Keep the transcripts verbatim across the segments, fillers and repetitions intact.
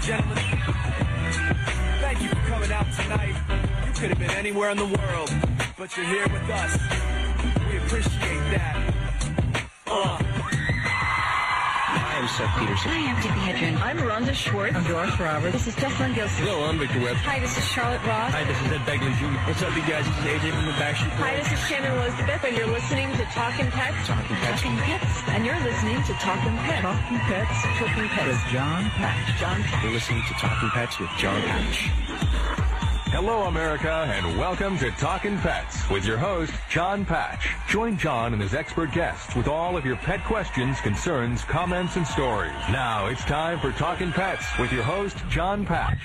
gentlemen, thank you for coming out tonight. You could have been anywhere in the world, but you're here with us. We appreciate that. Uh. Hi, I'm Seth Peterson. Hi, I'm Tippi Hedren. I'm Rhonda Schwartz. I'm Doris Roberts. This is Jocelyn Gilson. Hello, I'm Victor Webb. Hi, this is Charlotte Ross. Hi, this is Ed Begley Junior What's up, you guys? This is A J from the Backstreet Boys. Hi, this is Shannon Elizabeth, and you're listening to Talkin' Pets. Talking Pets. Talking Pets. And you're listening to Talkin' Pets. Talking Pets. Talking Pets. With John Patch. John Patch. You're listening to Talking Pets with John Patch. Hello, America, and welcome to Talkin' Pets with your host, John Patch. Join John and his expert guests with all of your pet questions, concerns, comments, and stories. Now it's time for Talkin' Pets with your host, John Patch.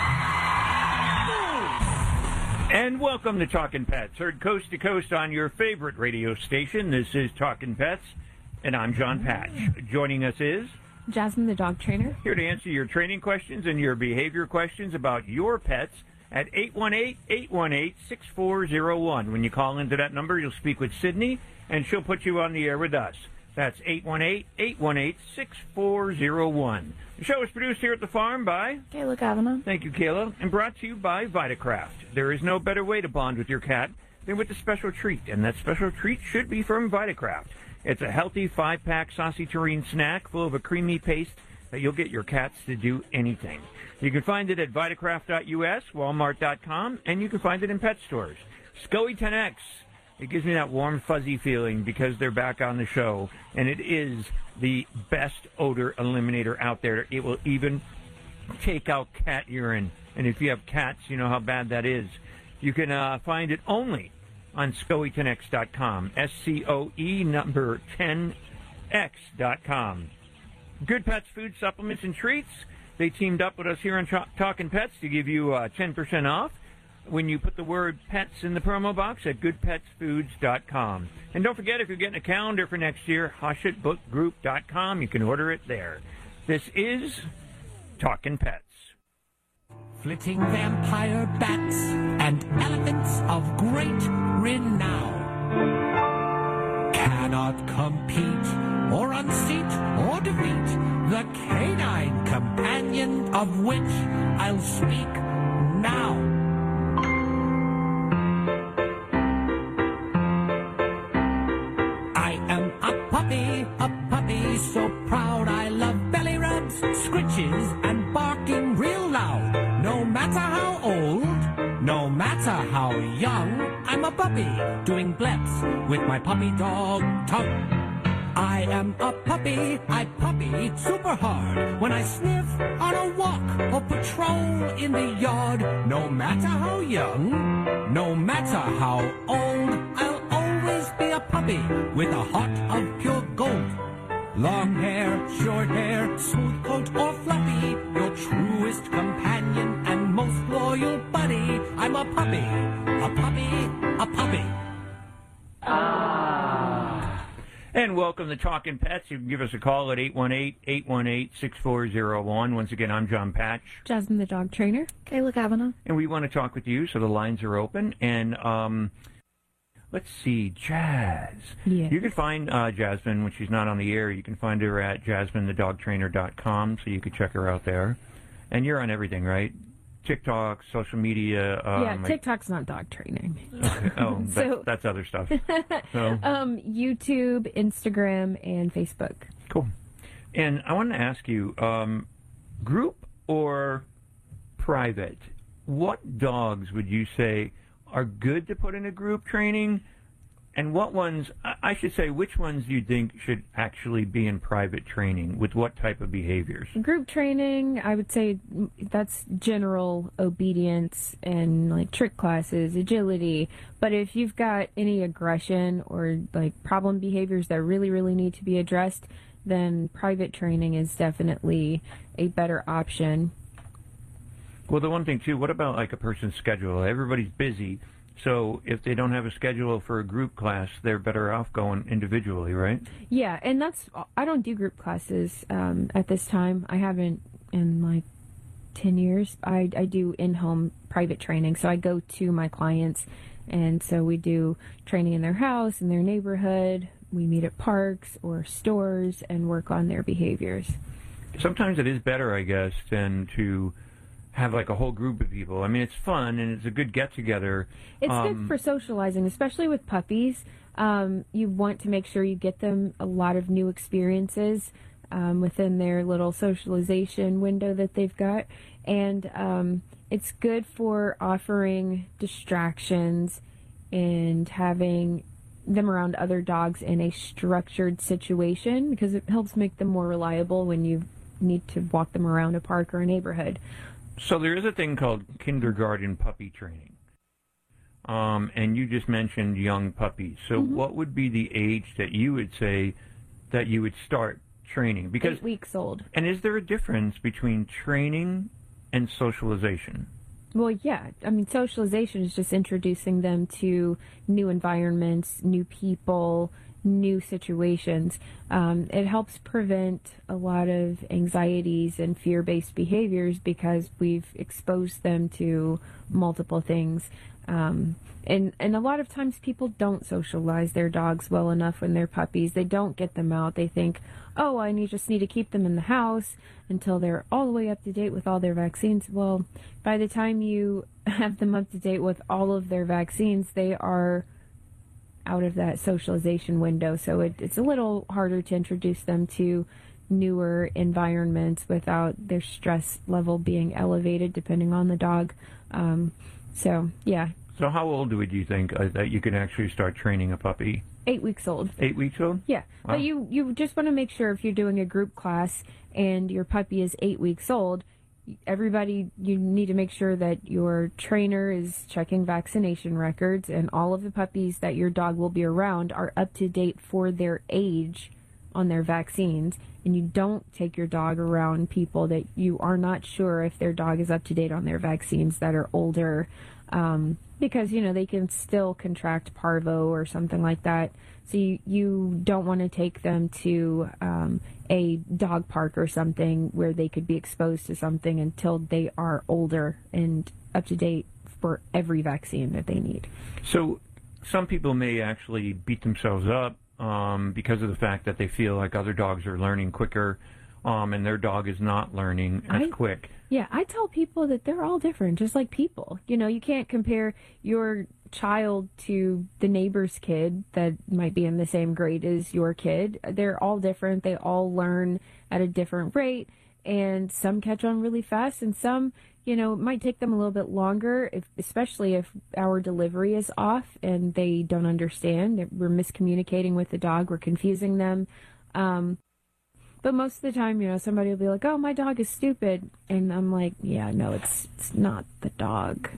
And welcome to Talkin' Pets, heard coast to coast on your favorite radio station. This is Talkin' Pets, and I'm John Patch. Joining us is Jasmine, the dog trainer. Here to answer your training questions and your behavior questions about your pets at eight one eight, eight one eight, six four zero one. When you call into that number, you'll speak with Sydney, and she'll put you on the air with us. That's eight one eight, eight one eight, six four zero one. The show is produced here at the farm by Kayla Kavanaugh. Thank you, Kayla. And brought to you by Vitacraft. There is no better way to bond with your cat than with a special treat, and that special treat should be from Vitacraft. It's a healthy five-pack saucy tureen snack full of a creamy paste that you'll get your cats to do anything. You can find it at Vitacraft dot U S, Walmart dot com, and you can find it in pet stores. SCOE ten X. It gives me that warm, fuzzy feeling because they're back on the show, and it is the best odor eliminator out there. It will even take out cat urine, and if you have cats, you know how bad that is. You can uh, find it only on SCOE ten X dot com, S C O E number ten X dot com. Good Pets Food Supplements and Treats. They teamed up with us here on Ch- Talkin' Pets to give you uh, ten percent off when you put the word pets in the promo box at good pets foods dot com. And don't forget, if you're getting a calendar for next year, hush it book group dot com. You can order it there. This is Talkin' Pets. Flitting vampire bats and elephants of great renown cannot compete or unseat or defeat the canine companion of which I'll speak now. I am a puppy, a puppy so proud I love belly rubs, scritches, and barking real loud. No matter how old, no matter how young, I'm a puppy doing bleps with my puppy dog tongue. I am a puppy, I puppy super hard when I sniff on a walk or patrol in the yard. No matter how young, no matter how old, I'll always be a puppy with a heart of pure gold. Long hair, short hair, smooth coat or fluffy, your truest companion and most loyal buddy. I'm a puppy, a puppy, a puppy. Ah. And welcome to Talkin' Pets. You can give us a call at eight one eight, eight one eight, six four zero one. Once again, I'm John Patch. Jasmine, the dog trainer. Kayla Kavanaugh. And we want to talk with you, so the lines are open. And, um... let's see, Jazz. Yeah. You can find uh, Jasmine when she's not on the air. You can find her at jasmine the dog trainer dot com, so you can check her out there. And you're on everything, right? TikTok, social media. Um, yeah, TikTok's not dog training. Okay. Oh, so, that, that's other stuff. So. Um, YouTube, Instagram, and Facebook. Cool. And I wanted to ask you, um, group or private, what dogs would you say are good to put in a group training, and what ones, I should say, which ones do you think should actually be in private training with what type of behaviors? Group training, I would say that's general obedience and like trick classes, agility. But if you've got any aggression or like problem behaviors that really, really need to be addressed, then private training is definitely a better option. Well, the one thing, too, what about, like, a person's schedule? Everybody's busy, so if they don't have a schedule for a group class, they're better off going individually, right? Yeah, and that's, I don't do group classes um, at this time. I haven't in, like, ten years. I, I do in-home private training, so I go to my clients, and so we do training in their house, in their neighborhood. We meet at parks or stores and work on their behaviors. sometimes it is better, I guess, than to have like a whole group of people. I mean, it's fun and it's a good get-together. It's um, good for socializing, especially with puppies. Um, you want to make sure you get them a lot of new experiences um, within their little socialization window that they've got. And um, it's good for offering distractions and having them around other dogs in a structured situation, because it helps make them more reliable when you need to walk them around a park or a neighborhood. So there is a thing called kindergarten puppy training. Um, and you just mentioned young puppies. So Mm-hmm. what would be the age that you would say that you would start training? Because Eight weeks old. And is there a difference between training and socialization? Well, yeah. I mean, socialization is just introducing them to new environments, new people, new situations. Um, it helps prevent a lot of anxieties and fear-based behaviors because we've exposed them to multiple things. Um, and, and a lot of times people don't socialize their dogs well enough when they're puppies. They don't get them out. They think, oh, I need, just need to keep them in the house until they're all the way up to date with all their vaccines. Well, by the time you have them up to date with all of their vaccines, they are out of that socialization window. So it, it's a little harder to introduce them to newer environments without their stress level being elevated, depending on the dog. Um, so, yeah. So how old would you think uh, that you can actually start training a puppy? Eight weeks old. Eight weeks old? Yeah. Wow. But you, you just want to make sure if you're doing a group class and your puppy is eight weeks old, everybody, you need to make sure that your trainer is checking vaccination records and all of the puppies that your dog will be around are up to date for their age on their vaccines. And you don't take your dog around people that you are not sure if their dog is up to date on their vaccines that are older, um, because, you know, they can still contract parvo or something like that. So you, you don't want to take them to um, a dog park or something where they could be exposed to something until they are older and up to date for every vaccine that they need. So some people may actually beat themselves up um, because of the fact that they feel like other dogs are learning quicker um, and their dog is not learning as I, quick. Yeah, I tell people that they're all different, just like people. You know, you can't compare your child to the neighbor's kid that might be in the same grade as your kid. They're all different. They all learn at a different rate, and some catch on really fast, and some, you know, it might take them a little bit longer, if, especially if our delivery is off and they don't understand. We're miscommunicating with the dog. We're confusing them. Um, But most of the time, you know, somebody will be like, oh, my dog is stupid. And I'm like, yeah, no, it's it's not the dog.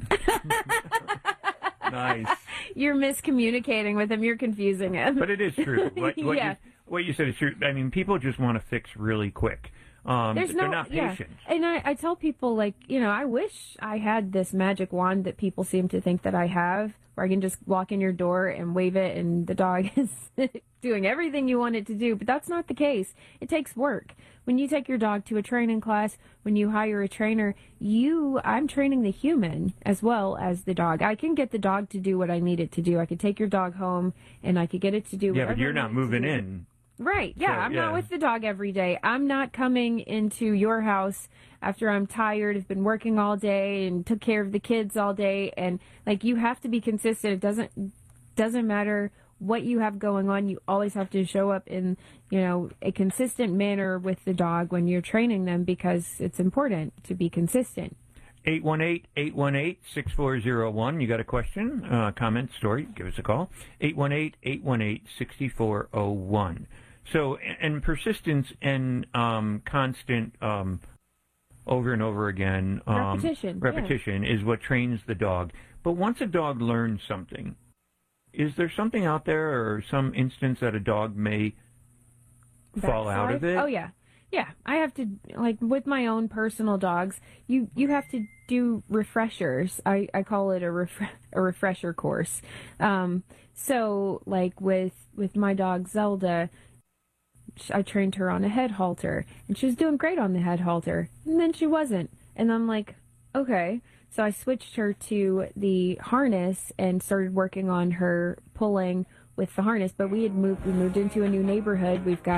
Nice. You're miscommunicating with him. You're confusing him. But it is true. What, what, Yeah. you, what you said is true. I mean, people just want to fix really quick. Um, There's they're no, not yeah. patient. And I, I tell people, like, you know, I wish I had this magic wand that people seem to think that I have, where I can just walk in your door and wave it and the dog is doing everything you want it to do. But that's not the case. It takes work. When you take your dog to a training class, when you hire a trainer, you, I'm training the human as well as the dog. I can get the dog to do what I need it to do. I could take your dog home and I could get it to do Yeah, whatever but you're I not need it to moving do. in. Right, yeah, So, I'm yeah. not with the dog every day. I'm not coming into your house after I'm tired, have been working all day and took care of the kids all day, and like, you have to be consistent. It doesn't doesn't matter what you have going on. You always have to show up in, you know, a consistent manner with the dog when you're training them, because it's important to be consistent. eight one eight, eight one eight, six four zero one. You got a question, uh, comment, story, give us a call. eight one eight, eight one eight, six four zero one. So, and persistence and um, constant um, over and over again um, Repetition, repetition is what trains the dog. But once a dog learns something, is there something out there or some instance that a dog may fall out of Backslide? it? Oh, yeah. Yeah, I have to, like, with my own personal dogs, you, you have to do refreshers. I, I call it a, ref- a refresher course. Um, so, like, with, with my dog Zelda, I trained her on a head halter, and she was doing great on the head halter, and then she wasn't. And I'm like, okay. So I switched her to the harness and started working on her pulling with the harness. But we had moved, we moved into a new neighborhood. We've got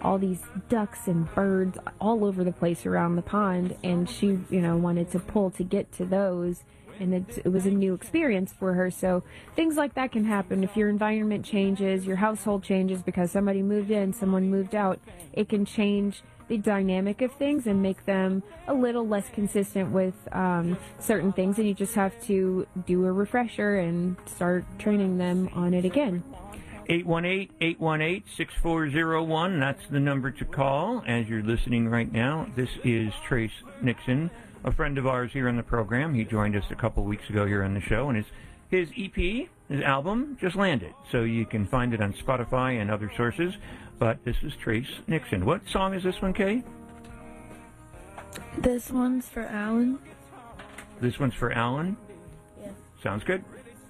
all these ducks and birds all over the place around the pond, and she, you know, wanted to pull to get to those, and it, it was a new experience for her. So things like that can happen. If your environment changes, your household changes because somebody moved in, someone moved out, it can change the dynamic of things and make them a little less consistent with um, certain things, and you just have to do a refresher and start training them on it again. eight one eight, eight one eight, six four zero one, that's the number to call as you're listening right now. This is Trace Nixon, a friend of ours here on the program. He joined us a couple weeks ago here on the show, and his, his E P, his album, just landed. So you can find it on Spotify and other sources. But this is Trace Nixon. What song is this one, Kay? This one's for Alan. This one's for Alan? Yeah. Sounds good.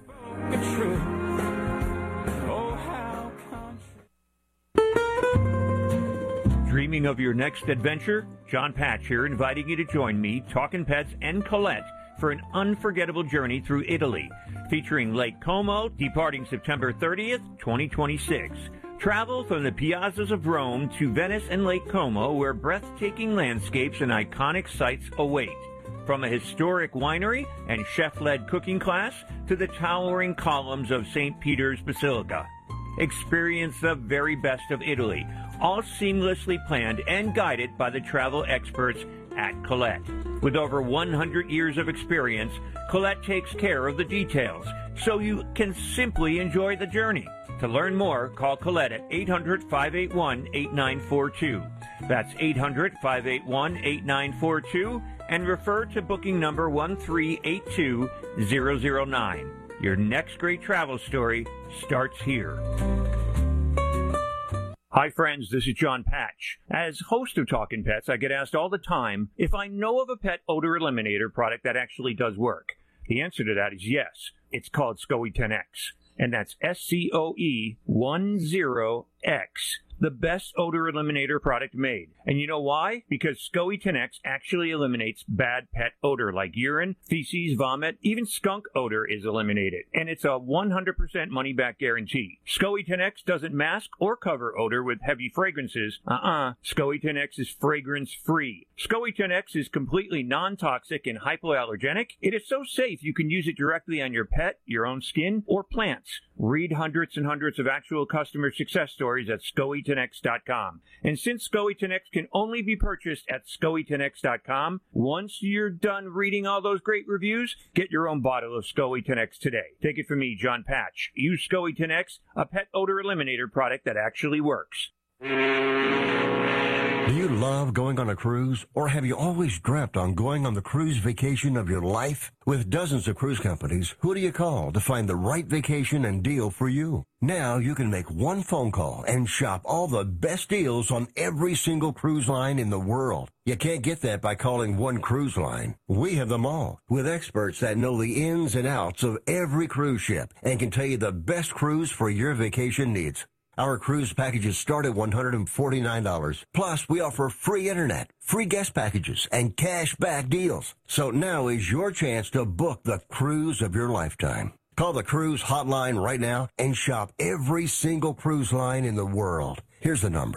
Dreaming of your next adventure? John Patch here, inviting you to join me, Talkin' Pets, and Colette for an unforgettable journey through Italy, featuring Lake Como, departing September thirtieth, twenty twenty-six. Travel from the piazzas of Rome to Venice and Lake Como, where breathtaking landscapes and iconic sights await. From a historic winery and chef-led cooking class to the towering columns of Saint Peter's Basilica. Experience the very best of Italy, all seamlessly planned and guided by the travel experts at Colette. With over one hundred years of experience, Colette takes care of the details, so you can simply enjoy the journey. To learn more, call Colette at eight hundred, five eight one, eight nine four two. That's eight hundred, five eight one, eight nine four two, and refer to booking number one three eight two zero zero nine. Your next great travel story starts here. Hi friends, this is John Patch. As host of Talkin' Pets, I get asked all the time if I know of a pet odor eliminator product that actually does work. The answer to that is yes. It's called SCOE ten X. And that's S C O E ten X, the best odor eliminator product made. And you know why? Because SCOE ten X actually eliminates bad pet odor like urine, feces, vomit, even skunk odor is eliminated. And it's a one hundred percent money-back guarantee. SCOE ten X doesn't mask or cover odor with heavy fragrances. Uh-uh. SCOE ten X is fragrance-free. SCOE ten X is completely non-toxic and hypoallergenic. It is so safe you can use it directly on your pet, your own skin, or plants. Read hundreds and hundreds of actual customer success stories at scoe ten x dot com. And since SCOE ten X can only be purchased at scoe ten x dot com, once you're done reading all those great reviews, get your own bottle of SCOE ten X today. Take it from me, John Patch. Use SCOE ten X, a pet odor eliminator product that actually works. Do you love going on a cruise, or have you always dreamt on going on the cruise vacation of your life? With dozens of cruise companies, who do you call to find the right vacation and deal for you? Now you can make one phone call and shop all the best deals on every single cruise line in the world. You can't get that by calling one cruise line. We have them all, with experts that know the ins and outs of every cruise ship and can tell you the best cruise for your vacation needs. Our cruise packages start at one hundred forty-nine dollars. Plus, we offer free internet, free guest packages, and cash back deals. So now is your chance to book the cruise of your lifetime. Call the cruise hotline right now and shop every single cruise line in the world. Here's the number.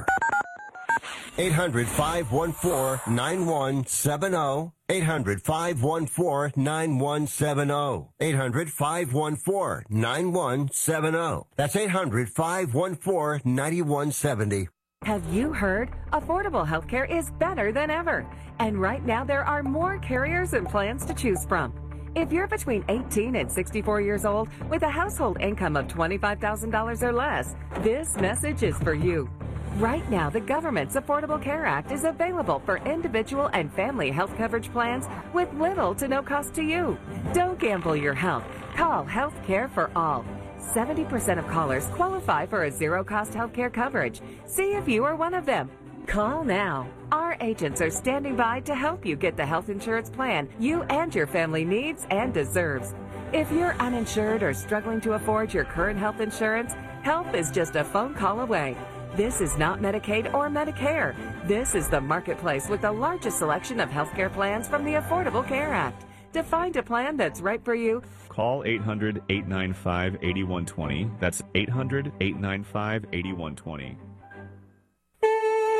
eight hundred, five one four, nine one seven zero. eight hundred, five one four, nine one seven zero. eight hundred, five one four, nine one seven zero. That's eight hundred, five one four, nine one seven zero. Have you heard? Affordable healthcare is better than ever. And right now there are more carriers and plans to choose from. If you're between eighteen and sixty-four years old with a household income of twenty-five thousand dollars or less, this message is for you. Right now, the government's Affordable Care Act is available for individual and family health coverage plans with little to no cost to you. Don't gamble your health. Call Health Care for All. seventy percent of callers qualify for a zero-cost health care coverage. See if you are one of them. Call now. Our agents are standing by to help you get the health insurance plan you and your family needs and deserves. If you're uninsured or struggling to afford your current health insurance, help is just a phone call away. This is not Medicaid or Medicare. This is the marketplace with the largest selection of healthcare plans from the Affordable Care Act. To find a plan that's right for you, call eight hundred, eight nine five, eight one two zero. That's eight hundred, eight nine five, eight one two zero.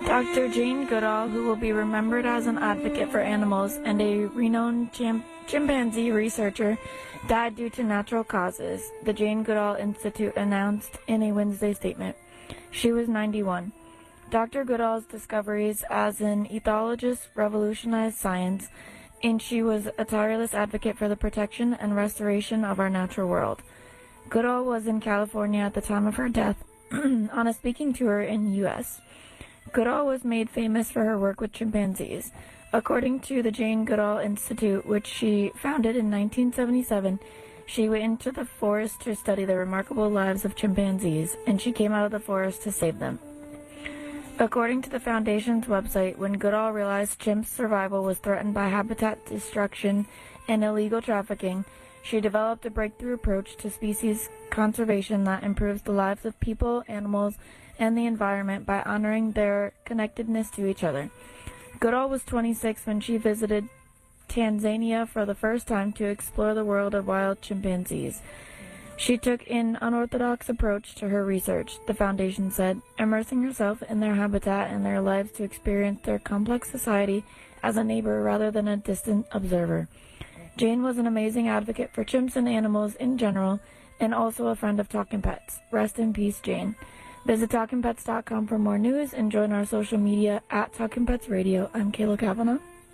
Doctor Jane Goodall, who will be remembered as an advocate for animals and a renowned chim- chimpanzee researcher, died due to natural causes, the Jane Goodall Institute announced in a Wednesday statement. She was ninety-one. Doctor Goodall's discoveries as an ethologist revolutionized science, and she was a tireless advocate for the protection and restoration of our natural world. Goodall was in California at the time of her death on a speaking tour in the U S Goodall was made famous for her work with chimpanzees. According to the Jane Goodall Institute, which she founded in nineteen seventy-seven, she went into the forest to study the remarkable lives of chimpanzees, and she came out of the forest to save them. According to the Foundation's website, when Goodall realized chimps' survival was threatened by habitat destruction and illegal trafficking, she developed a breakthrough approach to species conservation that improves the lives of people, animals, and the environment by honoring their connectedness to each other. Goodall was twenty-six when she visited Tanzania for the first time to explore the world of wild chimpanzees. She took an unorthodox approach to her research, the foundation said, immersing herself in their habitat and their lives to experience their complex society as a neighbor rather than a distant observer. Jane was an amazing advocate for chimps and animals in general, and also a friend of Talkin' Pets. Rest in peace, Jane. Visit talkin pets dot com for more news and join our social media at Talkin' Pets Radio. I'm Kayla Kavanaugh.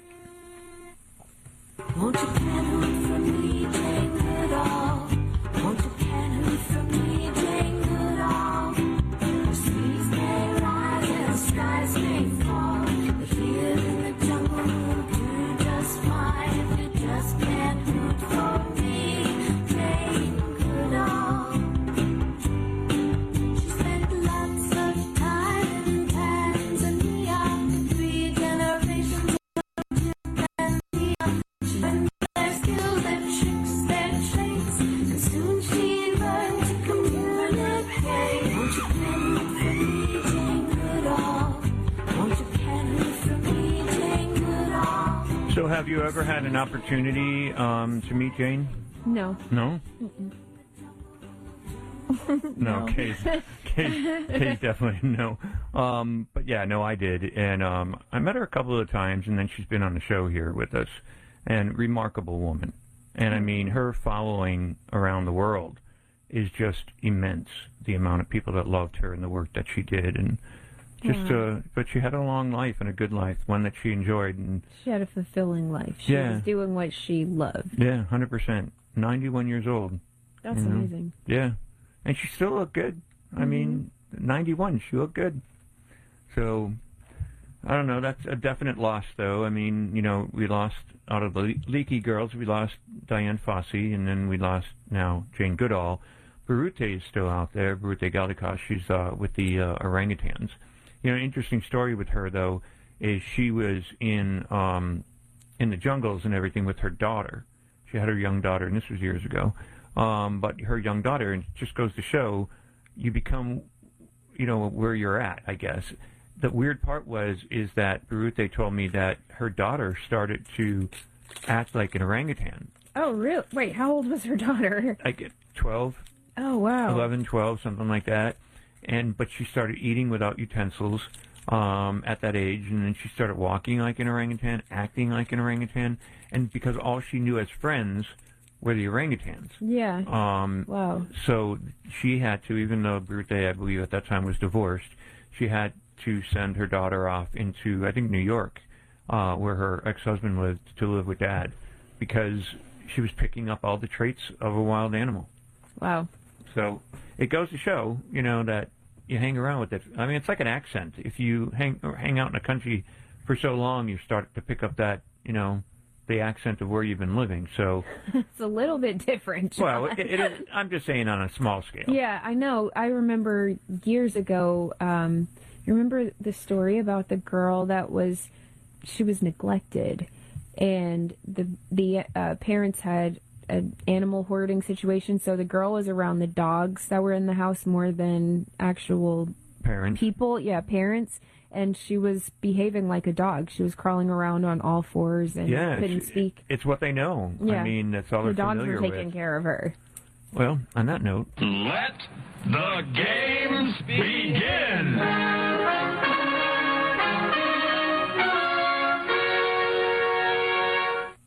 Won't you can hoot for me, Jane Goodall? Won't you can hoot for me, Jane Goodall? The seas may rise and skies may fall, but here in the jungle we'll do just fine if you just can't hoot for me, Jane Goodall. She spent lots of time in Tanzania, three generations of chimpanzee. She learned their skills, their tricks, their traits, and soon she learned to communicate. Won't you can hoot for me, Jane Goodall? Won't you can hoot for me, Jane Goodall? So have you ever had an opportunity um, to meet Jane? No. No? Mm-mm. No, No. Kate, Kate, Kate definitely no. Um, but yeah, no, I did, and um, I met her a couple of times, and then she's been on the show here with us, and remarkable woman. And I mean, her following around the world is just immense. The amount of people that loved her and the work that she did, and just, Yeah. uh, but she had a long life and a good life, one that she enjoyed, and She had a fulfilling life. She Yeah. was doing what she loved. yeah, one hundred percent. ninety-one years old. That's you know? amazing. Yeah. And she still looked good. I Mhm. mean, ninety-one, she looked good. So, I don't know. That's a definite loss, though. I mean, you know, we lost, out of the Le- Leaky Girls, we lost Diane Fossey, and then we lost now Jane Goodall. Birute is still out there, Birute Galdikas. She's uh, with the uh, orangutans. You know, an interesting story with her, though, is she was in um, in the jungles and everything with her daughter. She had her young daughter, and this was years ago. Um, but her young daughter, and it just goes to show, you become, you know, where you're at, I guess. The weird part was, is that Birute told me that her daughter started to act like an orangutan. Oh, really? Wait, how old was her daughter? Like twelve, Oh, wow. eleven, twelve, something like that. And but she started eating without utensils um, at that age, and then she started walking like an orangutan, acting like an orangutan, and because all she knew as friends were the orangutans. Yeah. Um, wow. So she had to, even though Birute, I believe, at that time was divorced, she had to send her daughter off into, I think, New York, uh, where her ex-husband lived, to live with Dad, because she was picking up all the traits of a wild animal. Wow. So it goes to show, you know, that you hang around with it. I mean, it's like an accent. If you hang or hang out in a country for so long, you start to pick up that, you know, the accent of where you've been living. So, It's a little bit different. well, it, it is, I'm just saying on a small scale. Yeah, I know. I remember years ago, um, you remember the story about the girl that was, she was neglected, and the the uh, parents had an animal hoarding situation, so the girl was around the dogs that were in the house more than actual Parents. people. Yeah, parents. And she was behaving like a dog. She was crawling around on all fours and Yeah, couldn't it's, speak. it's what they know. Yeah. I mean, that's all The they're dogs familiar were taking with. care of her. Well, on that note, Let the games begin.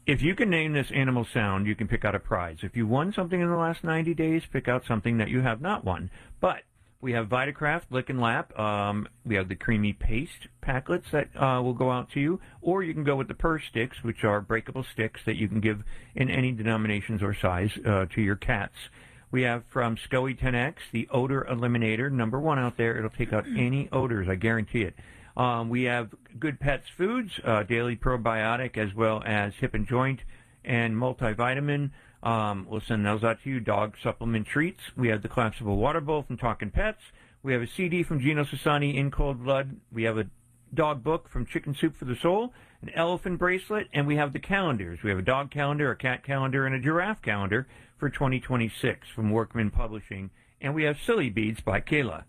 If you can name this animal sound, you can pick out a prize. If you won something in the last ninety days, pick out something that you have not won. But we have Vitacraft, Lick and Lap. Um, we have the creamy paste packlets that uh, will go out to you. Or you can go with the purr sticks, which are breakable sticks that you can give in any denominations or size uh, to your cats. We have from SCOE ten X, the Odor Eliminator, number one out there. It'll take out any odors, I guarantee it. Um, we have Good Pets Foods, uh, Daily Probiotic, as well as Hip and Joint and Multivitamin. Um, we'll send those out to you. Dog Supplement Treats. We have the Collapsible Water Bowl from Talkin' Pets. We have a C D from Gino Sassani, In Cold Blood. We have a dog book from Chicken Soup for the Soul, an elephant bracelet, and we have the calendars. We have a dog calendar, a cat calendar, and a giraffe calendar for twenty twenty-six from Workman Publishing. And we have Silly Beads by Kayla.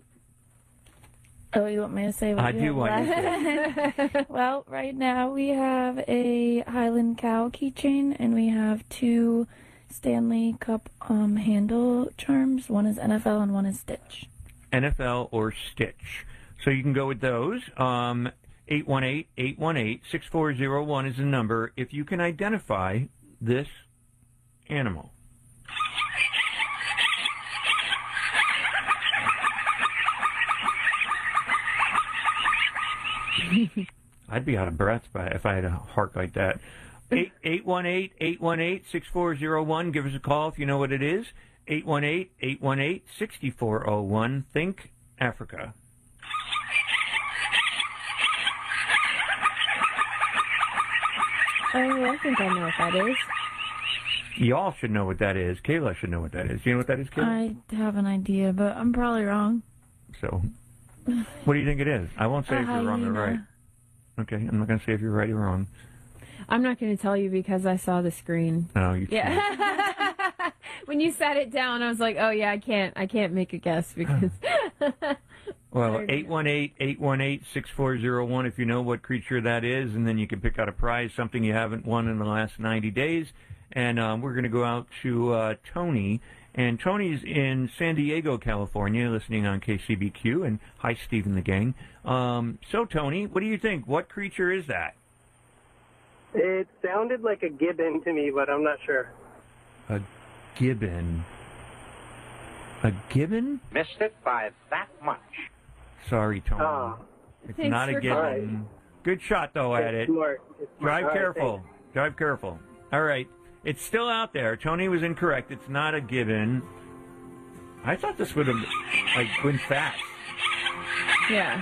Oh, you want me to say what I you do have want you to left? Well, right now we have a Highland Cow keychain, and we have two Stanley Cup um, handle charms. One is N F L and one is Stitch. N F L or Stitch. So you can go with those. Um, eight one eight, eight one eight, six four zero one is the number if you can identify this animal. I'd be out of breath if I had a heart like that. eight one eight, eight one eight, six four zero one. Give us a call if you know what it is. eight one eight, eight one eight, six four zero one. Think Africa. Oh, I think I know what that is. Y'all should know what that is. Kayla should know what that is. Do you know what that is, Kayla? I have an idea, but I'm probably wrong. So, what do you think it is? I won't say A if you're wrong or hyena. right. Okay, I'm not going to say if you're right or wrong. I'm not going to tell you because I saw the screen. No, you can't. Yeah. When you sat it down, I was like, oh, yeah, I can't. I can't make a guess because... Well, eight one eight, eight one eight, six four zero one if you know what creature that is, and then you can pick out a prize, something you haven't won in the last ninety days. And um, we're going to go out to uh, Tony. And Tony's in San Diego, California, listening on K C B Q. And hi, Steve and the gang. Um, so, Tony, what do you think? What creature is that? It sounded like a gibbon to me, but I'm not sure. A gibbon. A gibbon? Missed it by that much. Sorry, Tony. Oh. It's Thanks not a for gibbon. calling. Good shot, though, at it. It's smart. It's smart. Drive All right, careful. thanks. Drive careful. All right. It's still out there. Tony was incorrect. It's not a gibbon. I thought this would have like went fast. Yeah.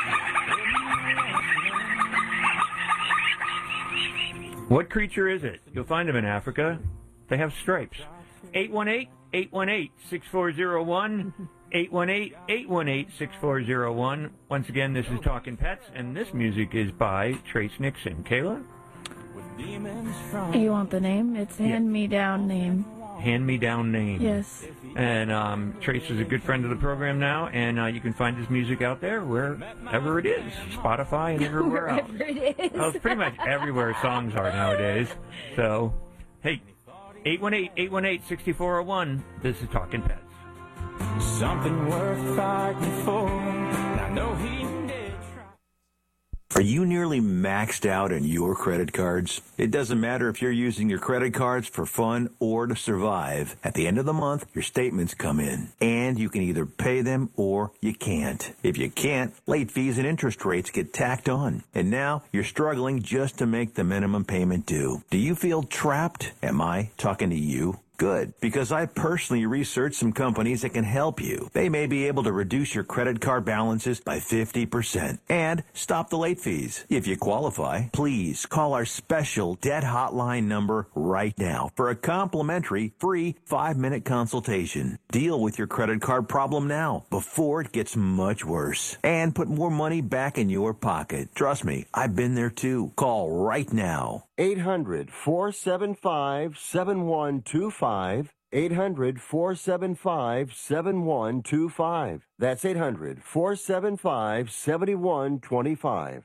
What creature is it? You'll find them in Africa. They have stripes. eight one eight, eight one eight, six four zero one. eight one eight, eight one eight, six four zero one. Once again, this is Talkin' Pets, and this music is by Trace Nixon. Kayla? You want the name? It's hand-me-down name. Hand-me-down name. Yes. And um, Trace is a good friend of the program now, and uh, you can find his music out there wherever it is. Spotify and everywhere else. Wherever it is. Well, it's pretty much everywhere songs are nowadays. So, hey, eight one eight, eight one eight, six four zero one. This is Talkin' Pets. Something worth fighting for. I know he did. Are you nearly maxed out on your credit cards? It doesn't matter if you're using your credit cards for fun or to survive. At the end of the month, your statements come in, and you can either pay them or you can't. If you can't, late fees and interest rates get tacked on. And now you're struggling just to make the minimum payment due. Do you feel trapped? Am I talking to you? Good, because I personally researched some companies that can help you. They may be able to reduce your credit card balances by fifty percent and stop the late fees. If you qualify, please call our special debt hotline number right now for a complimentary free five-minute consultation. Deal with your credit card problem now before it gets much worse and put more money back in your pocket. Trust me, I've been there too. Call right now. eight hundred, four seven five, seven one two five. eight hundred, four seven five, seven one two five. That's eight hundred, four seven five, seven one two five.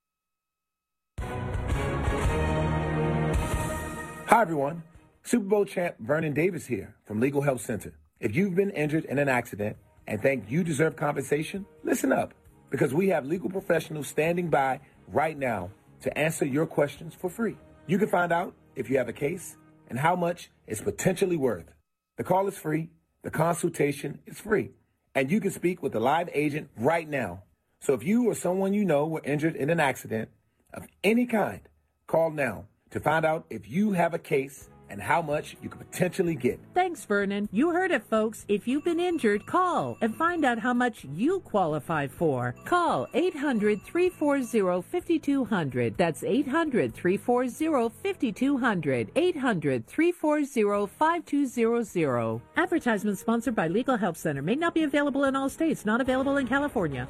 Hi, everyone. Super Bowl champ Vernon Davis here from Legal Help Center. If you've been injured in an accident and think you deserve compensation, listen up, because we have legal professionals standing by right now to answer your questions for free. You can find out if you have a case and how much it's potentially worth. The call is free. The consultation is free. And you can speak with a live agent right now. So if you or someone you know were injured in an accident of any kind, call now to find out if you have a case and how much you could potentially get. Thanks, Vernon. You heard it, folks. If you've been injured, call and find out how much you qualify for. Call eight hundred, three four zero, five two zero zero. That's eight hundred, three four zero, five two zero zero. eight hundred, three four zero, five two zero zero. Advertisement sponsored by Legal Help Center. May not be available in all states. Not available in California.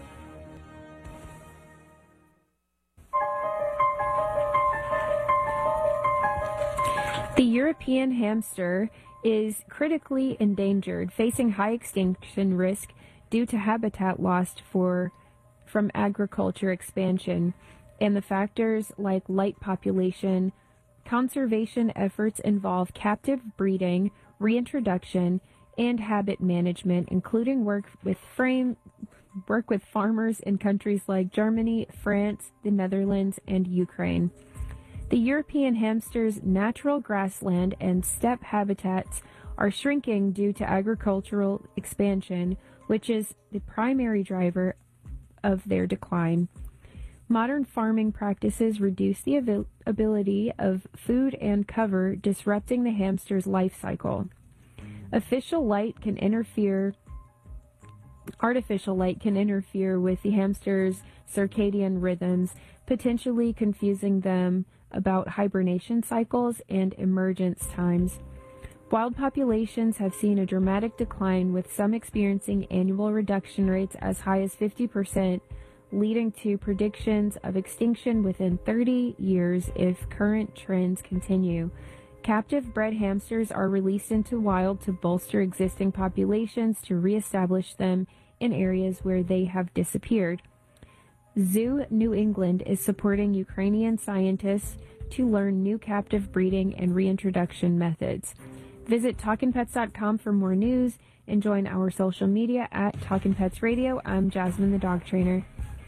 The European hamster is critically endangered, facing high extinction risk due to habitat lost for, from agriculture expansion, and the factors like light population. Conservation efforts involve captive breeding, reintroduction, and habit management, including work with frame work with farmers in countries like Germany, France, the Netherlands, and Ukraine. The European hamster's natural grassland and steppe habitats are shrinking due to agricultural expansion, which is the primary driver of their decline. Modern farming practices reduce the abil- ability of food and cover, disrupting the hamster's life cycle. Official light can interfere Artificial light can interfere with the hamster's circadian rhythms, potentially confusing them about hibernation cycles and emergence times. Wild populations have seen a dramatic decline, with some experiencing annual reduction rates as high as fifty percent, leading to predictions of extinction within thirty years if current trends continue. Captive bred hamsters are released into wild to bolster existing populations to reestablish them in areas where they have disappeared. Zoo New England is supporting Ukrainian scientists to learn new captive breeding and reintroduction methods. Visit talkin pets dot com for more news and join our social media at Talkin' Pets Radio. I'm Jasmine, the dog trainer.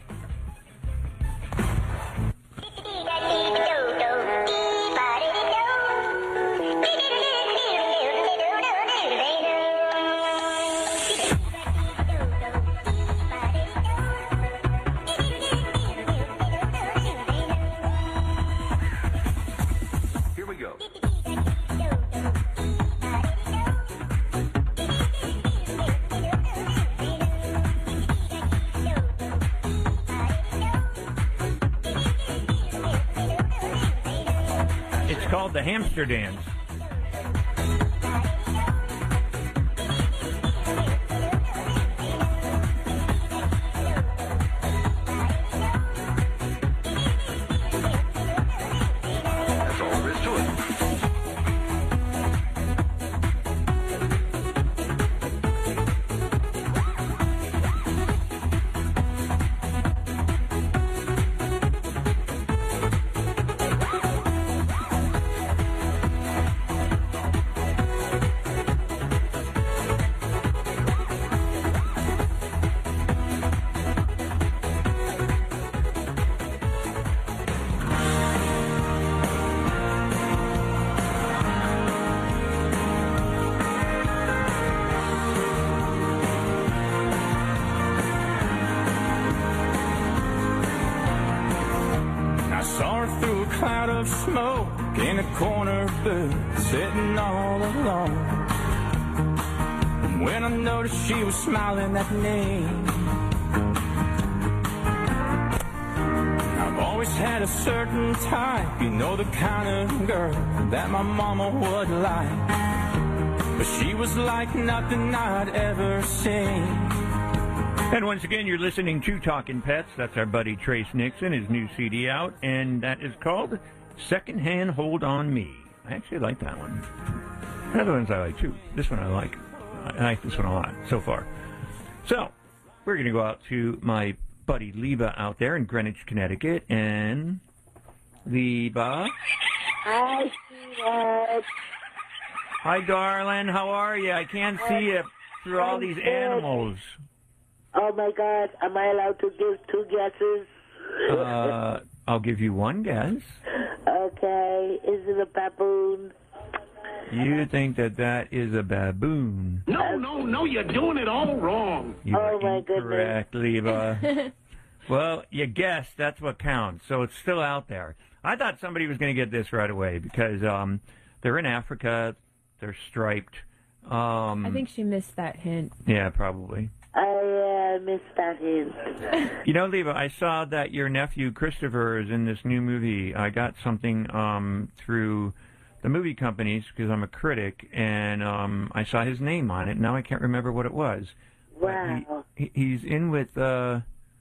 Called the hamster dance. That's all there is to it. cloud of smoke in a corner booth, sitting all alone. And when I noticed she was smiling at me, I've always had a certain type, you know, the kind of girl that my mama would like. But she was like nothing I'd ever seen. And once again, you're listening to Talkin' Pets. That's our buddy Trace Nixon, his new C D out, and that is called Secondhand Hold on Me. I actually like that one. Other ones I like too. This one I like. I like this one a lot so far. So, we're going to go out to my buddy Leba out there in Greenwich, Connecticut. And Leba. Hi, sweetheart. Hi, darling. How are you? I can't see you through all these animals. Oh, my God. Am I allowed to give two guesses? Uh, I'll give you one guess. Okay. Is is a baboon. You think that that is a baboon. No, no, no, you're doing it all wrong. You Oh, are my incorrect, Leva. Well, you guessed. That's what counts. So it's still out there. I thought somebody was going to get this right away because um, they're in Africa. They're striped. Um, I think she missed that hint. Yeah, probably. I uh, missed that hint. You know, Leva, I saw that your nephew Christopher is in this new movie. I got something um, through the movie companies because I'm a critic, and um, I saw his name on it. Now I can't remember what it was. Wow. He, he's in with, uh,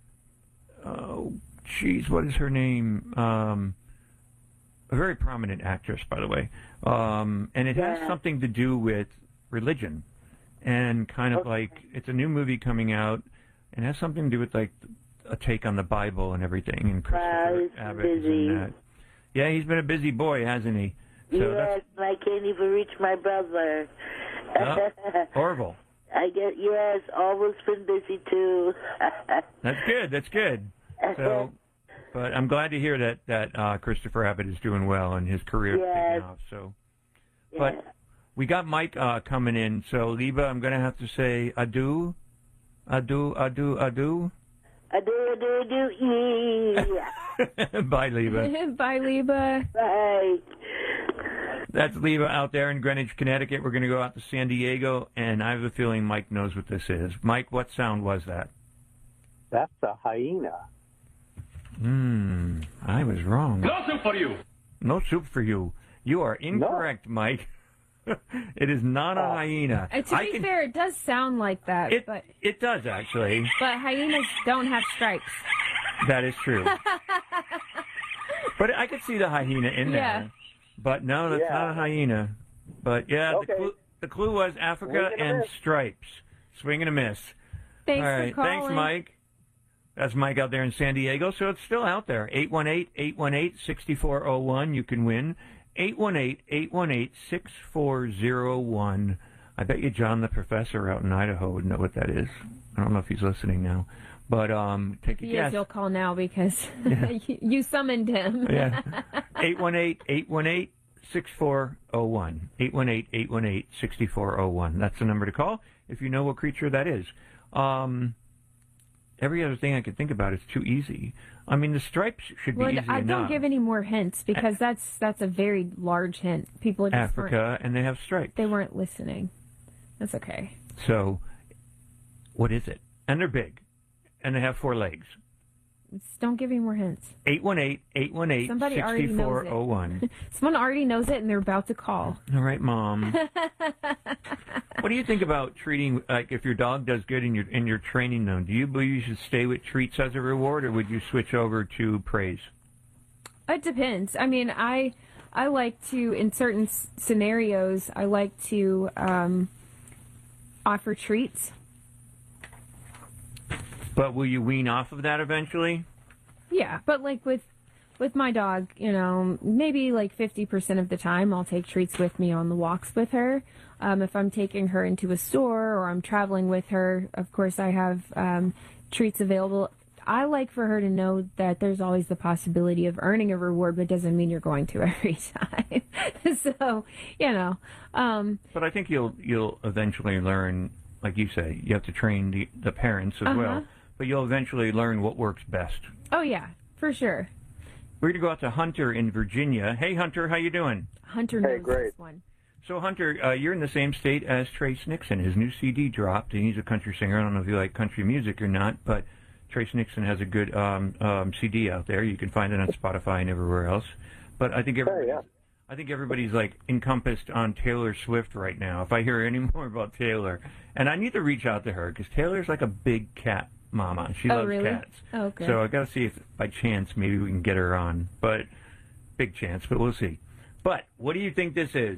oh, jeez, what is her name? Um, a very prominent actress, by the way. Um, and it has Yeah. something to do with religion. And kind of Okay. like, it's a new movie coming out, and it has something to do with, like, a take on the Bible and everything. And Wow, Christopher he's Abbott is in busy. that. Yeah, he's been a busy boy, hasn't he? So Yes, I can't even reach my brother. that's uh, Orville. I get yes, almost been busy too. That's good. That's good. So, but I'm glad to hear that that uh, Christopher Abbott is doing well and his career is Yes. taking off. So, but we got Mike uh, coming in. So, Leva, I'm going to have to say adieu, adieu, adieu, adieu. I do, I do, I do, yeah. Bye, Leva. Bye, Leva. Bye. That's Leva out there in Greenwich, Connecticut. We're going to go out to San Diego, and I have a feeling Mike knows what this is. Mike, what sound was that? That's a hyena. Hmm, I was wrong. No soup for you. No soup for you. You are incorrect, Mike. It is not a hyena. Uh, to I be can- fair, it does sound like that, It, but it does, actually. but hyenas don't have stripes. That is true. But I could see the hyena in Yeah. there. But no, that's Yeah. not a hyena. But yeah, Okay. the, clue, the clue was Africa Swing and a and miss. stripes. Swing and a miss. Thanks All for right. calling. Thanks, Mike. That's Mike out there in San Diego, so it's still out there. eight one eight, eight one eight, six four zero one. You can win. eight one eight, eight one eight, six four zero one. I bet you John the Professor out in Idaho would know what that is. I don't know if he's listening now. But um, take a Yes, guess. you'll call now because Yeah. you, you summoned him. Yeah. eight one eight, eight one eight, six four zero one. eight one eight, eight one eight, six four zero one. That's the number to call if you know what creature that is. Um, every other thing I could think about is too easy. I mean, the stripes should be Well, easy I enough. don't give any more hints because that's that's a very large hint. People just Africa, weren't- and they have stripes. they weren't listening. That's okay. So, what is it? And they're big. And they have four legs. Just don't give any more hints. eight one eight, eight one eight, Somebody six already knows four it. zero one. Someone already knows it and they're about to call. All right, Mom. What do you think about treating, like, if your dog does good in your in your training, though? Do you believe you should stay with treats as a reward, or would you switch over to praise? It depends. I mean, I I like to, in certain s- scenarios, I like to um, offer treats. But will you wean off of that eventually? Yeah, but like with with my dog, you know, maybe like fifty percent of the time I'll take treats with me on the walks with her. Um, if I'm taking her into a store or I'm traveling with her, of course I have um, treats available. I like for her to know that there's always the possibility of earning a reward, but doesn't mean you're going to every time. So, you know. Um, But I think you'll you'll eventually learn, like you say, you have to train the, the parents as Uh-huh. well. But you'll eventually learn what works best. oh, yeah, for sure. We're going to go out to Hunter in Virginia. Hey, Hunter, how you doing? Hunter knows this one. So, Hunter, uh, you're in the same state as Trace Nixon. His new C D dropped, and he's a country singer. I don't know if you like country music or not, but Trace Nixon has a good um, um, C D out there. You can find it on Spotify and everywhere else. But I think everybody's, I think everybody's like encompassed on Taylor Swift right now. If I hear any more about Taylor, and I need to reach out to her because Taylor's like a big cat mama. She Oh, loves really? cats. Oh, okay. So I got to see if by chance maybe we can get her on. But big chance, but we'll see. But what do you think this is?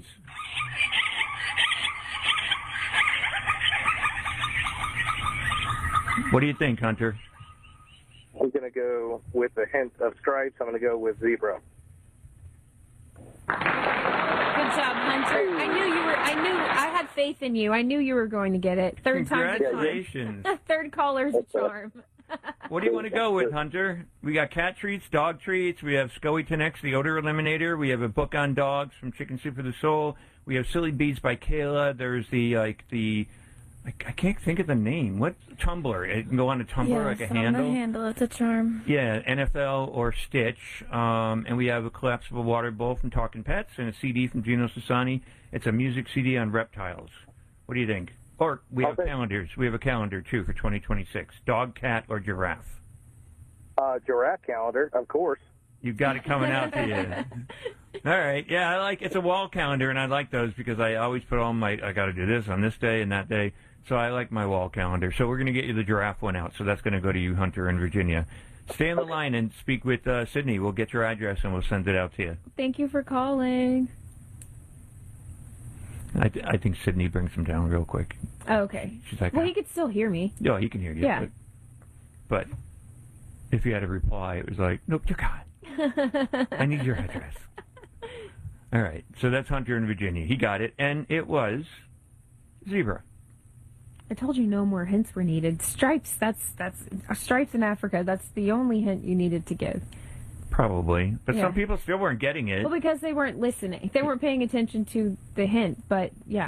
What do you think, Hunter? I'm going to go with a hint of stripes. I'm going to go with zebra. Good job, Hunter. I knew you were. I knew. I had faith in you. I knew you were going to get it. Third time. Congratulations. Third caller's a charm. What do you want to go with, Hunter? We got cat treats, dog treats. We have Scoey ten X, the odor eliminator. We have a book on dogs from Chicken Soup for the Soul. We have Silly Beads by Kayla. There's the, like, the, I, I can't think of the name. What? Tumbler. It can go on a tumbler, yes, like a on handle. the handle. It's a charm. Yeah, N F L or Stitch. Um, and we have a collapsible water bowl from Talking Pets and a C D from Gino Sassani. It's a music C D on reptiles. What do you think? Or we have Okay. calendars. We have a calendar, too, for twenty twenty-six. Dog, cat, or giraffe? Uh, giraffe calendar, of course. You've got it coming out to you. All right. Yeah, I like it's a wall calendar, and I like those because I always put all my, I got to do this on this day and that day. So I like my wall calendar. So we're going to get you the giraffe one out. So that's going to go to you, Hunter, in Virginia. Stay on the line and speak with uh, Sydney. We'll get your address, and we'll send it out to you. Thank you for calling. I, th- I think Sydney brings him down real quick. Oh, okay. She's like, well, he could still hear me. yeah, he can hear you. Yeah. But, but if you had a reply, it was like, nope, you're gone. I need your address. All right. So that's Hunter in Virginia. He got it, and it was zebra. I told you no more hints were needed. Stripes, that's, that's, uh, stripes in Africa, that's the only hint you needed to give. Probably. But Yeah. some people still weren't getting it. Well, because they weren't listening. They weren't paying attention to the hint, but yeah.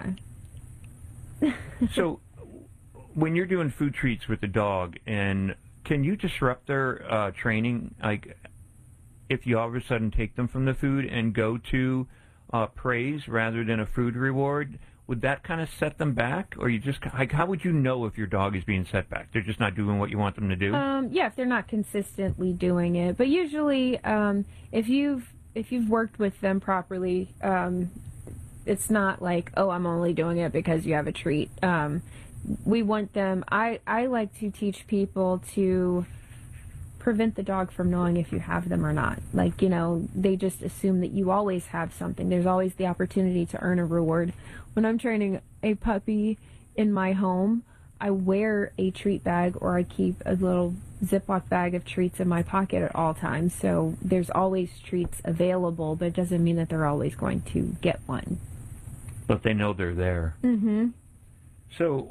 So when you're doing food treats with the dog, and can you disrupt their uh, training? Like, if you all of a sudden take them from the food and go to uh, praise rather than a food reward, would that kind of set them back? Or you just, like, how would you know if your dog is being set back? They're just not doing what you want them to do? Um, yeah, if they're not consistently doing it. But usually, um, if you've if you've worked with them properly, um, it's not like, oh, I'm only doing it because you have a treat. Um, we want them. I I like to teach people to prevent the dog from knowing if you have them or not. Like, you know, they just assume that you always have something. There's always the opportunity to earn a reward. When I'm training a puppy in my home, I wear a treat bag, or I keep a little Ziploc bag of treats in my pocket at all times. So there's always treats available, but it doesn't mean that they're always going to get one. But they know they're there. Mm-hmm. So,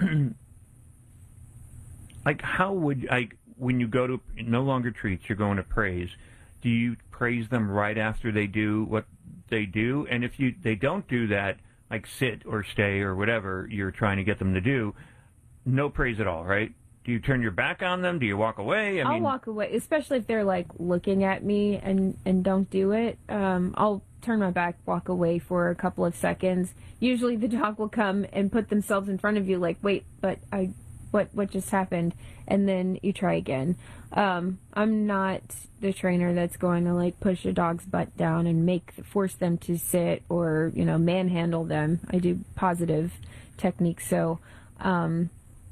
like, how would, like, when you go to no longer treats, you're going to praise, do you praise them right after they do what they do? And if you they don't do that, like sit or stay or whatever you're trying to get them to do, no praise at all, right? Do you turn your back on them? Do you walk away? I I'll mean, walk away, especially if they're like looking at me and, and don't do it. Um, I'll turn my back, walk away for a couple of seconds. Usually the dog will come and put themselves in front of you like, wait, but I, what, what just happened? And then you try again. Um, I'm not the trainer that's going to like push a dog's butt down and make, force them to sit or, you know, manhandle them. I do positive techniques. So, um,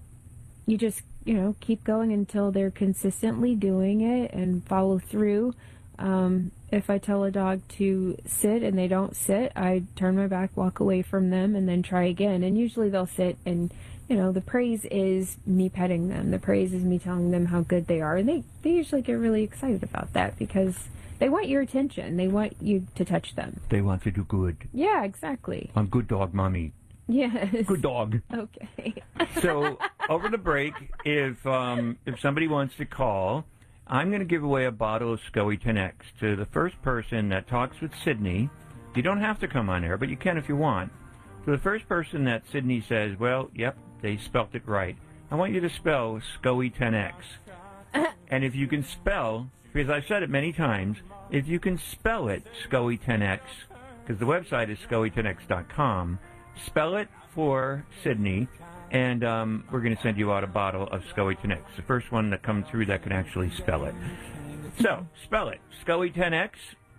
you just, you know, keep going until they're consistently doing it and follow through. Um, if I tell a dog to sit and they don't sit, I turn my back, walk away from them, and then try again. And usually they'll sit, and, you know, the praise is me petting them. The praise is me telling them how good they are. And they, they usually get really excited about that because they want your attention. They want you to touch them. they want to do good. Yeah, exactly. I'm good dog, mommy. Yes. Good dog. Okay. So over the break, if um, if somebody wants to call, I'm going to give away a bottle of Scoey ten X to the first person that talks with Sydney. You don't have to come on air, but you can if you want. So the first person that Sydney says, well, yep, they spelt it right. I want you to spell Scoey ten X. And if you can spell, because I've said it many times, if you can spell it Scoey ten X, because the website is scoey ten x dot com, spell it for Sydney, and um, we're going to send you out a bottle of Scoey ten X. The first one that comes through that can actually spell it. So, spell it. Scoey ten X.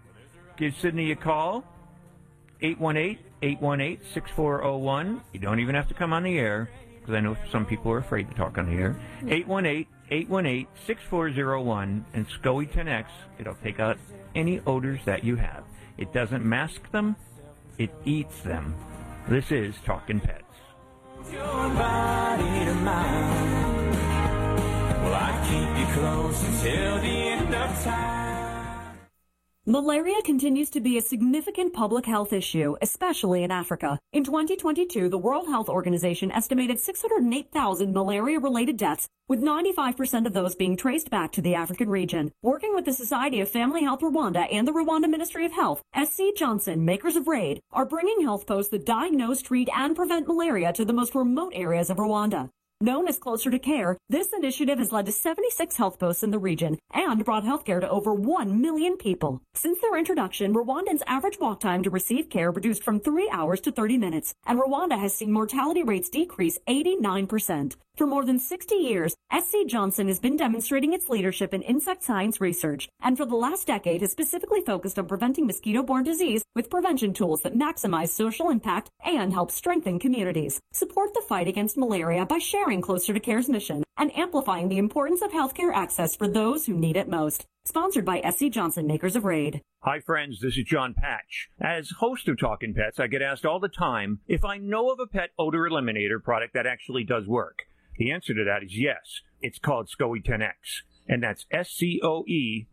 Give Sydney a call. eight one eight, eight one eight, six four zero one. You don't even have to come on the air, because I know some people are afraid to talk on the air. eight one eight, eight one eight, six four zero one. And Scoey ten X, it'll take out any odors that you have. It doesn't mask them. It eats them. This is Talkin' Pets. Your body to mine. Well, I keep you close until the end of time. Malaria continues to be a significant public health issue, especially in Africa. In twenty twenty-two, the World Health Organization estimated six hundred eight thousand malaria-related deaths, with ninety-five percent of those being traced back to the African region. Working with the Society of Family Health Rwanda and the Rwanda Ministry of Health, S C Johnson, makers of RAID, are bringing health posts that diagnose, treat, and prevent malaria to the most remote areas of Rwanda. Known as Closer to Care, this initiative has led to seventy-six health posts in the region and brought healthcare to over one million people. Since their introduction, Rwandans' average walk time to receive care reduced from three hours to thirty minutes, and Rwanda has seen mortality rates decrease eighty-nine percent. For more than sixty years, S C Johnson has been demonstrating its leadership in insect science research, and for the last decade has specifically focused on preventing mosquito-borne disease with prevention tools that maximize social impact and help strengthen communities. Support the fight against malaria by sharing Closer to Care's mission and amplifying the importance of healthcare access for those who need it most. Sponsored by S C Johnson, makers of RAID. Hi, friends. This is John Patch. As host of Talkin' Pets, I get asked all the time if I know of a pet odor eliminator product that actually does work. The answer to that is yes. It's called SCOE ten X, and that's S C O E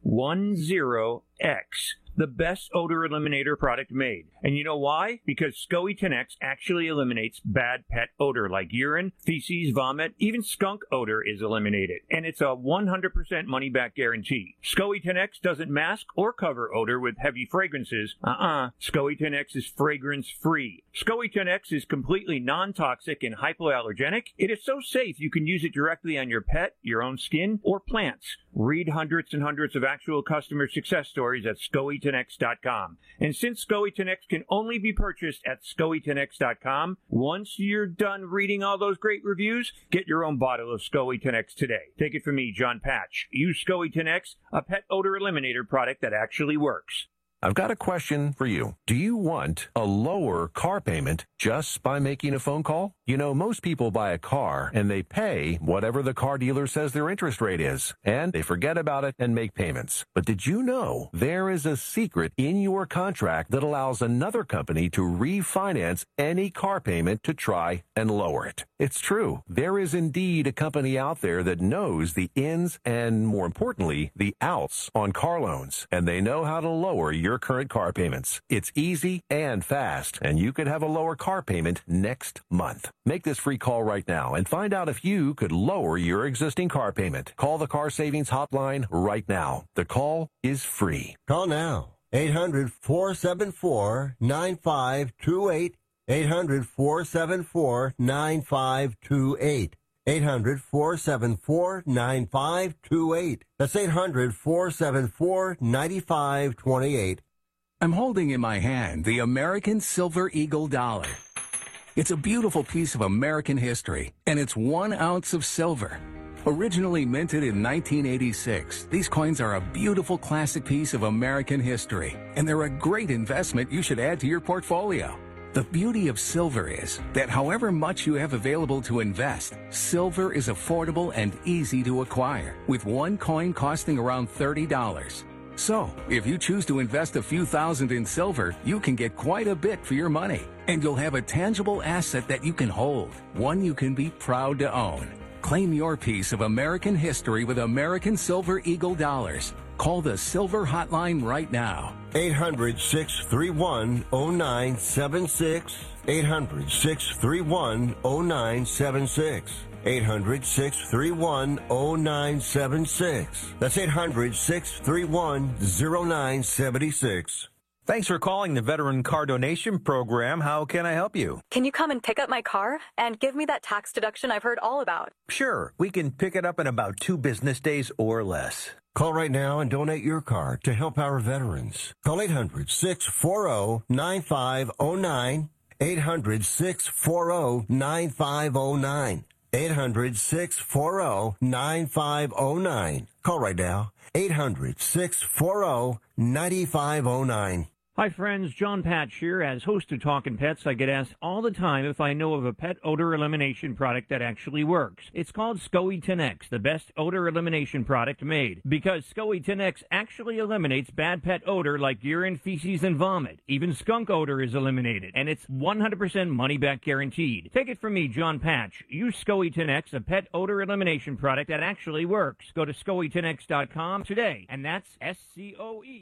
ten X. The best odor eliminator product made. And you know why? Because SCOE ten X actually eliminates bad pet odor like urine, feces, vomit, even skunk odor is eliminated. And it's a one hundred percent money-back guarantee. SCOE ten X doesn't mask or cover odor with heavy fragrances. Uh-uh. SCOE ten X is fragrance-free. SCOE ten X is completely non-toxic and hypoallergenic. It is so safe you can use it directly on your pet, your own skin, or plants. Read hundreds and hundreds of actual customer success stories at SCOE ten X dot com. And since SCOE ten X can only be purchased at SCOE ten X dot com, once you're done reading all those great reviews, get your own bottle of SCOE ten X today. Take it from me, John Patch. Use SCOE ten X, a pet odor eliminator product that actually works. I've got a question for you. Do you want a lower car payment just by making a phone call? You know, most people buy a car and they pay whatever the car dealer says their interest rate is, and they forget about it and make payments. But did you know there is a secret in your contract that allows another company to refinance any car payment to try and lower it? It's true. There is indeed a company out there that knows the ins and, more importantly, the outs on car loans, and they know how to lower your your current car payments. It's easy and fast, and you could have a lower car payment next month. Make this free call right now and find out if you could lower your existing car payment. Call the Car Savings Hotline right now. The call is free. Call now. eight hundred, four seven four, nine five two eight. eight hundred, four seven four, nine five two eight. eight hundred, four seven four, nine five two eight. That's eight hundred, four seven four, nine five two eight. I'm holding in my hand the American Silver Eagle dollar. It's a beautiful piece of American history, and it's one ounce of silver. Originally minted in nineteen eighty-six, these coins are a beautiful classic piece of American history, and they're a great investment you should add to your portfolio. The beauty of silver is that however much you have available to invest, silver is affordable and easy to acquire, with one coin costing around thirty dollars. So, if you choose to invest a few thousand in silver, you can get quite a bit for your money, and you'll have a tangible asset that you can hold, one you can be proud to own. Claim your piece of American history with American Silver Eagle dollars. Call the Silver Hotline right now. eight hundred, six three one, oh nine seven six. eight hundred, six three one, oh nine seven six. eight hundred, six three one, oh nine seven six. That's eight hundred, six three one, oh nine seven six. Thanks for calling the Veteran Car Donation Program. How can I help you? Can you come and pick up my car and give me that tax deduction I've heard all about? Sure. We can pick it up in about two business days or less. Call right now and donate your car to help our veterans. Call eight hundred, six four zero, nine five zero nine. eight hundred, six four zero, nine five zero nine. eight hundred, six four zero, nine five zero nine. Call right now. eight hundred, six four zero, nine five zero nine. Hi, friends. John Patch here. As host of Talkin' Pets, I get asked all the time if I know of a pet odor elimination product that actually works. It's called SCOE ten X, the best odor elimination product made, because SCOE ten X actually eliminates bad pet odor like urine, feces, and vomit. Even skunk odor is eliminated, and it's one hundred percent money-back guaranteed. Take it from me, John Patch. Use SCOE ten X, a pet odor elimination product that actually works. Go to SCOE ten X dot com today, and that's S C O E.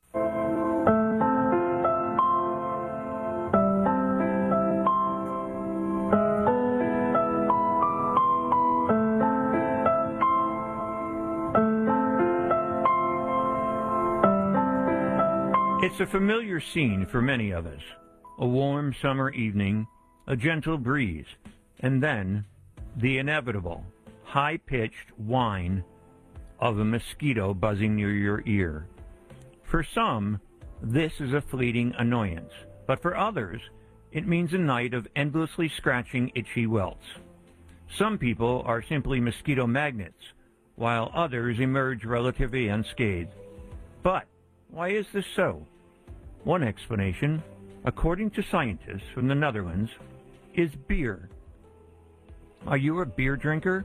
It's a familiar scene for many of us. A warm summer evening, a gentle breeze, and then the inevitable high-pitched whine of a mosquito buzzing near your ear. For some, this is a fleeting annoyance, but for others, it means a night of endlessly scratching itchy welts. Some people are simply mosquito magnets, while others emerge relatively unscathed. But why is this so? One explanation, according to scientists from the Netherlands, is beer. Are you a beer drinker?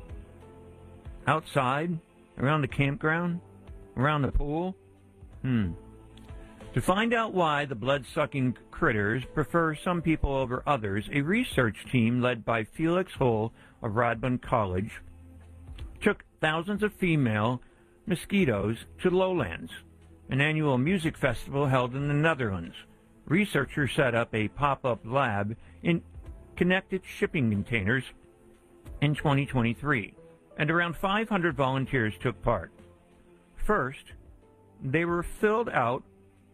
Outside? Around the campground? Around the pool? Hmm. To find out why the blood-sucking critters prefer some people over others, a research team led by Felix Hull of Radboud College took thousands of female mosquitoes to Lowlands, an annual music festival held in the Netherlands. Researchers set up a pop-up lab in connected shipping containers in twenty twenty-three, and around five hundred volunteers took part. First, they were filled out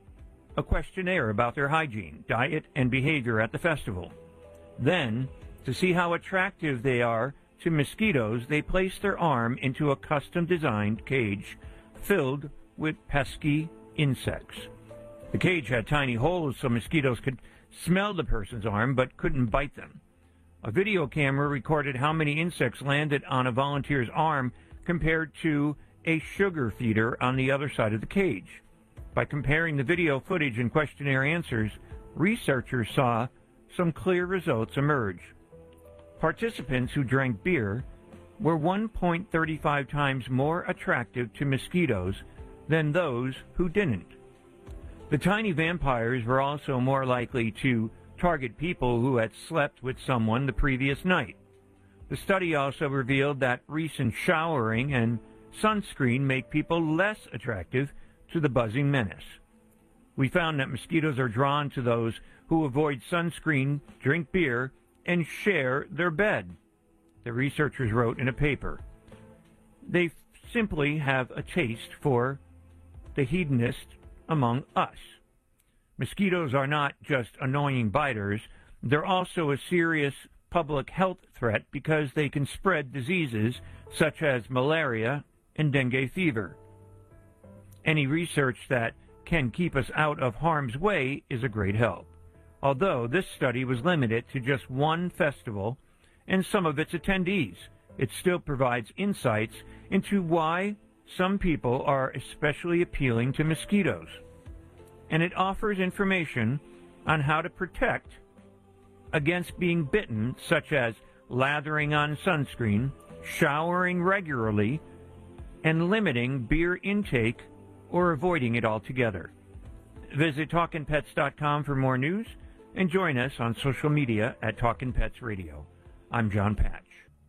a questionnaire about their hygiene, diet, and behavior at the festival. Then, to see how attractive they are to mosquitoes, they placed their arm into a custom-designed cage filled with pesky insects. The cage had tiny holes so mosquitoes could smell the person's arm but couldn't bite them. A video camera recorded how many insects landed on a volunteer's arm compared to a sugar feeder on the other side of the cage. By comparing the video footage and questionnaire answers, researchers saw some clear results emerge. Participants who drank beer were one point three five times more attractive to mosquitoes than those who didn't. The tiny vampires were also more likely to target people who had slept with someone the previous night. The study also revealed that recent showering and sunscreen make people less attractive to the buzzing menace. We found that mosquitoes are drawn to those who avoid sunscreen, drink beer, and share their bed, the researchers wrote in a paper. They simply have a taste for the hedonist among us. Mosquitoes are not just annoying biters, they're also a serious public health threat because they can spread diseases such as malaria and dengue fever. Any research that can keep us out of harm's way is a great help. Although this study was limited to just one festival and some of its attendees, it still provides insights into why some people are especially appealing to mosquitoes. And it offers information on how to protect against being bitten, such as lathering on sunscreen, showering regularly, and limiting beer intake or avoiding it altogether. Visit talkin pets dot com for more news and join us on social media at Talkin' Pets Radio. I'm John Patch.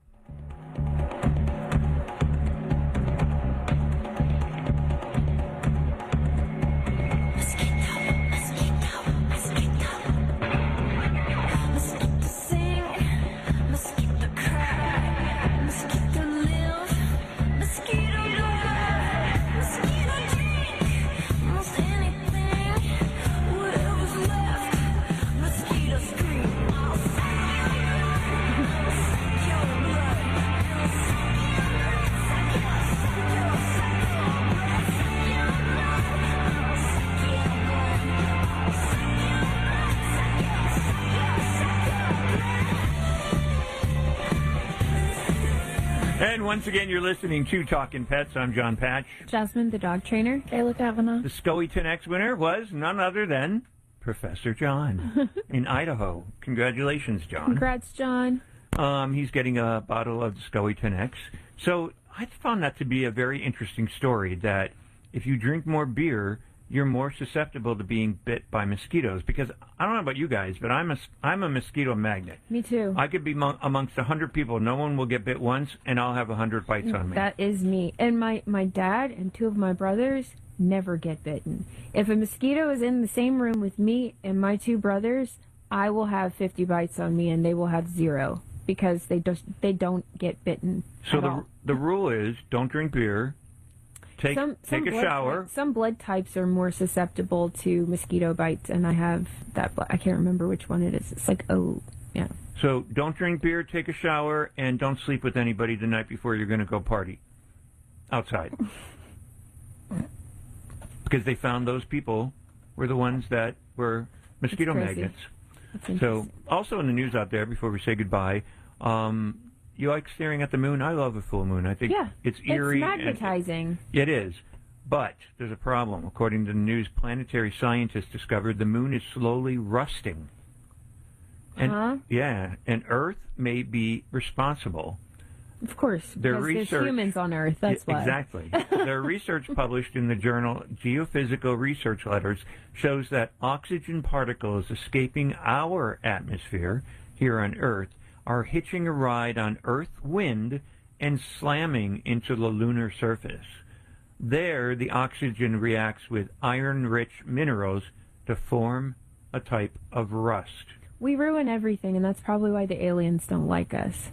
And once again, you're listening to Talkin' Pets. I'm John Patch. Jasmine, the dog trainer. Kayla Kavanaugh. The Scoey ten X winner was none other than Professor John in Idaho. Congratulations, John. Congrats, John. Um, he's getting a bottle of the Scoey ten X. So I found that to be a very interesting story, that if you drink more beer, you're more susceptible to being bit by mosquitoes. Because I don't know about you guys, but I'm a, I'm a mosquito magnet. Me too. I could be mo- amongst one hundred people. No one will get bit once, and I'll have one hundred bites on me. That is me. And my, my dad and two of my brothers, never get bitten. If a mosquito is in the same room with me and my two brothers, I will have fifty bites on me and they will have zero because they just they don't get bitten. So at the all. the rule is don't drink beer. Take some, take some a blood shower. Types, some blood types are more susceptible to mosquito bites, and I have that. blood- I can't remember which one it is. It's like oh yeah. So don't drink beer, take a shower, and don't sleep with anybody the night before you're going to go party outside. Because they found those people were the ones that were mosquito That's crazy. magnets. That's So interesting. also in the news out there, before we say goodbye, um, you like staring at the moon? I love a full moon. I think Yeah, it's eerie. It's and- magnetizing. It is. But there's a problem. According to the news, planetary scientists discovered the moon is slowly rusting. And Huh? yeah, and Earth may be responsible. Of course, Their because research- there's humans on Earth. That's Yeah, why. Exactly. Their research published in the journal Geophysical Research Letters shows that oxygen particles escaping our atmosphere here on Earth are hitching a ride on Earth wind and slamming into the lunar surface. There, the oxygen reacts with iron-rich minerals to form a type of rust. We ruin everything, and that's probably why the aliens don't like us.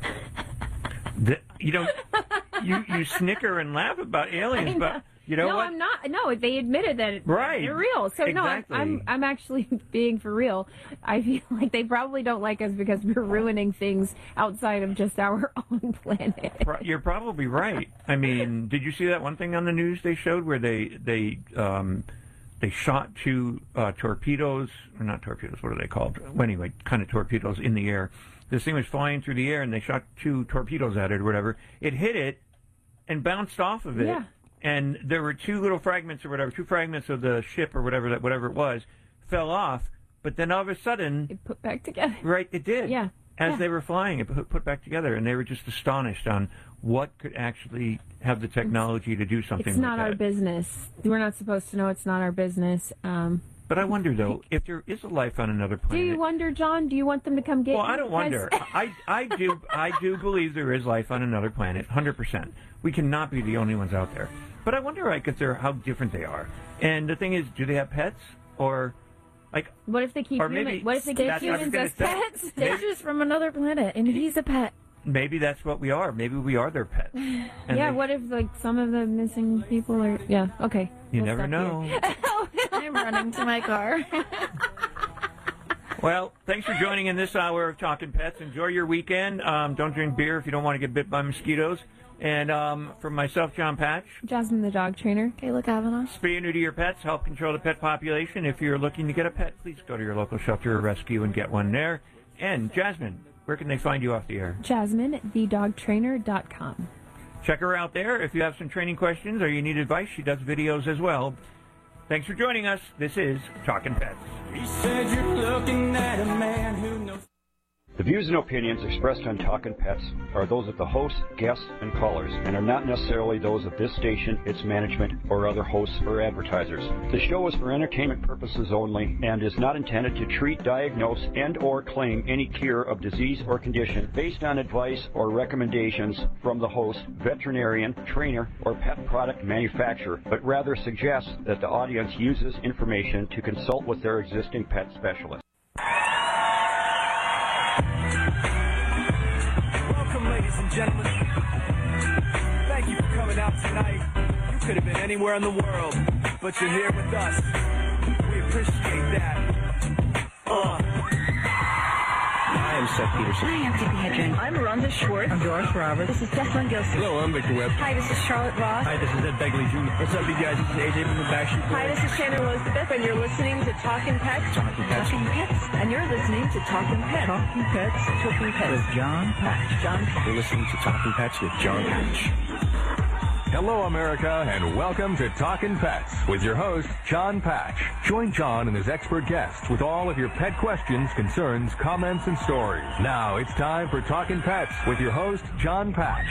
The, you know, you, you snicker and laugh about aliens, I know. but you know no, what? I'm not. No, they admitted that it, Right. they're real. So no, I'm, Exactly. I'm I'm actually being for real. I feel like they probably don't like us because we're ruining things outside of just our own planet. Pro- You're probably right. I mean, did you see that one thing on the news they showed where they they um, they shot two uh, torpedoes, or not torpedoes? What are they called? Well, anyway, kind of torpedoes in the air. This thing was flying through the air, and they shot two torpedoes at it or whatever. It hit it and bounced off of it. Yeah. And there were two little fragments or whatever, two fragments of the ship or whatever that whatever it was, fell off. But then all of a sudden, it put back together. Right, it did. Yeah. As yeah. they were flying, it put, put back together, and they were just astonished on what could actually have the technology to do something It's not like our that. business. We're not supposed to know. It's not our business. Um, But I wonder, though, if there is a life on another do planet. you wonder, John? Do you want them to come get Well, you? I don't Because- wonder. I, I do I do believe there is life on another planet, one hundred percent. We cannot be the only ones out there. But I wonder, like, if they're, how different they are. And the thing is, do they have pets? Or, like... What if they keep or human, maybe What if they keep that's what I was humans gonna as say. pets? They're just from another planet, and he's a pet. Maybe that's what we are. Maybe we are their pets. And yeah. they- What if like some of the missing people are? Yeah. Okay. You We'll never stop know. here. I'm running to my car. Well, thanks for joining in this hour of Talking Pets. Enjoy your weekend. Um, don't drink beer if you don't want to get bit by mosquitoes. And um, from myself, John Patch, Jasmine, the dog trainer. Kayla Kavanaugh. spay and neuter your pets, help control the pet population. If you're looking to get a pet, please go to your local shelter or rescue and get one there. And Jasmine, where can they find you off the air? Jasmine, the dog trainer dot com. Check her out there. If you have some training questions or you need advice, she does videos as well. Thanks for joining us. This is Talking Pets. He said you're looking at a man who knows. The views and opinions expressed on Talkin' Pets are those of the hosts, guests, and callers, and are not necessarily those of this station, its management, or other hosts or advertisers. The show is for entertainment purposes only and is not intended to treat, diagnose, and or claim any cure of disease or condition based on advice or recommendations from the host, veterinarian, trainer, or pet product manufacturer, but rather suggests that the audience uses information to consult with their existing pet specialist. Welcome, ladies and gentlemen. Thank you for coming out tonight. You could have been anywhere in the world, but you're here with us. We appreciate that. Uh. Hi, I'm Seth Peterson. Hi, I'm Tippi Hedren. I'm Rhonda Schwartz. I'm Doris Roberts. This is Declan Gilson. Hello, I'm Victor Webb. Hi, this is Charlotte Ross. Hi, this is Ed Begley Junior What's up, you guys? This is A J from the Backstreet Boys. Hi, this is Shannon Elizabeth, and you're listening to Talkin' Pets. Talking Pets. Talking Pets. And you're listening to Talkin' Pets. Talking Pets. Talking Pets. With John Patch. John Patch. You're listening to Talking Pets with John Patch. Hello, America, and welcome to Talkin' Pets with your host, John Patch. Join John and his expert guests with all of your pet questions, concerns, comments, and stories. Now it's time for Talkin' Pets with your host, John Patch.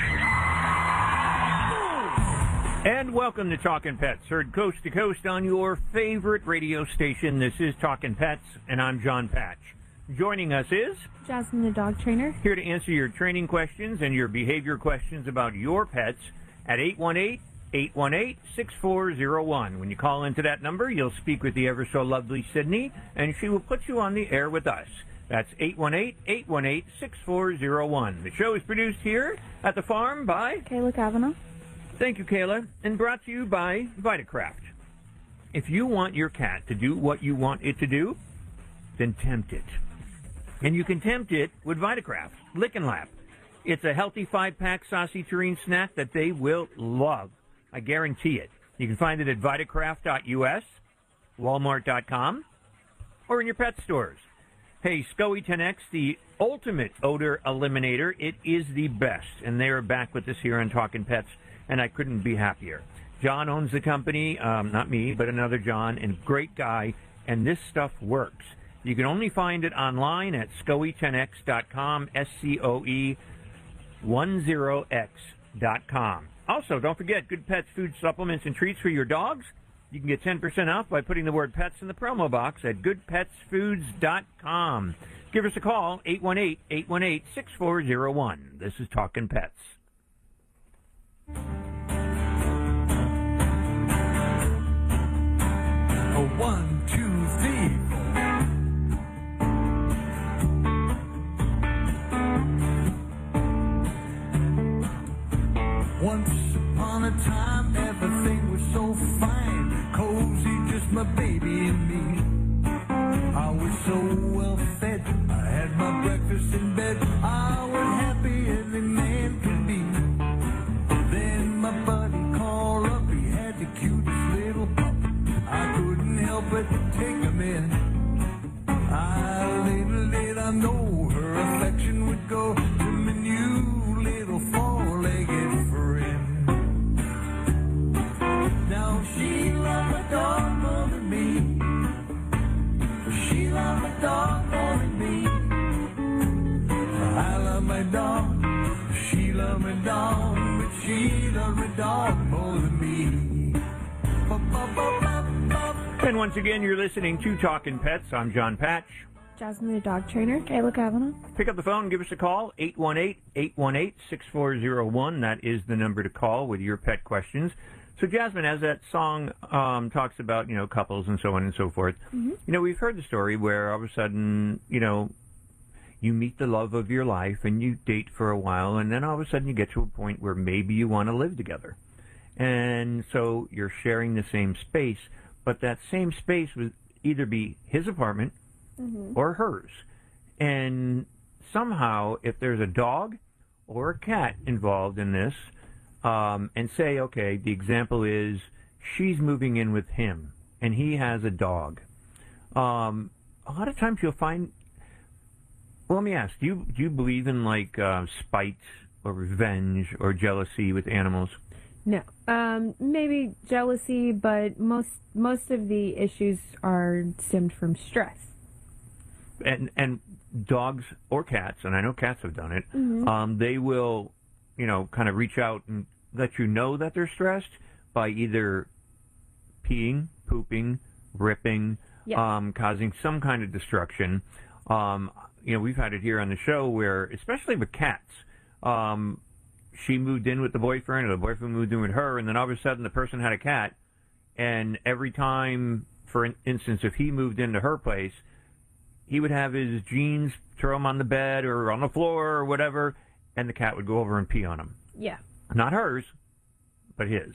And welcome to Talkin' Pets, heard coast to coast on your favorite radio station. This is Talkin' Pets, and I'm John Patch. Joining us is Jasmine, the dog trainer. here to answer your training questions and your behavior questions about your pets at eight one eight, eight one eight, six four zero one. When you call into that number, you'll speak with the ever so lovely Sydney, and she will put you on the air with us. That's eight one eight, eight one eight, six four zero one. The show is produced here at the farm by Kayla Kavanaugh. Thank you, Kayla, and brought to you by Vitacraft. If you want your cat to do what you want it to do, then tempt it. And you can tempt it with Vitacraft Lick and Lap. It's a healthy five-pack saucy tureen snack that they will love. I guarantee it. You can find it at Vitacraft dot U S, Walmart dot com, or in your pet stores. Hey, SCOE ten X, the ultimate odor eliminator. It is the best. And they are back with us here on Talking Pets, and I couldn't be happier. John owns the company, um, not me, but another John, and great guy, and this stuff works. You can only find it online at scoe ten x dot com, S C O E ten X dot com. Also, don't forget, Good Pets food supplements and treats for your dogs. You can get ten percent off by putting the word pets in the promo box at good pets foods dot com. Give us a call, eight one eight, eight one eight, six four zero one. This is Talkin' Pets. A one, two, three, four. Once upon a time, everything was so fine, cozy, just my baby and me. I was so well fed, I had my breakfast in bed, I was happy as a man could be. Then my buddy called up, he had the cutest little pup. I couldn't help but take him in. I little did I know her affection would go to my new little four-legged friend. Now she loved my dog more than me. She loved my dog more than me. I love my dog. She loved my dog, but she loved my dog more than me. Ba-ba-ba-ba. And once again, you're listening to Talkin' Pets. I'm John Patch. Jasmine, the dog trainer. Kayla Kavanaugh. Pick up the phone, give us a call, eight one eight, eight one eight, six four zero one. That is the number to call with your pet questions. So, Jasmine, as that song um, talks about, you know, couples and so on and so forth, Mm-hmm. you know, we've heard the story where all of a sudden, you know, you meet the love of your life and you date for a while, and then all of a sudden you get to a point where maybe you want to live together. And so you're sharing the same space, but that same space would either be his apartment Mm-hmm. or hers. And somehow, if there's a dog or a cat involved in this, um, and say, okay, the example is she's moving in with him, and he has a dog. Um, a lot of times you'll find, well, let me ask, do you, do you believe in, like, uh, spite or revenge or jealousy with animals? No. Um, maybe jealousy, but most most of the issues are stemmed from stress. And and dogs or cats, and I know cats have done it, Mhm. um, they will, you know, kind of reach out and let you know that they're stressed by either peeing, pooping, ripping, Yeah. um, causing some kind of destruction. Um, you know, we've had it here on the show where, especially with cats, um, she moved in with the boyfriend, or the boyfriend moved in with her, and then all of a sudden the person had a cat, and every time, for in- instance, if he moved into her place, he would have his jeans, throw them on the bed or on the floor or whatever, and the cat would go over and pee on them. Yeah. Not hers, but his.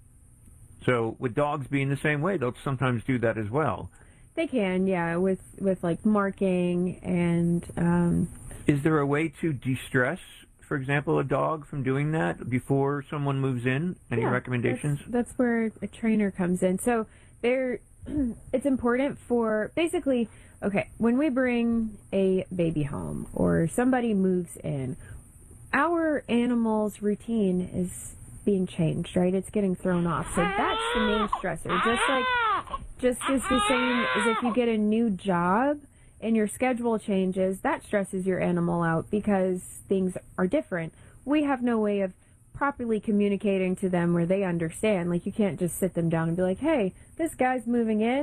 So with dogs being the same way, they'll sometimes do that as well. They can, yeah, with, with like marking and... Um, Is there a way to de-stress, for example, a dog from doing that before someone moves in? Any yeah, recommendations? That's, that's where a trainer comes in. So there, it's important for, basically, okay, when we bring a baby home or somebody moves in, our animal's routine is being changed, right? It's getting thrown off. So that's the main stressor. Just like, just as the same as if you get a new job and your schedule changes, that stresses your animal out because things are different. We have no way of properly communicating to them where they understand. Like, you can't just sit them down and be like, hey, this guy's moving in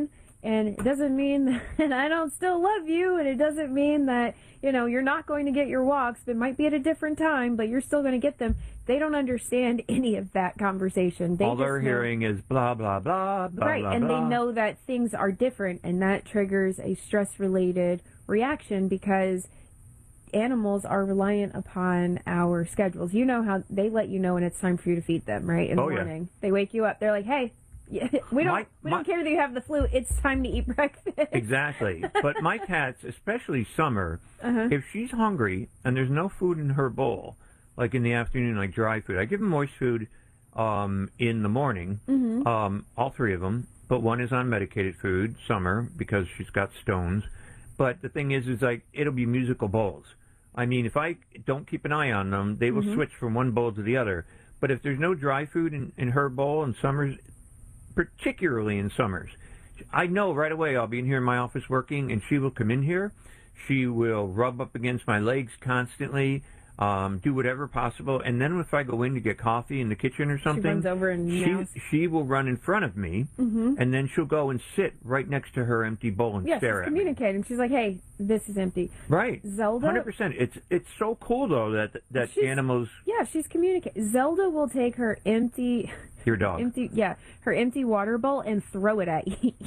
And it doesn't mean that I don't still love you, and it doesn't mean that, you know, you're not going to get your walks. It might be at a different time, but you're still going to get them. They don't understand any of that conversation. They All they're just know, hearing is blah, blah, blah, blah, right, blah, and blah. they know that things are different, and that triggers a stress-related reaction because animals are reliant upon our schedules. You know how they let you know when it's time for you to feed them, right? In the Oh, yeah. morning. They wake you up. They're like, hey, yeah, we don't My- we my- don't care that you have the flu. It's time to eat breakfast. Exactly. But my cats, especially Summer, Uh-huh. if she's hungry and there's no food in her bowl, like in the afternoon, like dry food, I give them moist food um, in the morning, Mhm. um, all three of them, but one is on medicated food, Summer, because she's got stones. But the thing is, is like, it'll be musical bowls. I mean, if I don't keep an eye on them, they will Mhm. switch from one bowl to the other. But if there's no dry food in, in her bowl in Summer's, particularly in Summers, I know right away I'll be in here in my office working, and she will come in here. She will rub up against my legs constantly, um, do whatever possible. And then if I go in to get coffee in the kitchen or something, runs over and she, meows. she will run in front of me, Mhm. and then she'll go and sit right next to her empty bowl and Yeah, she's stare at me. communicating. She's like, hey, this is empty. Right. Zelda? one hundred percent. It's it's so cool, though, that that She's- animals... Yeah, she's communicating. Zelda will take her empty... Your dog. Empty, yeah, her empty water bowl and throw it at you.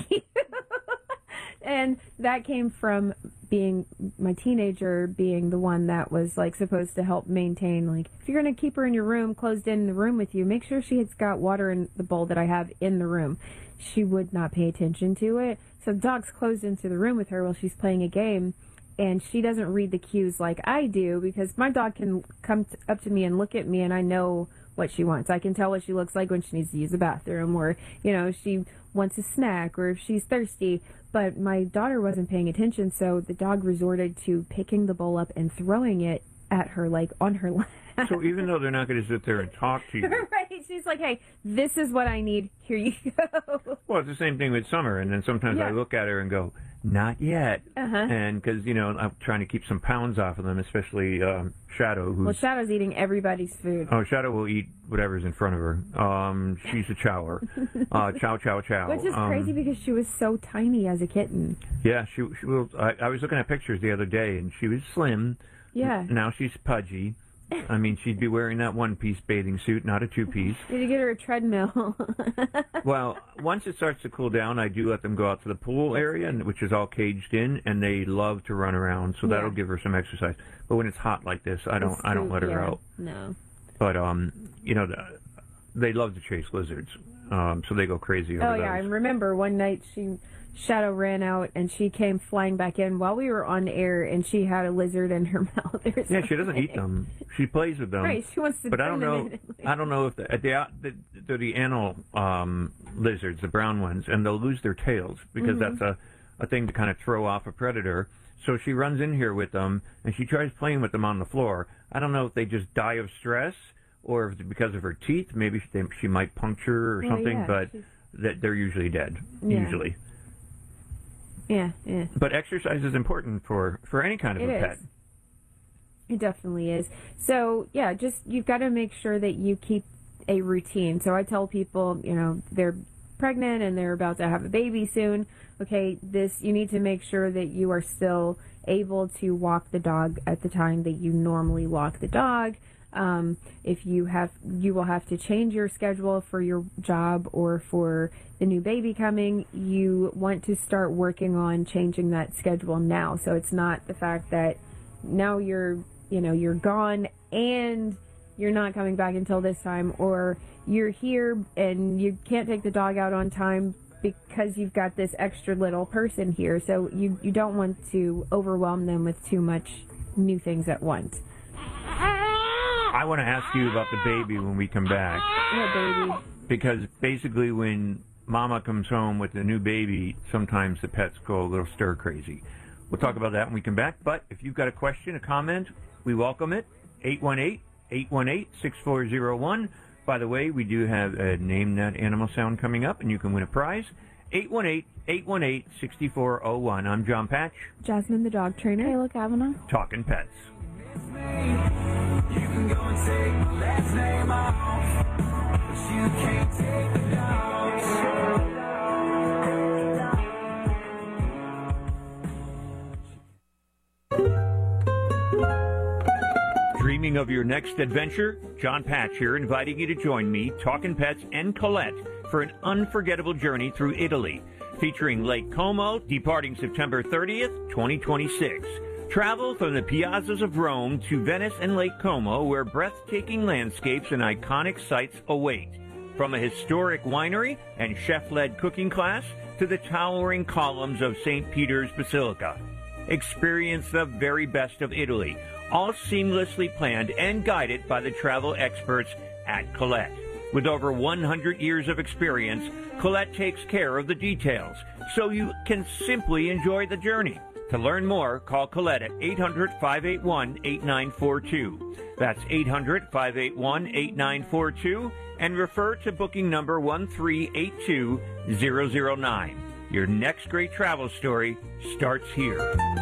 And that came from being my teenager being the one that was like supposed to help maintain, like, if you're going to keep her in your room, closed in the room with you, make sure she has got water in the bowl that I have in the room. She would not pay attention to it. So the dog's closed into the room with her while she's playing a game, and she doesn't read the cues like I do, because my dog can come t- up to me and look at me, and I know what she wants. I can tell what she looks like when she needs to use the bathroom, or, you know, she wants a snack, or if she's thirsty. But my daughter wasn't paying attention, so the dog resorted to picking the bowl up and throwing it at her, like, on her lap. So even though they're not going to sit there and talk to you... Right, she's like, hey, this is what I need. Here you go. Well, it's the same thing with Summer, and then sometimes I Yeah. look at her and go, not yet. Uh-huh. And because, you know, I'm trying to keep some pounds off of them, especially um, Shadow, who's... Well, Shadow's eating everybody's food. Oh, Shadow will eat whatever's in front of her. Um, she's a chower. Uh, chow, chow, chow. Which is um, crazy because she was so tiny as a kitten. Yeah, she, she will... I, I was looking at pictures the other day, and she was slim. Yeah. Now she's pudgy. I mean, she'd be wearing that one-piece bathing suit, not a two-piece. Need to get her a treadmill. Well, once it starts to cool down, I do let them go out to the pool area, and- which is all caged in, and they love to run around, so that'll Yeah. give her some exercise. But when it's hot like this, I don't, It's I don't too- let her yeah, out. No. But um, you know, the, they love to chase lizards, um, so they go crazy over Oh, those. yeah, I remember one night she... Shadow ran out, and she came flying back in while we were on air, and she had a lizard in her mouth. or Yeah, she doesn't something. eat them. She plays with them. Right, she wants to But I turn don't them know. in. I don't know if the, the, the they're the anal um, lizards, the brown ones, and they'll lose their tails because Mhm. that's a a thing to kind of throw off a predator. So she runs in here with them, and she tries playing with them on the floor. I don't know if they just die of stress or if it's because of her teeth. Maybe she, she might puncture or Well, something, yeah, but she's- that they're usually dead. Yeah. Usually. Yeah, yeah. But exercise is important for, for any kind of It a is. pet. It definitely is. So, yeah, just you've got to make sure that you keep a routine. So I tell people, you know, they're pregnant and they're about to have a baby soon. Okay, this you need to make sure that you are still able to walk the dog at the time that you normally walk the dog. Um, if you have, you will have to change your schedule for your job or for the new baby coming. You want to start working on changing that schedule now. So it's not the fact that now you're, you know, you're gone and you're not coming back until this time, or you're here and you can't take the dog out on time because you've got this extra little person here. So you, you don't want to overwhelm them with too much new things at once. I want to ask you about the baby when we come back. What baby? Because basically when mama comes home with the new baby, sometimes the pets go a little stir crazy. We'll talk about that when we come back. But if you've got a question, a comment, we welcome it. eight one eight, eight one eight, six four zero one. By the way, we do have a Name That Animal Sound coming up, and you can win a prize. eight one eight, eight one eight, six four zero one. I'm John Patch. Jasmine, the dog trainer. Kayla Kavanaugh. Talking Pets. You can go and take my last name off, but you can't take the dogs. Dreaming of your next adventure? John Patch here, inviting you to join me, Talkin' Pets, and Colette for an unforgettable journey through Italy, featuring Lake Como, departing September thirtieth, twenty twenty-six. Travel from the piazzas of Rome to Venice and Lake Como, where breathtaking landscapes and iconic sights await. From a historic winery and chef-led cooking class to the towering columns of Saint Peter's Basilica. Experience the very best of Italy, all seamlessly planned and guided by the travel experts at Colette. With over one hundred years of experience, Colette takes care of the details, so you can simply enjoy the journey. To learn more, call Colette at eight hundred, five eight one, eight nine four two. That's eight hundred, five eight one, eight nine four two, and refer to booking number one three eight two zero zero nine. Your next great travel story starts here.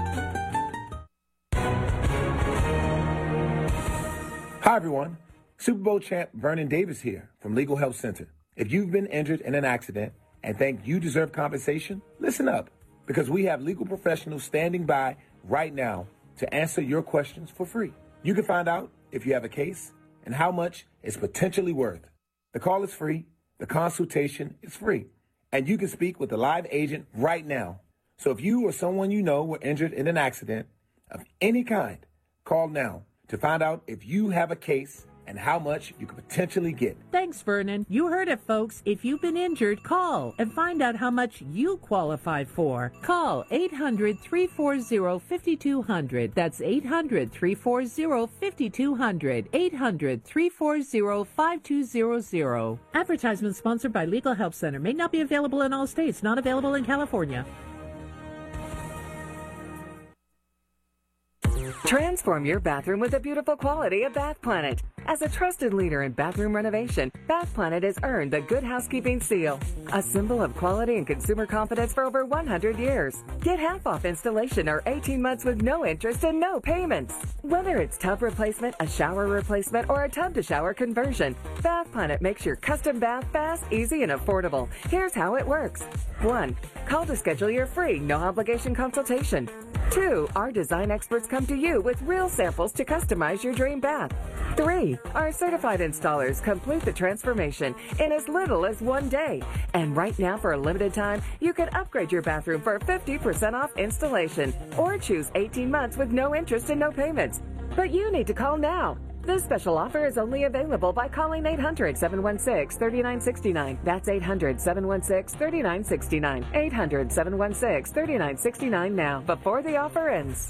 Hi, everyone. Super Bowl champ Vernon Davis here from Legal Help Center. If you've been injured in an accident and think you deserve compensation, listen up, because we have legal professionals standing by right now to answer your questions for free. You can find out if you have a case and how much it's potentially worth. The call is free, the consultation is free, and you can speak with a live agent right now. So if you or someone you know were injured in an accident of any kind, call now to find out if you have a case and how much you could potentially get. Thanks, Vernon. You heard it, folks. If you've been injured, call and find out how much you qualify for. Call eight hundred, three four zero, five two zero zero. That's eight hundred, three four zero, five two zero zero. eight hundred, three four zero, five two zero zero. Advertisement sponsored by Legal Help Center. May not be available in all states. Not available in California. Transform your bathroom with the beautiful quality of Bath Planet. As a trusted leader in bathroom renovation, Bath Planet has earned the Good Housekeeping seal, a symbol of quality and consumer confidence for over one hundred years. Get half off installation or eighteen months with no interest and no payments. Whether it's tub replacement, a shower replacement, or a tub-to-shower conversion, Bath Planet makes your custom bath fast, easy, and affordable. Here's how it works. One, call to schedule your free, no-obligation consultation. Two, our design experts come to you with real samples to customize your dream bath. Three, our certified installers complete the transformation in as little as one day. And right now, for a limited time, you can upgrade your bathroom for fifty percent off installation or choose eighteen months with no interest and no payments. But you need to call now. This special offer is only available by calling eight hundred, seven one six, three nine six nine. That's eight hundred, seven one six, three nine six nine. eight hundred, seven one six, three nine six nine now, before the offer ends.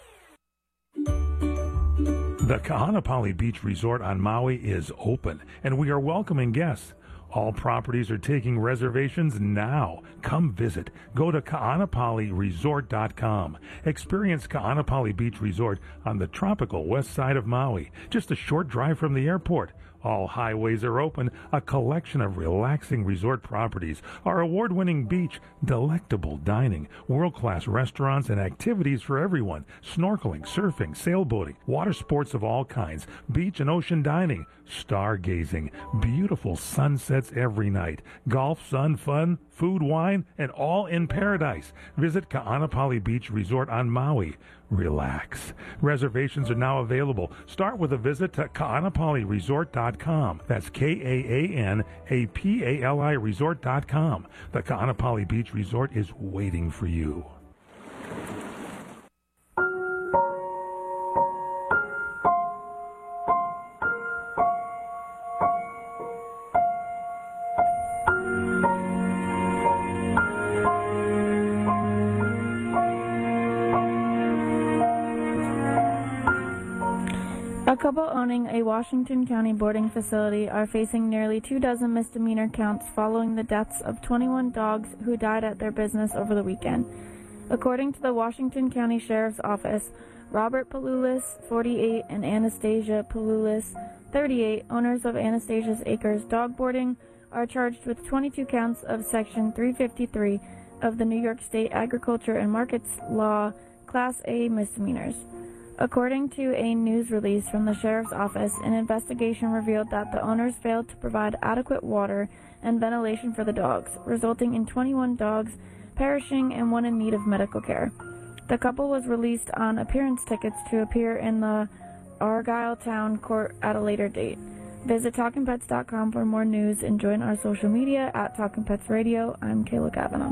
The Kahanapali Beach Resort on Maui is open, and we are welcoming guests. All properties are taking reservations now. Come visit. Go to kaanapali resort dot com. Experience Kaanapali Beach Resort on the tropical west side of Maui, just a short drive from the airport. All highways are open, a collection of relaxing resort properties, our award-winning beach, delectable dining, world-class restaurants, and activities for everyone, snorkeling, surfing, sailboating, water sports of all kinds, beach and ocean dining, stargazing, beautiful sunsets every night, golf, sun, fun, food, wine, and all in paradise. Visit Kaanapali Beach Resort on Maui. Relax. Reservations are now available. Start with a visit to kaanapali resort dot com. That's K A A N A P A L I resort dot com. The Kaanapali Beach Resort is waiting for you. A couple owning a Washington County boarding facility are facing nearly two dozen misdemeanor counts following the deaths of twenty-one dogs who died at their business over the weekend. According to the Washington County Sheriff's Office, Robert Palulis, forty-eight, and Anastasia Palulis, thirty-eight, owners of Anastasia's Acres Dog Boarding, are charged with twenty-two counts of Section three fifty-three of the New York State Agriculture and Markets Law Class A misdemeanors. According to a news release from the Sheriff's Office, an investigation revealed that the owners failed to provide adequate water and ventilation for the dogs, resulting in twenty-one dogs perishing and one in need of medical care. The couple was released on appearance tickets to appear in the Argyle Town Court at a later date. Visit talking pets dot com for more news and join our social media at Talking Pets Radio. I'm Kayla Kavanaugh.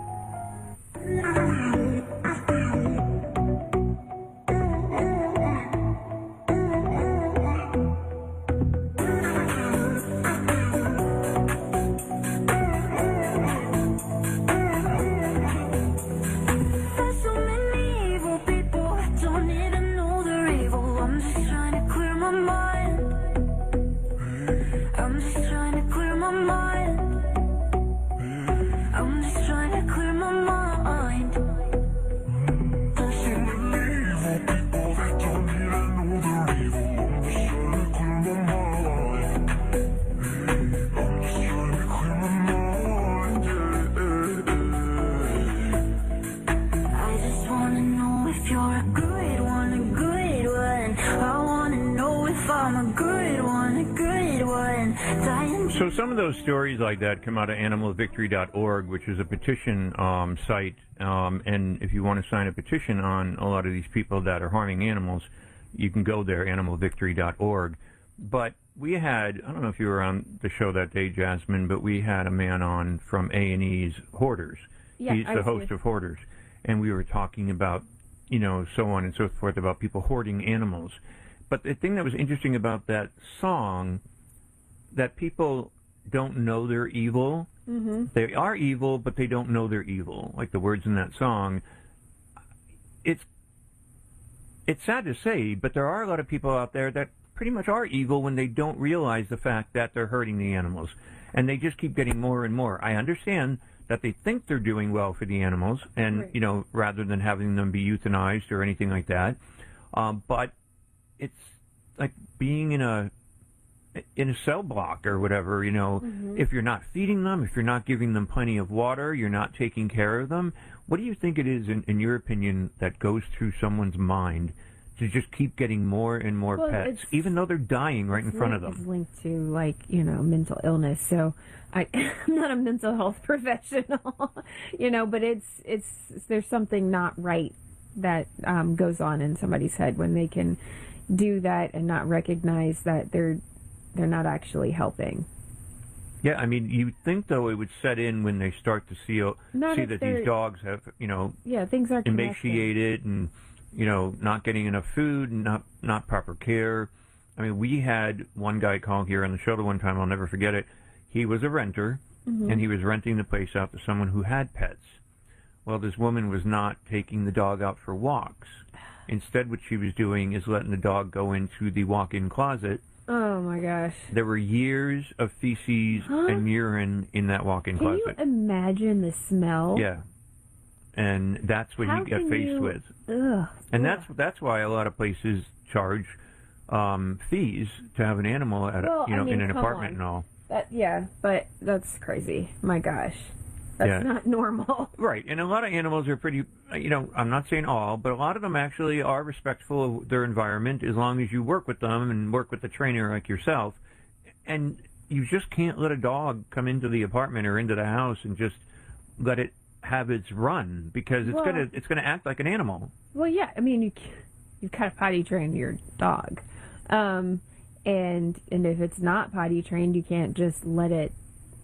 So some of those stories like that come out of animal victory dot org, which is a petition um, site. Um, and if you want to sign a petition on a lot of these people that are harming animals, you can go there, animal victory dot org. But we had, I don't know if you were on the show that day, Jasmine, but we had a man on from A and E's Hoarders. Yeah, He's I the host see. of Hoarders. And we were talking about, you know, so on and so forth, about people hoarding animals. But the thing that was interesting about that song, that people don't know they're evil. Mm-hmm. They are evil, but they don't know they're evil. Like the words in that song. It's it's sad to say, but there are a lot of people out there that pretty much are evil when they don't realize the fact that they're hurting the animals. And they just keep getting more and more. I understand that they think they're doing well for the animals, and, Right. you know, rather than having them be euthanized or anything like that. Um, but it's like being in a in a cell block or whatever, you know, Mhm. if you're not feeding them, if you're not giving them plenty of water, you're not taking care of them. What do you think it is, in, in your opinion, that goes through someone's mind to just keep getting more and more Well, pets, it's- even though they're dying right in front of It's them? linked to, like, you know, mental illness. So I, I'm not a mental health professional, you know, but it's, it's, there's something not right that um, goes on in somebody's head when they can do that and not recognize that they're, they're not actually helping. Yeah, I mean, you'd think, though, it would set in when they start to see, Not see if that they're- these dogs have, you know, Yeah, things are connected. emaciated and, you know, not getting enough food and not, not proper care. I mean, we had one guy call here on the show the one time, I'll never forget it. He was a renter, Mhm. and he was renting the place out to someone who had pets. Well, this woman was not taking the dog out for walks. Instead, what she was doing is letting the dog go into the walk-in closet. Oh my gosh. There were years of feces Huh? and urine in that walk-in Can closet. you imagine the smell? Yeah. And that's what How you get can faced you- with. Ugh. And that's that's why a lot of places charge um, fees to have an animal at a, Well, you know I mean, in an come apartment on. and all. That, yeah, but that's crazy. My gosh. That's Yeah. not normal. Right, and a lot of animals are pretty, you know, I'm not saying all, but a lot of them actually are respectful of their environment as long as you work with them and work with a trainer like yourself. And you just can't let a dog come into the apartment or into the house and just let it have its run, because it's Well- gonna it's gonna act like an animal. Well, yeah, I mean, you c- you've got to potty train your dog, um, and and if it's not potty trained, you can't just let it,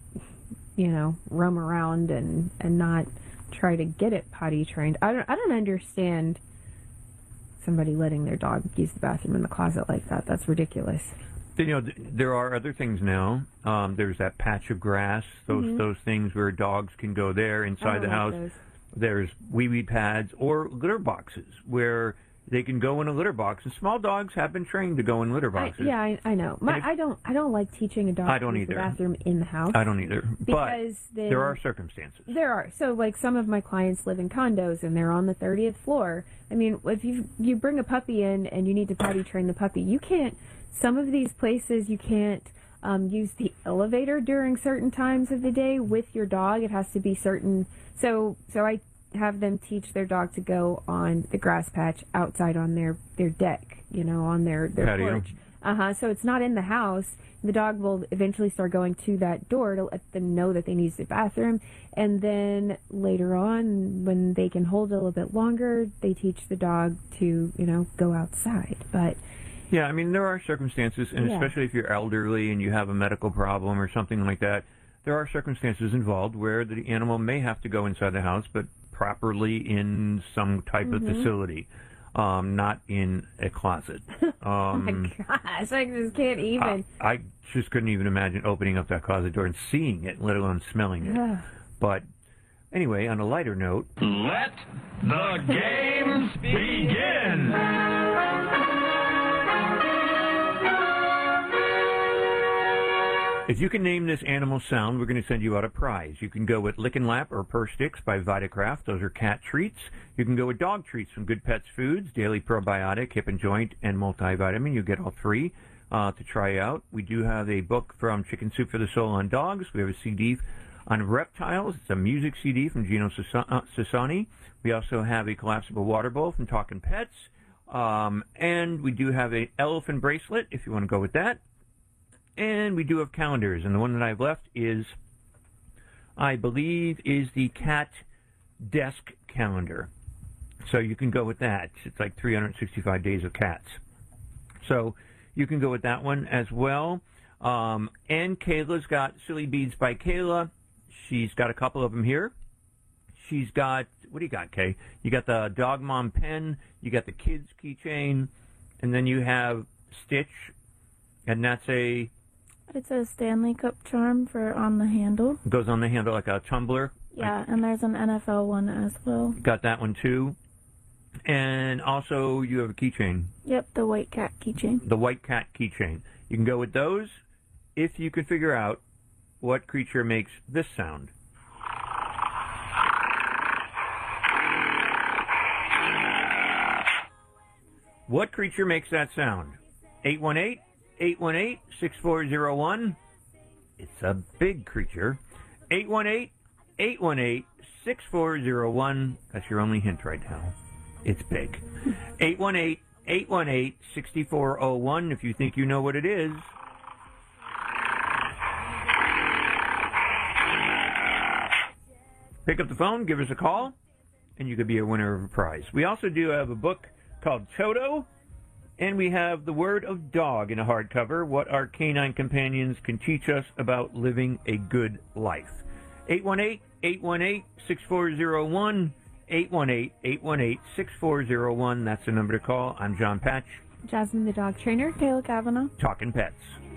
you know, roam around and and not try to get it potty trained. I don't I don't understand somebody letting their dog use the bathroom in the closet like that. That's ridiculous. You know, th- there are other things now. Um, there's that patch of grass, those Mhm. those things where dogs can go there inside I the don't like house. those. There's wee-wee pads or litter boxes where they can go in a litter box. And small dogs have been trained to go in litter I, boxes. yeah, I, I know. My, And if- I don't I don't like teaching a dog I don't to use the either. bathroom in the house. I don't either. Because but then- there are circumstances. There are. So, like, some of my clients live in condos, and they're on the thirtieth floor. I mean, if you you bring a puppy in and you need to potty train the puppy, you can't, some of these places, you can't um, use the elevator during certain times of the day with your dog. It has to be certain. So, so I have them teach their dog to go on the grass patch outside on their, their deck, you know, on their, their Patio. porch. Uh-huh. So it's not in the house. The dog will eventually start going to that door to let them know that they need the bathroom. And then later on, when they can hold it a little bit longer, they teach the dog to, you know, go outside. But Yeah, I mean, there are circumstances, and Yeah. especially if you're elderly and you have a medical problem or something like that, there are circumstances involved where the animal may have to go inside the house, but properly in some type of Mhm. facility, um, not in a closet. Oh my Um, gosh, I just can't even. I, I just couldn't even imagine opening up that closet door and seeing it, let alone smelling it. Ugh. But anyway, on a lighter note, Let the games begin! if you can name this animal sound, we're going to send you out a prize. You can go with Lick and Lap or Purr Sticks by Vitacraft. Those are cat treats. You can go with dog treats from Good Pets Foods, Daily Probiotic, Hip and Joint, and Multivitamin. You get all three uh, to try out. We do have a book from Chicken Soup for the Soul on dogs. We have a C D on reptiles. It's a music C D from Gino Sassani. We also have a collapsible water bowl from Talkin' Pets. Um, and we do have an elephant bracelet, if you want to go with that. And we do have calendars, and the one that I've left is, I believe, is the cat desk calendar. So you can go with that. It's like three hundred sixty-five days of cats. So you can go with that one as well. Um, and Kayla's got Silly Beads by Kayla. She's got a couple of them here. She's got, what do you got, Kay? You got the Dog Mom pen, you got the kids keychain, and then you have Stitch, and that's a... It's a Stanley Cup charm for on the handle. goes on the handle like a tumbler. Yeah, and there's an N F L one as well. Got that one too. And also you have a keychain. Yep, the white cat keychain. The white cat keychain. You can go with those if you can figure out what creature makes this sound. What creature makes that sound? eight one eight, eight one eight, six four zero one. It's a big creature. eight one eight, eight one eight, six four zero one. That's your only hint right now. It's big. eight one eight, eight one eight, six four zero one if you think you know what it is. Pick up the phone, give us a call, and you could be a winner of a prize. We also do have a book called Toto, and we have The Word of Dog in a hardcover, what our canine companions can teach us about living a good life. eight one eight, eight one eight, six four zero one, eight one eight, eight one eight, six four zero one. That's the number to call. I'm John Patch. Jasmine the dog trainer. Kayla Kavanaugh. Talking Pets.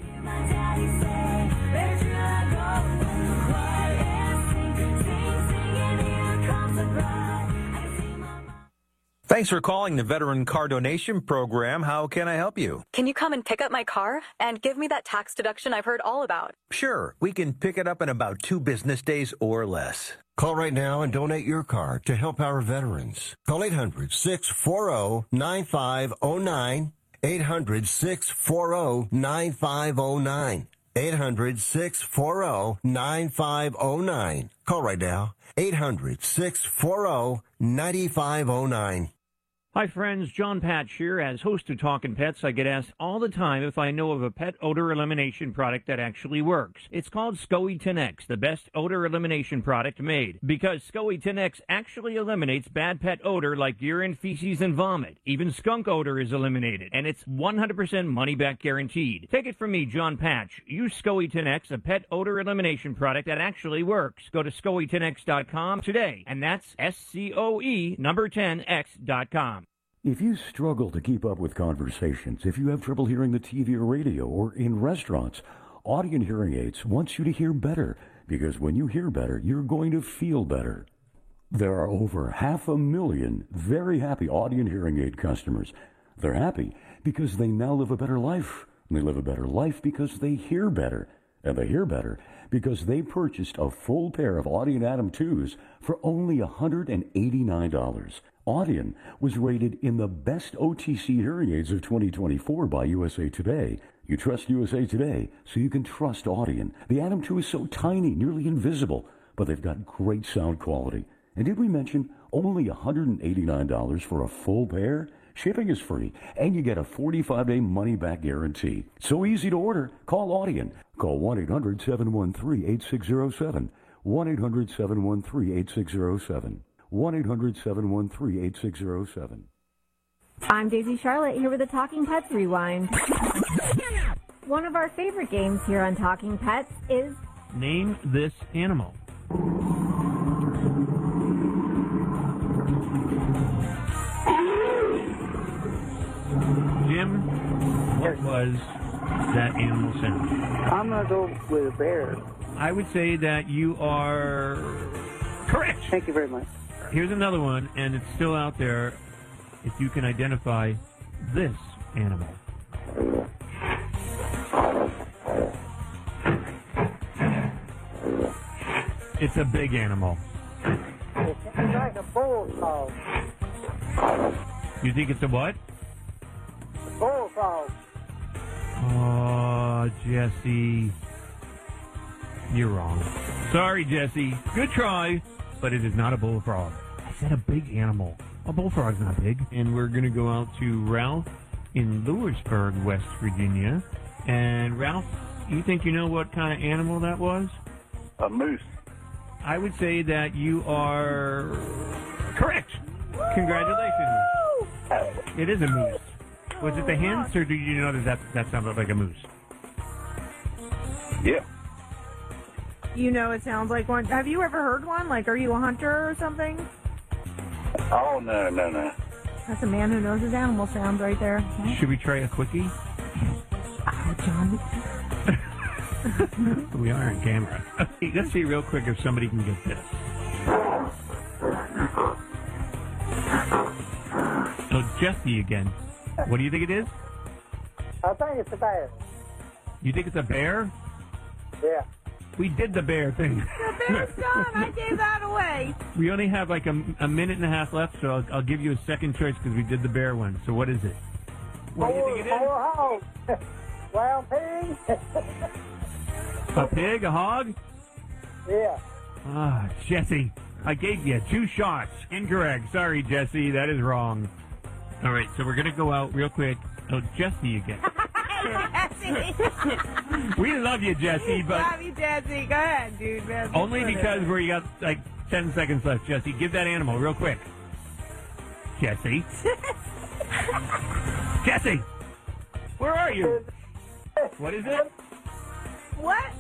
Thanks for calling the Veteran Car Donation Program. How can I help you? Can you come and pick up my car and give me that tax deduction I've heard all about? Sure, we can pick it up in about two business days or less. Call right now and donate your car to help our veterans. Call eight hundred, six four zero, nine five zero nine. eight hundred, six four zero, nine five zero nine. eight hundred, six four zero, nine five zero nine. Call right now. eight hundred, six four zero, nine five zero nine. Hi, friends. John Patch here. As host of Talkin' Pets, I get asked all the time if I know of a pet odor elimination product that actually works. It's called SCOE ten X, the best odor elimination product made. Because SCOE ten X actually eliminates bad pet odor like urine, feces, and vomit. Even skunk odor is eliminated, and it's one hundred percent money-back guaranteed. Take it from me, John Patch. Use SCOE ten X, a pet odor elimination product that actually works. Go to scoe ten x dot com today, and that's S C O E number ten X dot com. If you struggle to keep up with conversations, if you have trouble hearing the T V or radio, or in restaurants, Audient Hearing Aids wants you to hear better, because when you hear better, you're going to feel better. There are over half a million very happy Audient Hearing Aid customers. They're happy because they now live a better life. They live a better life because they hear better. And they hear better because they purchased a full pair of Audient Atom twos for only one hundred eighty-nine dollars. Audient was rated in the best O T C hearing aids of twenty twenty-four by U S A Today. You trust U S A Today, so you can trust Audient. The Atom two is so tiny, nearly invisible, but they've got great sound quality. And did we mention only one hundred eighty-nine dollars for a full pair? Shipping is free, and you get a forty-five day money-back guarantee. So easy to order. Call Audient. Call one eight hundred, seven one three, eight six zero seven. one eight hundred, seven one three, eight six zero seven. one eight hundred, seven one three, eight six zero seven. I'm Daisy Charlotte here with the Talking Pets Rewind. One of our favorite games here on Talking Pets is Name this animal. Jim, what was that animal sound? I'm going to go with a bear. I would say that you are correct. Thank you very much. Here's another one, and it's still out there. If you can identify this animal. It's a big animal. It's like a bullfrog. You think it's a what? Bullfrog. Oh, Jesse. You're wrong. Sorry, Jesse. Good try, but it is not a bullfrog. I said a big animal. A bullfrog's not big. And we're going to go out to Ralph in Lewisburg, West Virginia. And Ralph, you think you know what kind of animal that was? A moose. I would say that you are correct. Congratulations. It is a moose. Was it the hens, or did you know that that, that sounded like a moose? Yeah. You know it sounds like one. Have you ever heard one? Like, are you a hunter or something? Oh, no, no, no. That's a man who knows his animal sounds right there. Should we try a quickie? Oh, John. We are on camera. Okay, let's see real quick if somebody can get this. Oh, Jesse again. What do you think it is? I think it's a bear. You think it's a bear? Yeah. We did the bear thing. The bear's gone. I gave that away. We only have like a, a minute and a half left, so I'll, I'll give you a second choice because we did the bear one. So what is it? What do you think it is? Oh, oh, Wild pig. A pig? A hog? Yeah. Ah, Jesse, I gave you two shots. Incorrect. Sorry, Jesse. That is wrong. All right, so we're going to go out real quick. Oh, Jesse again. We love you, Jesse, but Love you, Jesse. Go ahead, dude. Man. only because we got like ten seconds left. Jesse, give that animal real quick. Jesse. Jesse, where are you? What is it? What?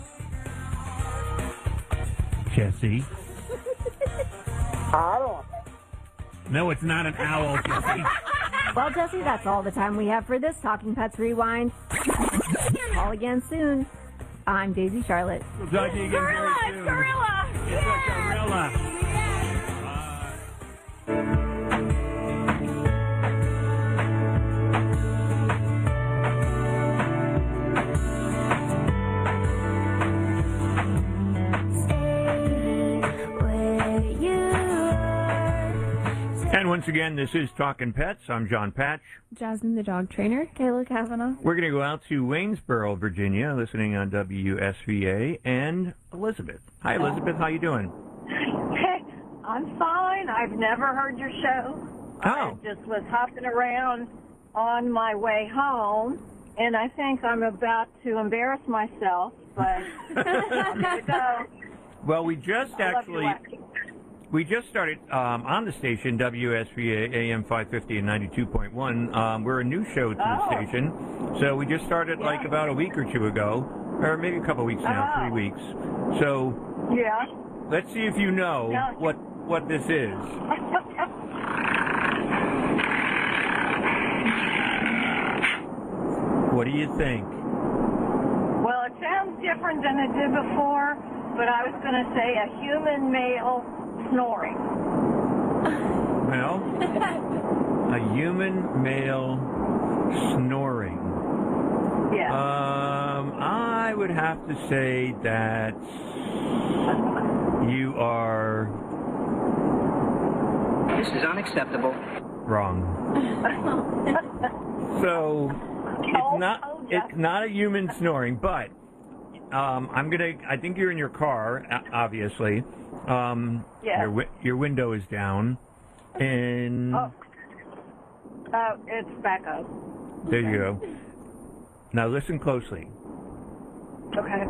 Jesse. I don't. No, it's not an owl, Jesse. Well, Jesse, that's all the time we have for this Talking Pets Rewind. Call again soon. I'm Daisy Charlotte. We'll talk to you again Gorilla, very soon. gorilla. It's a gorilla. And once again, this is Talking Pets. I'm John Patch. Jasmine, the dog trainer. Kayla Kavanaugh. We're going to go out to Waynesboro, Virginia, listening on W S V A, and Elizabeth. Hi, Elizabeth. How you doing? Hey, I'm fine. I've never heard your show. Oh. I just was hopping around on my way home, and I think I'm about to embarrass myself, but I'm going to go. Well, we just I love actually... your waxing. We just started um, on the station, W S V A, A M five fifty and ninety-two point one. Um, we're a new show to Oh. the station. So we just started Yeah. like about a week or two ago, or maybe a couple weeks now, Oh. three weeks. So Yeah. let's see if you know Yeah. what, what this is. What do you think? Well, it sounds different than it did before, but I was going to say a human male snoring. Well, a human male snoring. Yeah. Um, I would have to say that you are This is unacceptable. wrong. So it's not it's not a human snoring, but um, I'm gonna. I think you're in your car, o- obviously. Um, Yeah. Your wi- your window is down, and Oh. Uh, it's back up. there you go. Now listen closely. Okay.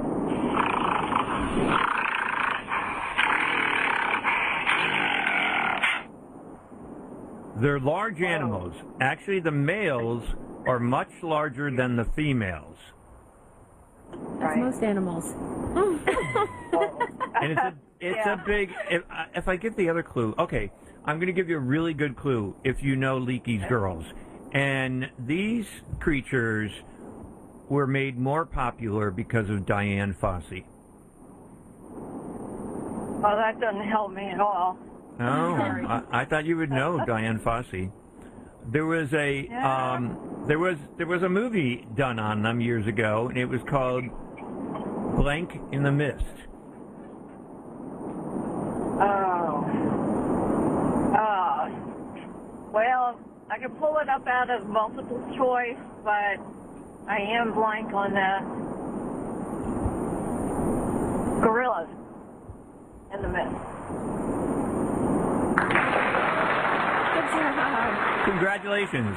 They're large animals. Actually, the males are much larger than the females. That's most animals. And it's a, it's Yeah. a big, if, if I give the other clue, okay, I'm going to give you a really good clue if you know Leakey's girls. And these creatures were made more popular because of Diane Fossey. Well, that doesn't help me at all. Oh, I, I thought you would know Diane Fossey. There was a Yeah. um, there was there was a movie done on them years ago, and it was called Blank in the Mist. Oh. Uh, well, I could pull it up out of multiple choice, but I am blank on that. Gorillas in the mist. Good job. Congratulations.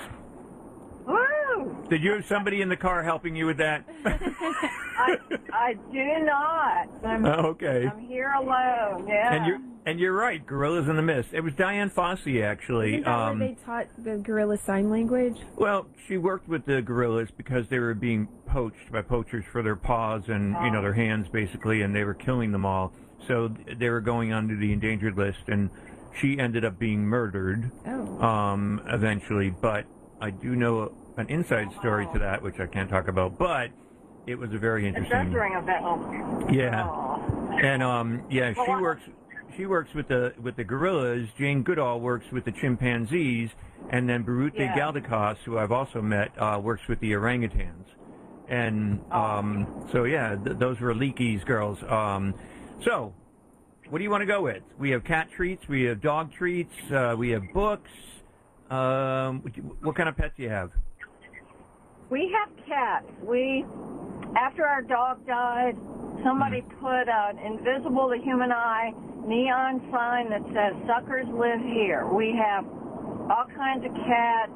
Woo! Did you have somebody in the car helping you with that? I, I do not. I'm, Oh, okay. I'm here alone, yeah. And you're and you're right. Gorillas in the Mist. It was Diane Fossey actually. Isn't that Um, where they taught the gorilla sign language? Well, she worked with the gorillas because they were being poached by poachers for their paws and you know their hands basically, and they were killing them all. So they were going onto the endangered list, and she ended up being murdered Oh. um, eventually. But I do know an inside story to that, which I can't talk about. But it was a very It does interesting. ring a bell. Yeah, Oh. and um, yeah, Well, she I- works. She works with the with the gorillas. Jane Goodall works with the chimpanzees, and then Barute Yeah. Galdikas, who I've also met, uh, works with the orangutans. And um, so yeah, th- those were Leakey's girls. Um, so, what do you want to go with? We have cat treats, we have dog treats, uh, we have books. Um, what kind of pet do you have? We have cats. We, after our dog died, somebody put an invisible to human eye neon sign that says "Suckers live here." We have all kinds of cats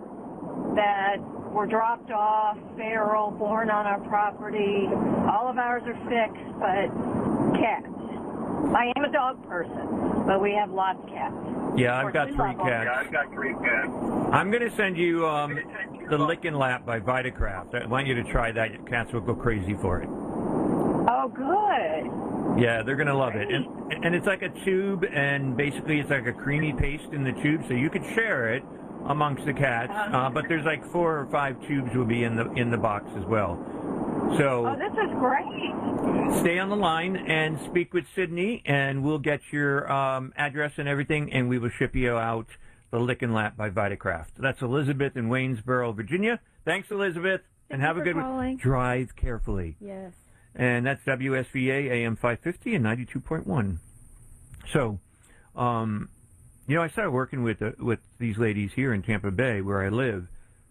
that were dropped off, feral, born on our property. All of ours are fixed, but cats. I am a dog person, but we have lots of cats. Yeah, Of I've got course, we three love them. cats. Yeah, I've got three cats. I'm going to send you um, the Lick and Lap by Vitacraft. I want you to try that. Your cats will go crazy for it. Oh, good. Yeah, they're going to love it. And, and it's like a tube, and basically it's like a creamy paste in the tube, so you could share it amongst the cats. Uh, but there's like four or five tubes will be in the in the box as well. So Oh, this is great. stay on the line and speak with Sydney, and we'll get your um, address and everything, and we will ship you out the Lick and Lap by Vitacraft. That's Elizabeth in Waynesboro, Virginia. Thanks, Elizabeth, and have a for good calling. one. Drive carefully. Yes. And that's W S V A A M five fifty and ninety-two point one. So, um, you know, I started working with uh, with these ladies here in Tampa Bay, where I live,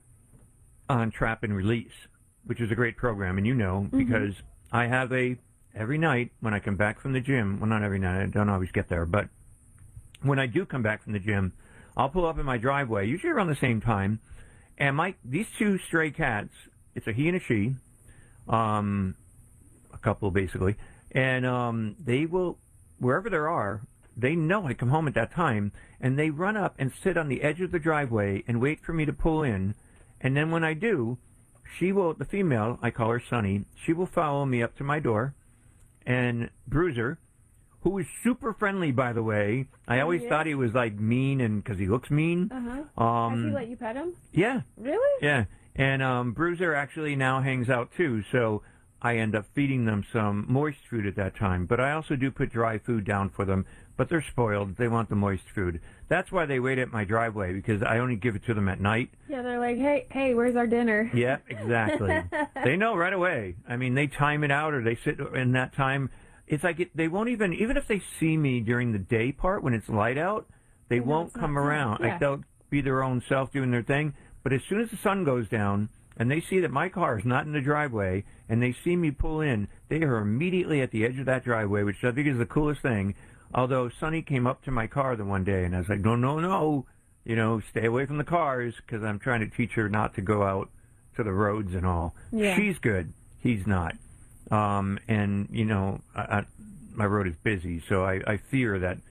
on Trap and Release, which is a great program, and you know, Mhm. because I have a, every night when I come back from the gym, well, not every night, I don't always get there, but when I do come back from the gym, I'll pull up in my driveway, usually around the same time, and my these two stray cats, it's a he and a she, um, a couple basically, and um, they will, wherever they are, they know I come home at that time, and they run up and sit on the edge of the driveway and wait for me to pull in, and then when I do, she will, the female, I call her Sunny, she will follow me up to my door, and Bruiser, who is super friendly, by the way, I Oh, always yeah? thought he was like mean, and because he looks mean. Uh-huh. Um, Has he let you pet him? Yeah. Really? Yeah, and um, Bruiser actually now hangs out too, so I end up feeding them some moist food at that time. But I also do put dry food down for them, but they're spoiled. They want the moist food. That's why they wait at my driveway, because I only give it to them at night. Yeah, they're like, hey, hey, where's our dinner? Yeah, exactly. They know right away. I mean, they time it out, or they sit in that time. It's like it, they won't even, even if they see me during the day part when it's light out, they They know won't it's not come time. around. Yeah. Like they'll be their own self doing their thing. But as soon as the sun goes down and they see that my car is not in the driveway and they see me pull in, they are immediately at the edge of that driveway, which I think is the coolest thing. Although Sonny came up to my car the one day and I was like, no, no, no, you know, stay away from the cars, because I'm trying to teach her not to go out to the roads and all. Yeah. She's good. He's not. Um, and, you know, I, I, my road is busy, so I, I fear that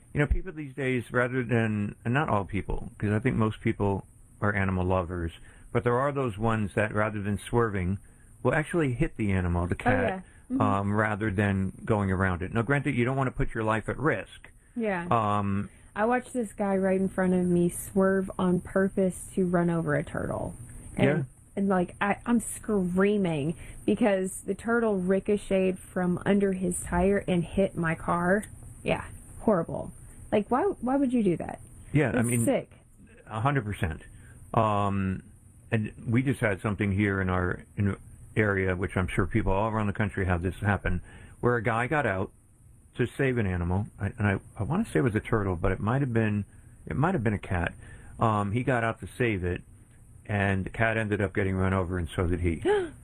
You know, people these days, rather than, and not all people, because I think most people are animal lovers, but there are those ones that rather than swerving will actually hit the animal, the cat, Oh, yeah. Mhm. um, rather than going around it. Now, granted, you don't want to put your life at risk. Yeah. Um, I watched this guy right in front of me swerve on purpose to run over a turtle. And, Yeah. and like, I, I'm screaming because the turtle ricocheted from under his tire and hit my car. Yeah, horrible. Like, why why would you do that? yeah, It's I mean, sick. A hundred percent. Um, and we just had something here in our in area, which I'm sure people all around the country have this happen, where a guy got out to save an animal, I, and I, I want to say it was a turtle, but it might have been it might have been a cat. Um, he got out to save it, and the cat ended up getting run over, and so did he.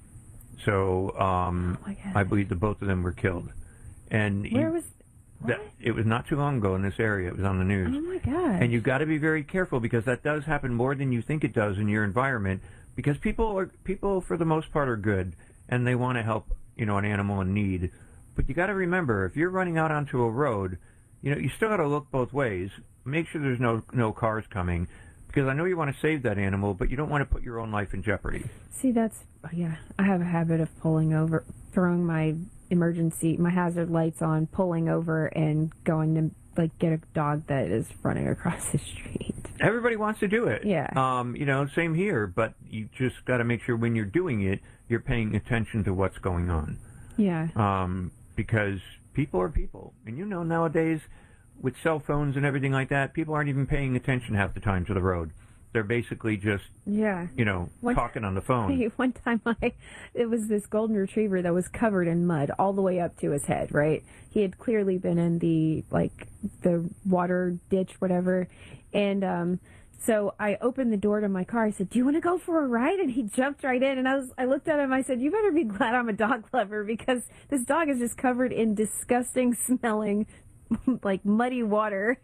So um, Oh my God. I believe the both of them were killed. And he- Where was... that, it was not too long ago in this area. It was on the news. Oh my gosh. And you've got to be very careful because that does happen more than you think it does in your environment. Because people are people for the most part are good and they want to help, you know, an animal in need. But you got to remember, if you're running out onto a road, you know, you still got to look both ways. Make sure there's no no cars coming, because I know you want to save that animal, but you don't want to put your own life in jeopardy. See, that's... Yeah, I have a habit of pulling over, throwing my emergency, my hazard lights on, pulling over, and going to, like, get a dog that is running across the street. Everybody wants to do it. Yeah. Um, you know, same here, but you just got to make sure when you're doing it, you're paying attention to what's going on. Yeah. Um, because people are people. And you know, nowadays, with cell phones and everything like that, people aren't even paying attention half the time to the road. They're basically just, Yeah. you know, One- talking on the phone. One time, I it was this golden retriever that was covered in mud all the way up to his head. Right, he had clearly been in the like the water ditch, whatever, and um, so I opened the door to my car. I said, "Do you want to go for a ride?" And he jumped right in. And I was, I looked at him. I said, "You better be glad I'm a dog lover because this dog is just covered in disgusting smelling, like muddy water."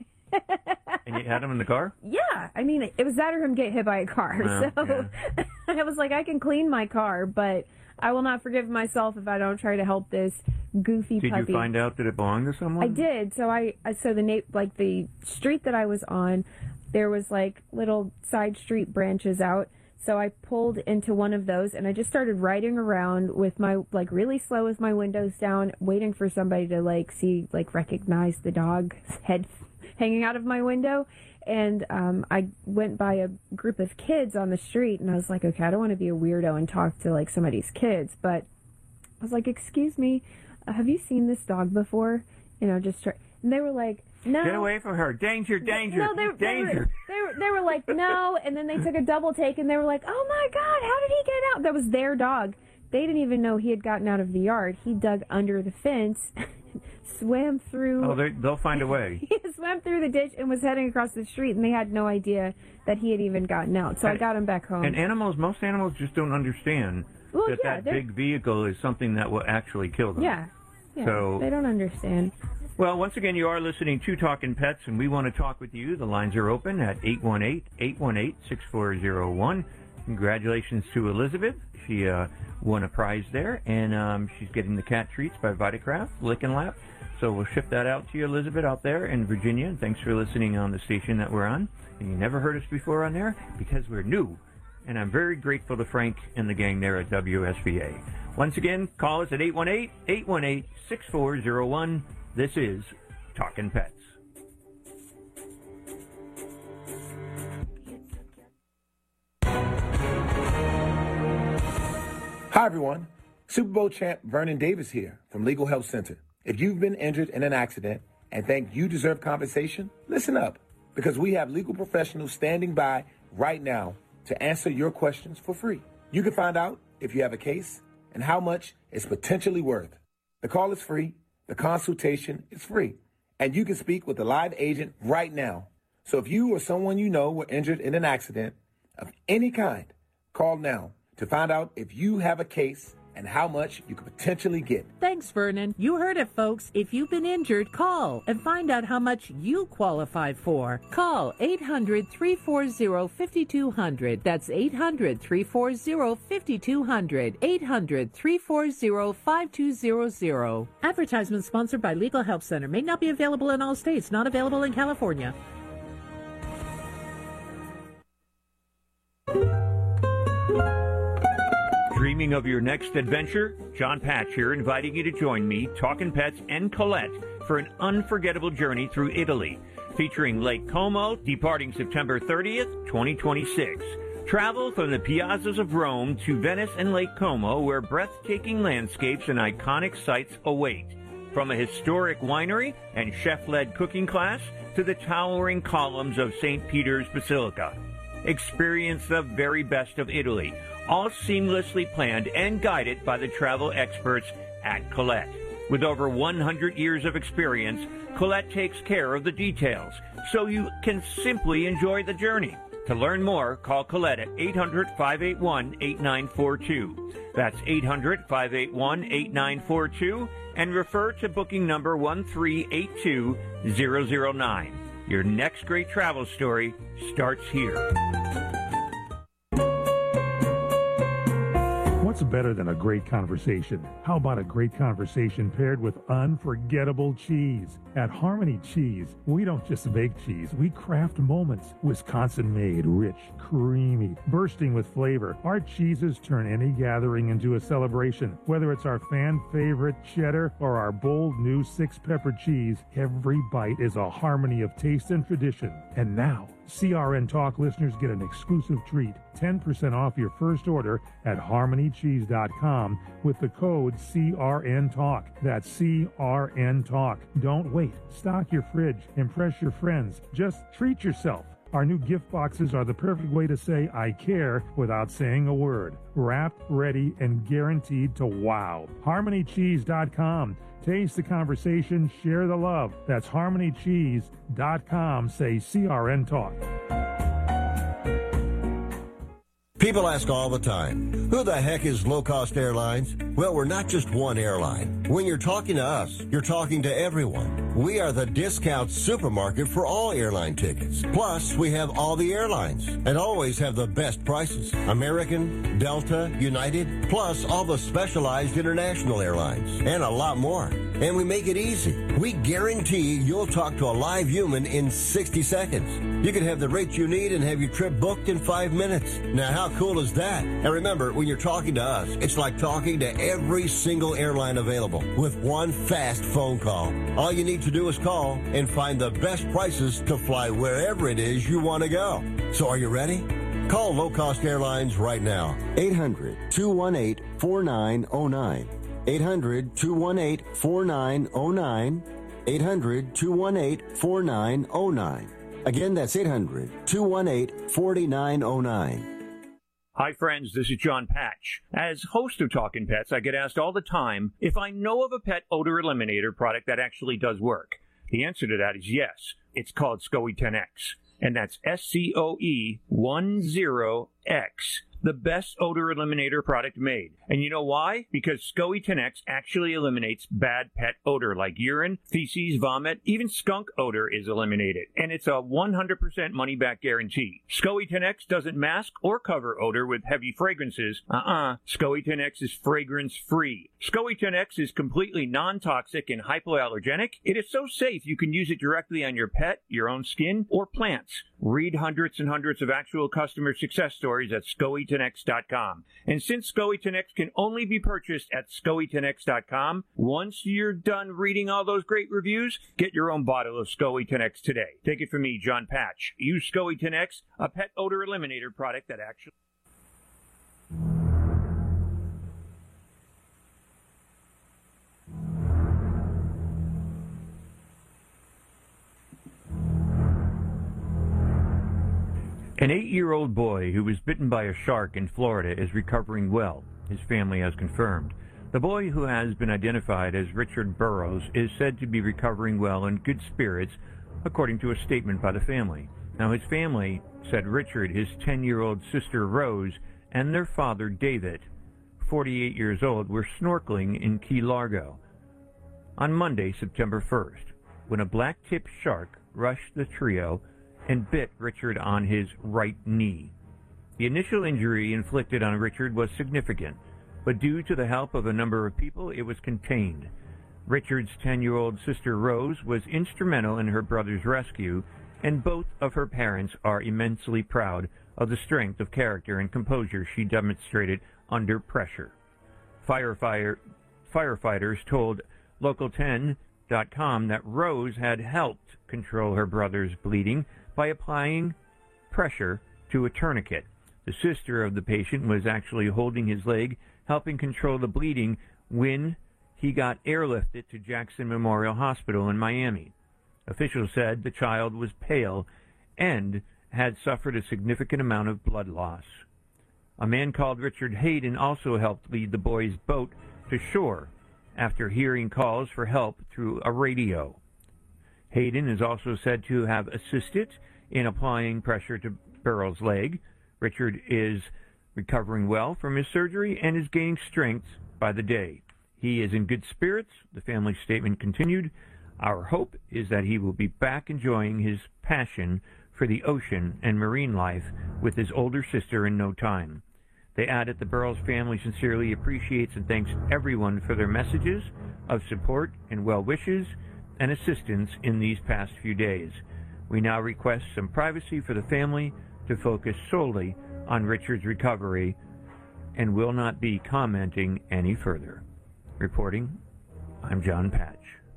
And you had him in the car? Yeah, I mean, it was that or him get hit by a car. Well, so I was like, I can clean my car, but I will not forgive myself if I don't try to help this goofy Did puppy. you find out that it belonged to someone? I did. So I, I so the na- like the street that I was on, there was like little side street branches out. So I pulled into one of those and I just started riding around with my like really slow with my windows down, waiting for somebody to like see like recognize the dog's head hanging out of my window. And um, I went by a group of kids on the street, and I was like, okay, I don't want to be a weirdo and talk to like somebody's kids, but I was like, excuse me, uh, have you seen this dog before? You know, just try. And they were like, no. Get away from her. Danger, danger, No, they, they, danger. were, they, were, they were like, no. And then they took a double take and they were like, oh my God, how did he get out? That was their dog. They didn't even know he had gotten out of the yard. He dug under the fence, swam through. Oh, they- they'll find a way. He swam through the ditch and was heading across the street, and they had no idea that he had even gotten out. So I And- got him back home. And animals, most animals just don't understand Well, that yeah, that they're- big vehicle is something that will actually kill them. yeah. yeah. So- They don't understand. Well, once again, you are listening to Talkin' Pets, and we want to talk with you. The lines are open at eight one eight, eight one eight, six four zero one. Congratulations to Elizabeth. She uh, won a prize there, and um, she's getting the cat treats by Vitacraft, Lick and Lap. So we'll ship that out to you, Elizabeth, out there in Virginia. And thanks for listening on the station that we're on. And you never heard us before on there because we're new. And I'm very grateful to Frank and the gang there at W S V A. Once again, call us at eight one eight, eight one eight, six four zero one. This is Talkin' Pets. Hi, everyone. Super Bowl champ Vernon Davis here from Legal Help Center. If you've been injured in an accident and think you deserve compensation, listen up, because we have legal professionals standing by right now to answer your questions for free. You can find out if you have a case and how much it's potentially worth. The call is free. The consultation is free. And you can speak with a live agent right now. So if you or someone you know were injured in an accident of any kind, call now to find out if you have a case and how much you could potentially get. Thanks, Vernon. You heard it, folks. If you've been injured, call and find out how much you qualify for. Call eight hundred, three four zero, five two zero zero. That's eight hundred, three four zero, five two zero zero. eight hundred, three four zero, five two zero zero. Advertisement sponsored by Legal Help Center. May not be available in all states. Not available in California. Dreaming of your next adventure? John Patch here, inviting you to join me, Talkin' Pets, and Colette for an unforgettable journey through Italy, featuring Lake Como, departing September thirtieth, twenty twenty-six. Travel from the piazzas of Rome to Venice and Lake Como, where breathtaking landscapes and iconic sights await. From a historic winery and chef-led cooking class to the towering columns of Saint Peter's Basilica. Experience the very best of Italy, all seamlessly planned and guided by the travel experts at Colette. With over one hundred years of experience, Colette takes care of the details, so you can simply enjoy the journey. To learn more, call Colette at eight hundred, five eight one, eight nine four two. That's eight hundred, five eight one, eight nine four two, and refer to booking number one three eight two zero zero nine. Your next great travel story starts here. What's better than a great conversation? How about a great conversation paired with unforgettable cheese? At Harmony Cheese, we don't just make cheese, we craft moments. Wisconsin-made, rich, creamy, bursting with flavor. Our cheeses turn any gathering into a celebration. Whether it's our fan-favorite cheddar or our bold new six-pepper cheese, every bite is a harmony of taste and tradition. And now, C R N Talk listeners get an exclusive treat, ten percent off your first order at harmony cheese dot com with the code C R N Talk. That's C R N Talk. Don't wait. Stock your fridge. Impress your friends. Just treat yourself. Our new gift boxes are the perfect way to say I care without saying a word. Wrapped, ready, and guaranteed to wow. harmony cheese dot com. Taste the conversation, share the love. That's harmony cheese dot com. Say C R N Talk. People ask all the time, who the heck is Low Cost Airlines? Well, we're not just one airline. When you're talking to us, you're talking to everyone. We are the discount supermarket for all airline tickets. Plus, we have all the airlines and always have the best prices. American, Delta, United, plus all the specialized international airlines and a lot more. And we make it easy. We guarantee you'll talk to a live human in sixty seconds. You can have the rates you need and have your trip booked in five minutes. Now, how cool is that? And remember, when you're talking to us, it's like talking to every single airline available with one fast phone call. All you need to do is call and find the best prices to fly wherever it is you want to go. So are you ready? Call Low Cost Airlines right now. eight hundred, two one eight, four nine zero nine. eight hundred, two one eight, four nine zero nine. eight hundred, two one eight, four nine zero nine. Again, that's eight hundred, two one eight, four nine zero nine. Hi friends, this is John Patch. As host of Talkin' Pets, I get asked all the time if I know of a pet odor eliminator product that actually does work. The answer to that is yes. It's called SCOE ten X, and that's S C O E ten X. The best odor eliminator product made. And you know why? Because SCOE ten X actually eliminates bad pet odor like urine, feces, vomit, even skunk odor is eliminated. And it's a one hundred percent money-back guarantee. SCOE ten X doesn't mask or cover odor with heavy fragrances. Uh-uh. SCOE ten X is fragrance-free. SCOE ten X is completely non-toxic and hypoallergenic. It is so safe you can use it directly on your pet, your own skin, or plants. Read hundreds and hundreds of actual customer success stories at SCOE ten X dot com. And since SCOE ten X can only be purchased at SCOE ten X dot com, once you're done reading all those great reviews, get your own bottle of SCOE ten X today. Take it from me, John Patch. Use SCOE ten X, a pet odor eliminator product that actually... An eight-year-old boy who was bitten by a shark in Florida is recovering well, his family has confirmed. The boy, who has been identified as Richard Burrows, is said to be recovering well in good spirits, according to a statement by the family. Now, his family said Richard, his ten-year-old sister Rose, and their father David forty-eight years old, were snorkeling in Key Largo on Monday, September first, when a black-tipped shark rushed the trio and bit Richard on his right knee. The initial injury inflicted on Richard was significant, but due to the help of a number of people, it was contained. Richard's ten-year-old sister Rose was instrumental in her brother's rescue, and both of her parents are immensely proud of the strength of character and composure she demonstrated under pressure. Firefighter, firefighters told Local ten dot com that Rose had helped control her brother's bleeding by applying pressure to a tourniquet. The sister of the patient was actually holding his leg, helping control the bleeding when he got airlifted to Jackson Memorial Hospital in Miami. Officials said the child was pale and had suffered a significant amount of blood loss. A man called Richard Hayden also helped lead the boy's boat to shore after hearing calls for help through a radio. Hayden is also said to have assisted in applying pressure to Burrell's leg. Richard is recovering well from his surgery and is gaining strength by the day. He is in good spirits, the family statement continued. Our hope is that he will be back enjoying his passion for the ocean and marine life with his older sister in no time. They added the Burrells family sincerely appreciates and thanks everyone for their messages of support and well wishes and assistance in these past few days. We now request some privacy for the family to focus solely on Richard's recovery and will not be commenting any further. Reporting, I'm John Patch.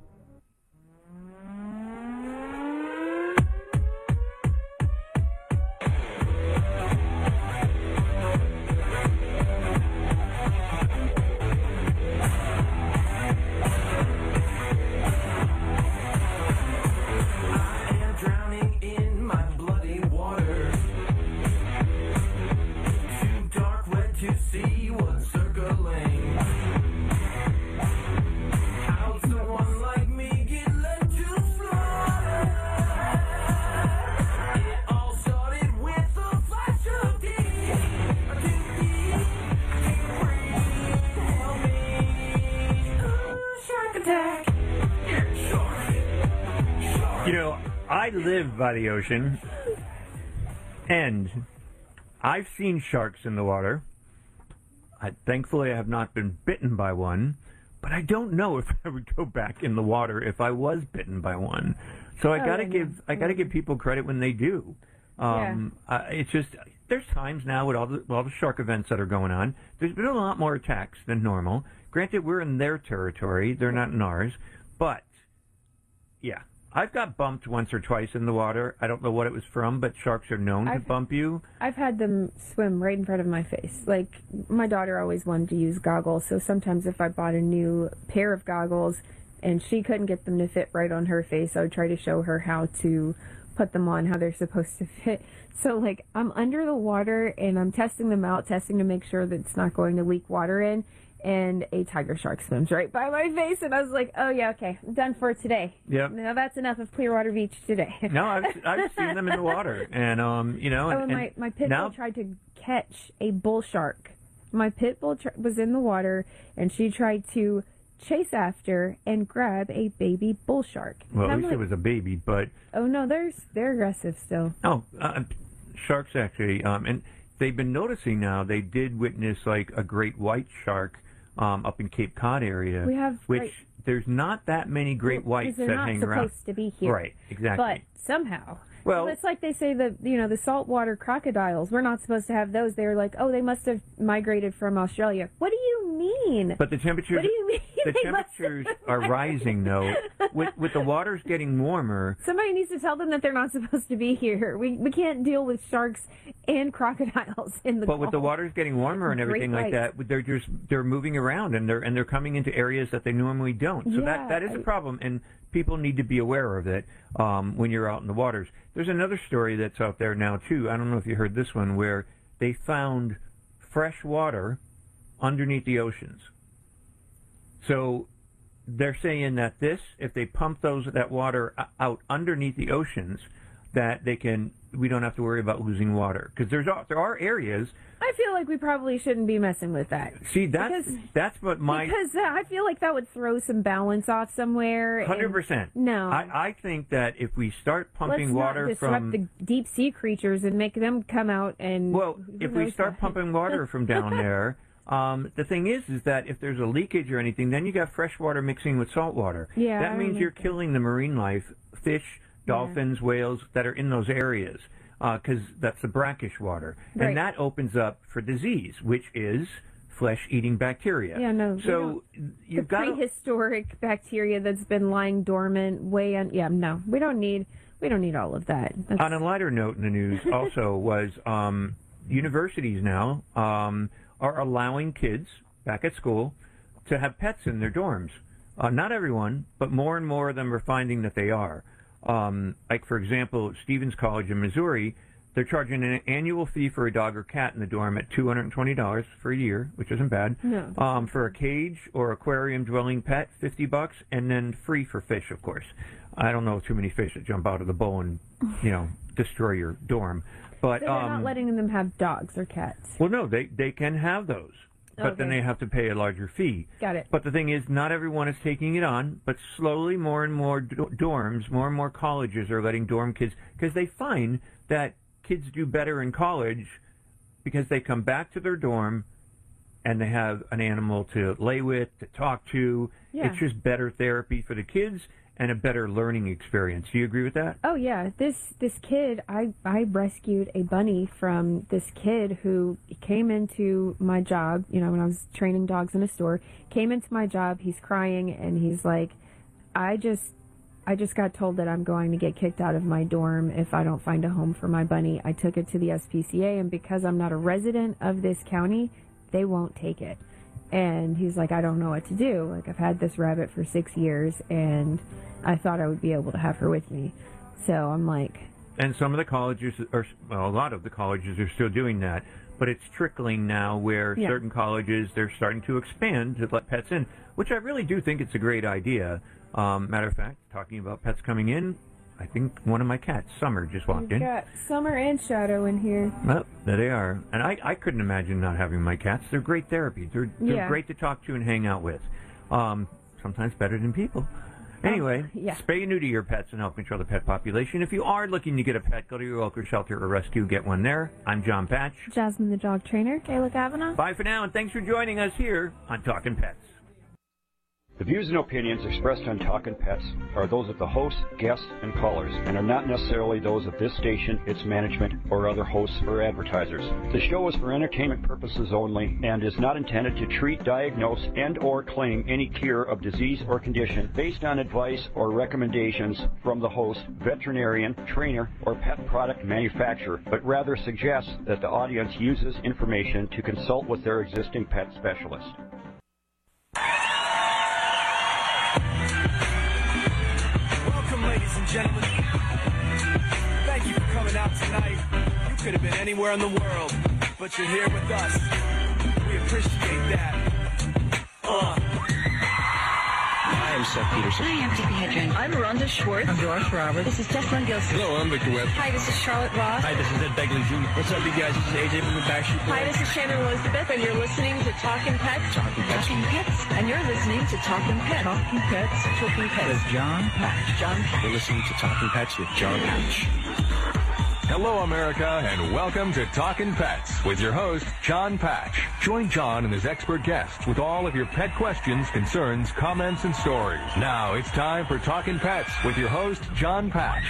You know, I live by the ocean, and I've seen sharks in the water. I, thankfully, I have not been bitten by one, but I don't know if I would go back in the water if I was bitten by one. So I Oh, gotta yeah. give I gotta give people credit when they do. Um, uh, it's just there's times now with all the all the shark events that are going on. There's been a lot more attacks than normal. Granted, we're in their territory; they're not in ours. But yeah. I've got bumped once or twice in the water. I don't know what it was from, but sharks are known to I've- bump you. I've had them swim right in front of my face. Like, my daughter always wanted to use goggles, so sometimes if I bought a new pair of goggles and she couldn't get them to fit right on her face, I would try to show her how to put them on, how they're supposed to fit. So, like, I'm under the water and I'm testing them out, testing to make sure that it's not going to leak water in, and a tiger shark swims right by my face, and I was like, oh, yeah, okay, I'm done for today. Yep. Now that's enough of Clearwater Beach today. No, I've, I've seen them in the water, and um, you know, Oh, and, and my, and my pit now bull tried to catch a bull shark. My pit bull tr- was in the water, and she tried to chase after and grab a baby bull shark. well, And at I'm least it like, was a baby, but oh no, they're they're aggressive still. oh, uh, sharks actually, um, and they've been noticing now. They did witness like a great white shark um, up in Cape Cod area, We have which great- there's not that many great Well, 'cause whites they're that not hang supposed around. to be here. Right, exactly. But somehow. Well- it's like they say the you know the saltwater crocodiles. We're not supposed to have those. They're like, oh, they must have migrated from Australia. What do you mean? But the temperatures, What do you mean? the They must have temperatures are rising though. With with the waters getting warmer, Somebody needs to tell them that they're not supposed to be here. We we can't deal with sharks and crocodiles in the but with the Gulf. waters getting warmer and Great everything like whites. that, they're just they're moving around and they're and they're coming into areas that they normally don't. So Yeah, that that is a I- problem, and people need to be aware of it um, when you're out in the waters. There's another story that's out there now too. I don't know if you heard this one, where they found fresh water underneath the oceans. So they're saying that this, if they pump those that water o- out underneath the oceans, that they can. We don't have to worry about losing water because there's there are areas. I feel like we probably shouldn't be messing with that. See, that's because, that's what my because uh, I feel like that would throw some balance off somewhere. Hundred percent. No, I, I think that if we start pumping Let's water not disrupt from the deep sea creatures and make them come out and well, if we start what? pumping water from down there. Um, the thing is, is that if there's a leakage or anything, then you got fresh water mixing with salt water. Yeah, that I means you're that. killing the marine life, fish, dolphins, yeah. whales that are in those areas, because uh, that's the brackish water, right. and that opens up for disease, which is flesh-eating bacteria. Yeah, no. So you've the got prehistoric bacteria that's been lying dormant way on. Yeah, no, we don't need. We don't need all of that. That's... On a lighter note in the news, also was um, universities now. Um, are allowing kids back at school to have pets in their dorms. Uh, not everyone, but more and more of them are finding that they are. Um, like, for example, at Stevens College in Missouri, they're charging an annual fee for a dog or cat in the dorm at two hundred twenty dollars for a year, which isn't bad. No. Um, for a cage or aquarium-dwelling pet, fifty bucks, and then free for fish, of course. I don't know too many fish that jump out of the bowl and, you know, destroy your dorm. But, so they're um, not letting them have dogs or cats. Well, no, they, they can have those, but okay. then they have to pay a larger fee. Got it. But the thing is, not everyone is taking it on, but slowly more and more do- dorms, more and more colleges are letting dorm kids, because they find that kids do better in college because they come back to their dorm and they have an animal to lay with, to talk to. Yeah. It's just better therapy for the kids and a better learning experience. Do you agree with that? Oh yeah, this this kid, I I rescued a bunny from this kid who came into my job. You know, when I was training dogs in a store, came into my job. He's crying and he's like, I just I just got told that I'm going to get kicked out of my dorm if I don't find a home for my bunny. I took it to the S P C A, and because I'm not a resident of this county, they won't take it. And he's like, I don't know what to do. Like, I've had this rabbit for six years, and I thought I would be able to have her with me. So I'm like... And some of the colleges, or well, a lot of the colleges are still doing that, but it's trickling now where Yeah. certain colleges, they're starting to expand to let pets in, which I really do think it's a great idea. Um, matter of fact, talking about pets coming in, I think one of my cats, Summer, just walked We've in. got Summer and Shadow in here. Well, there they are. And I, I couldn't imagine not having my cats. They're great therapy. They're, they're Yeah. great to talk to and hang out with. Um, sometimes better than people. Anyway, Oh, yeah. spay and neuter your pets and help control the pet population. If you are looking to get a pet, go to your local shelter or rescue, get one there. I'm John Patch. Jasmine the dog trainer. Kayla Kavanaugh. Bye for now, and thanks for joining us here on Talking Pets. The views and opinions expressed on Talkin' Pets are those of the hosts, guests, and callers, and are not necessarily those of this station, its management, or other hosts or advertisers. The show is for entertainment purposes only and is not intended to treat, diagnose, and or claim any cure of disease or condition based on advice or recommendations from the host, veterinarian, trainer, or pet product manufacturer, but rather suggests that the audience uses information to consult with their existing pet specialist. Welcome, ladies and gentlemen. Thank you for coming out tonight. You could have been anywhere in the world, but you're here with us. We appreciate that. Uh. Hi, I'm Seth Peterson. Hi, I'm Tippi Hedren. I'm Rhonda Schwartz. I'm Doris Roberts. This is Jessalyn Gilson. Hello, I'm Victor Webb. Hi, this is Charlotte Ross. Hi, this is Ed Begley Junior What's up, you guys? This is A J from the Backstreet Boys. Hi, this is Shannon Elizabeth, and you're listening to Talkin' Pets. Talking Pets. Talking Pets. And you're listening to Talkin' Pets. Talking Pets. Talking Pets. With John Patch. John Patch. You're listening to Talking Pets with John Patch. Hello, America, and welcome to Talkin' Pets with your host, John Patch. Join John and his expert guests with all of your pet questions, concerns, comments, and stories. Now it's time for Talkin' Pets with your host, John Patch.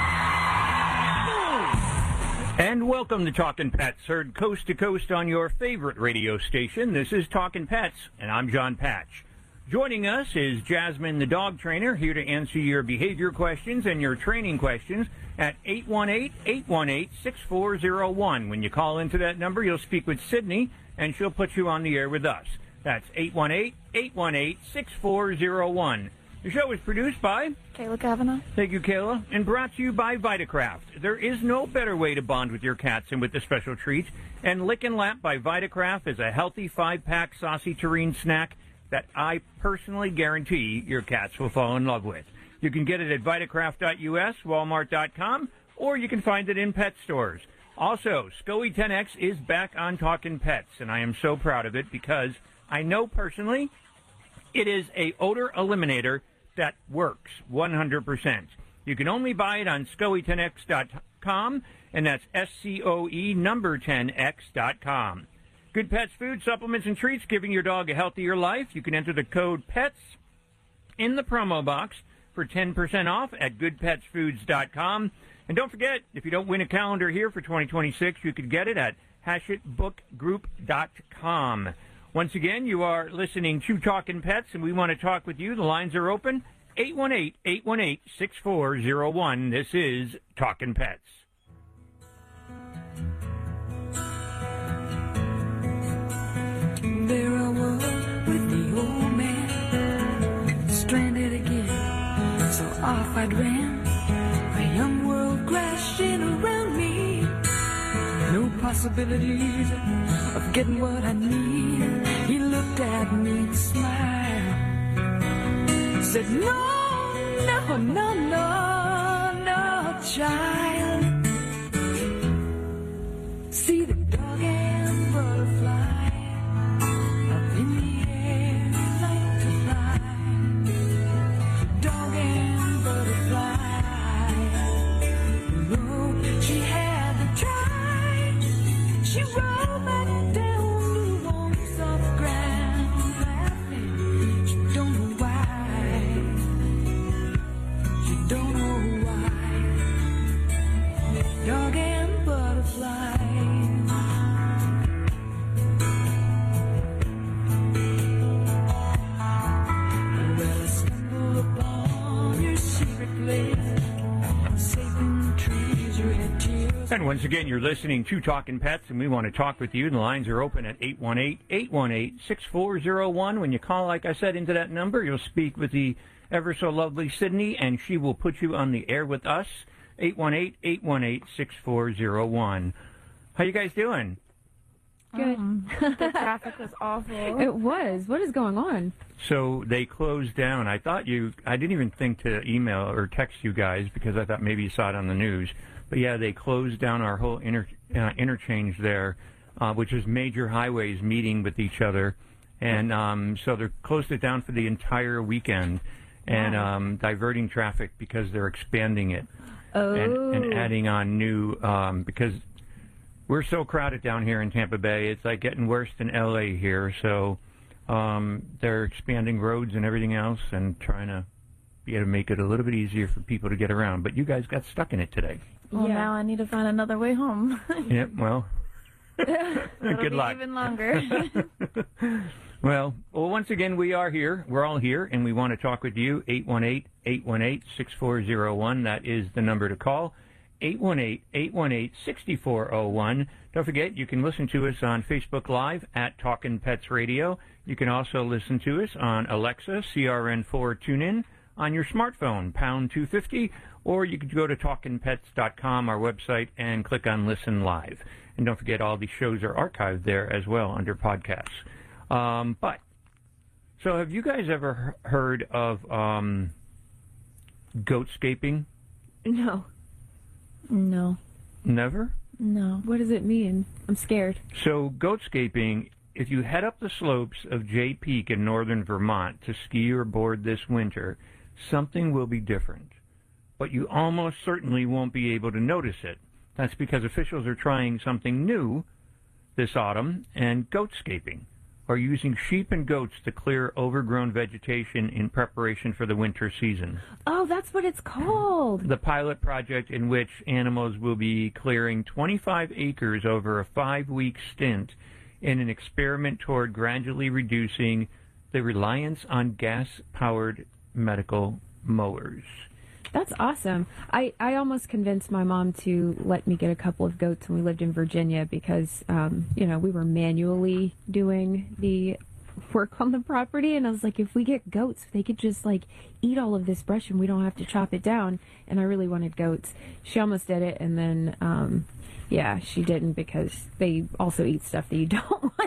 And welcome to Talkin' Pets, heard coast to coast on your favorite radio station. This is Talkin' Pets, and I'm John Patch. Joining us is Jasmine, the dog trainer, here to answer your behavior questions and your training questions at eight one eight, eight one eight, six four zero one. When you call into that number, you'll speak with Sydney, and she'll put you on the air with us. That's eight one eight, eight one eight, six four zero one. The show is produced by Kayla Kavanaugh. Thank you, Kayla. And brought to you by Vitacraft. There is no better way to bond with your cats than with the special treat. And Lick and Lap by Vitacraft is a healthy five-pack saucy terrine snack that I personally guarantee your cats will fall in love with. You can get it at Vitacraft dot U S, Walmart dot com, or you can find it in pet stores. Also, SCOE ten X is back on Talkin' Pets, and I am so proud of it because I know personally it is a odor eliminator that works one hundred percent. You can only buy it on scoe ten x dot com, and that's S C O E number ten X dot com. Good Pets food, supplements, and treats, giving your dog a healthier life. You can enter the code PETS in the promo box for ten percent off at good pets foods dot com. And don't forget, if you don't win a calendar here for twenty twenty-six, you could get it at hachette book group dot com. Once again, you are listening to Talkin' Pets, and we want to talk with you. The lines are open, eight one eight, eight one eight, six four zero one. This is Talkin' Pets. There I was with the old man, stranded again, so off I ran. A young world crashing around me, no possibilities of getting what I need. He looked at me and smiled, said, no, no, no, no, no, child. See the dog and butterfly up in the air, like to fly. Dog and butterfly. Oh, she had to try. She rolled back down the warm, soft ground, laughing. She don't know why. She don't know why. Dog and butterfly. Well, I stumbled upon your secret place, safe in the trees, red tears. And once again, you're listening to Talkin' Pets, and we want to talk with you. The lines are open at eight one eight, eight one eight, six four zero one. When you call, like I said, into that number, you'll speak with the ever so lovely Sydney, and she will put you on the air with us. eight one eight, eight one eight, six four zero one. How you guys doing? Good. Um, the traffic was awful. It was. What is going on? So they closed down. I thought you, I didn't even think to email or text you guys because I thought maybe you saw it on the news. But yeah, they closed down our whole inter, uh, interchange there, uh, which is major highways meeting with each other. And um, so they closed it down for the entire weekend and um, diverting traffic because they're expanding it. Oh. And, and adding on new, um, because we're so crowded down here in Tampa Bay, it's like getting worse than L A here. So um, they're expanding roads and everything else and trying to be able to make it a little bit easier for people to get around. But you guys got stuck in it today. Well, Yeah. now I need to find another way home. Yep, well, It'll good be luck. even longer. Well, well, once again, we are here. We're all here, and we want to talk with you. eight one eight, eight one eight, six four zero one. That is the number to call. eight one eight, eight one eight, six four zero one. Don't forget, you can listen to us on Facebook Live at Talkin' Pets Radio. You can also listen to us on Alexa, C R N four TuneIn, on your smartphone, pound two fifty, or you could go to talkin pets dot com, our website, and click on Listen Live. And don't forget, all these shows are archived there as well under podcasts. Um, but, so have you guys ever he- heard of um, goatscaping? No. No. Never? No. What does it mean? I'm scared. So goatscaping, if you head up the slopes of Jay Peak in northern Vermont to ski or board this winter, something will be different. But you almost certainly won't be able to notice it. That's because officials are trying something new this autumn, and goatscaping, or using sheep and goats to clear overgrown vegetation in preparation for the winter season. Oh, that's what it's called. The pilot project in which animals will be clearing twenty-five acres over a five-week stint in an experiment toward gradually reducing the reliance on gas-powered medical mowers. That's awesome. I, I almost convinced my mom to let me get a couple of goats when we lived in Virginia because, um, you know, we were manually doing the work on the property. And I was like, if we get goats, they could just, like, eat all of this brush and we don't have to chop it down. And I really wanted goats. She almost did it. And then, um, yeah, she didn't because they also eat stuff that you don't want them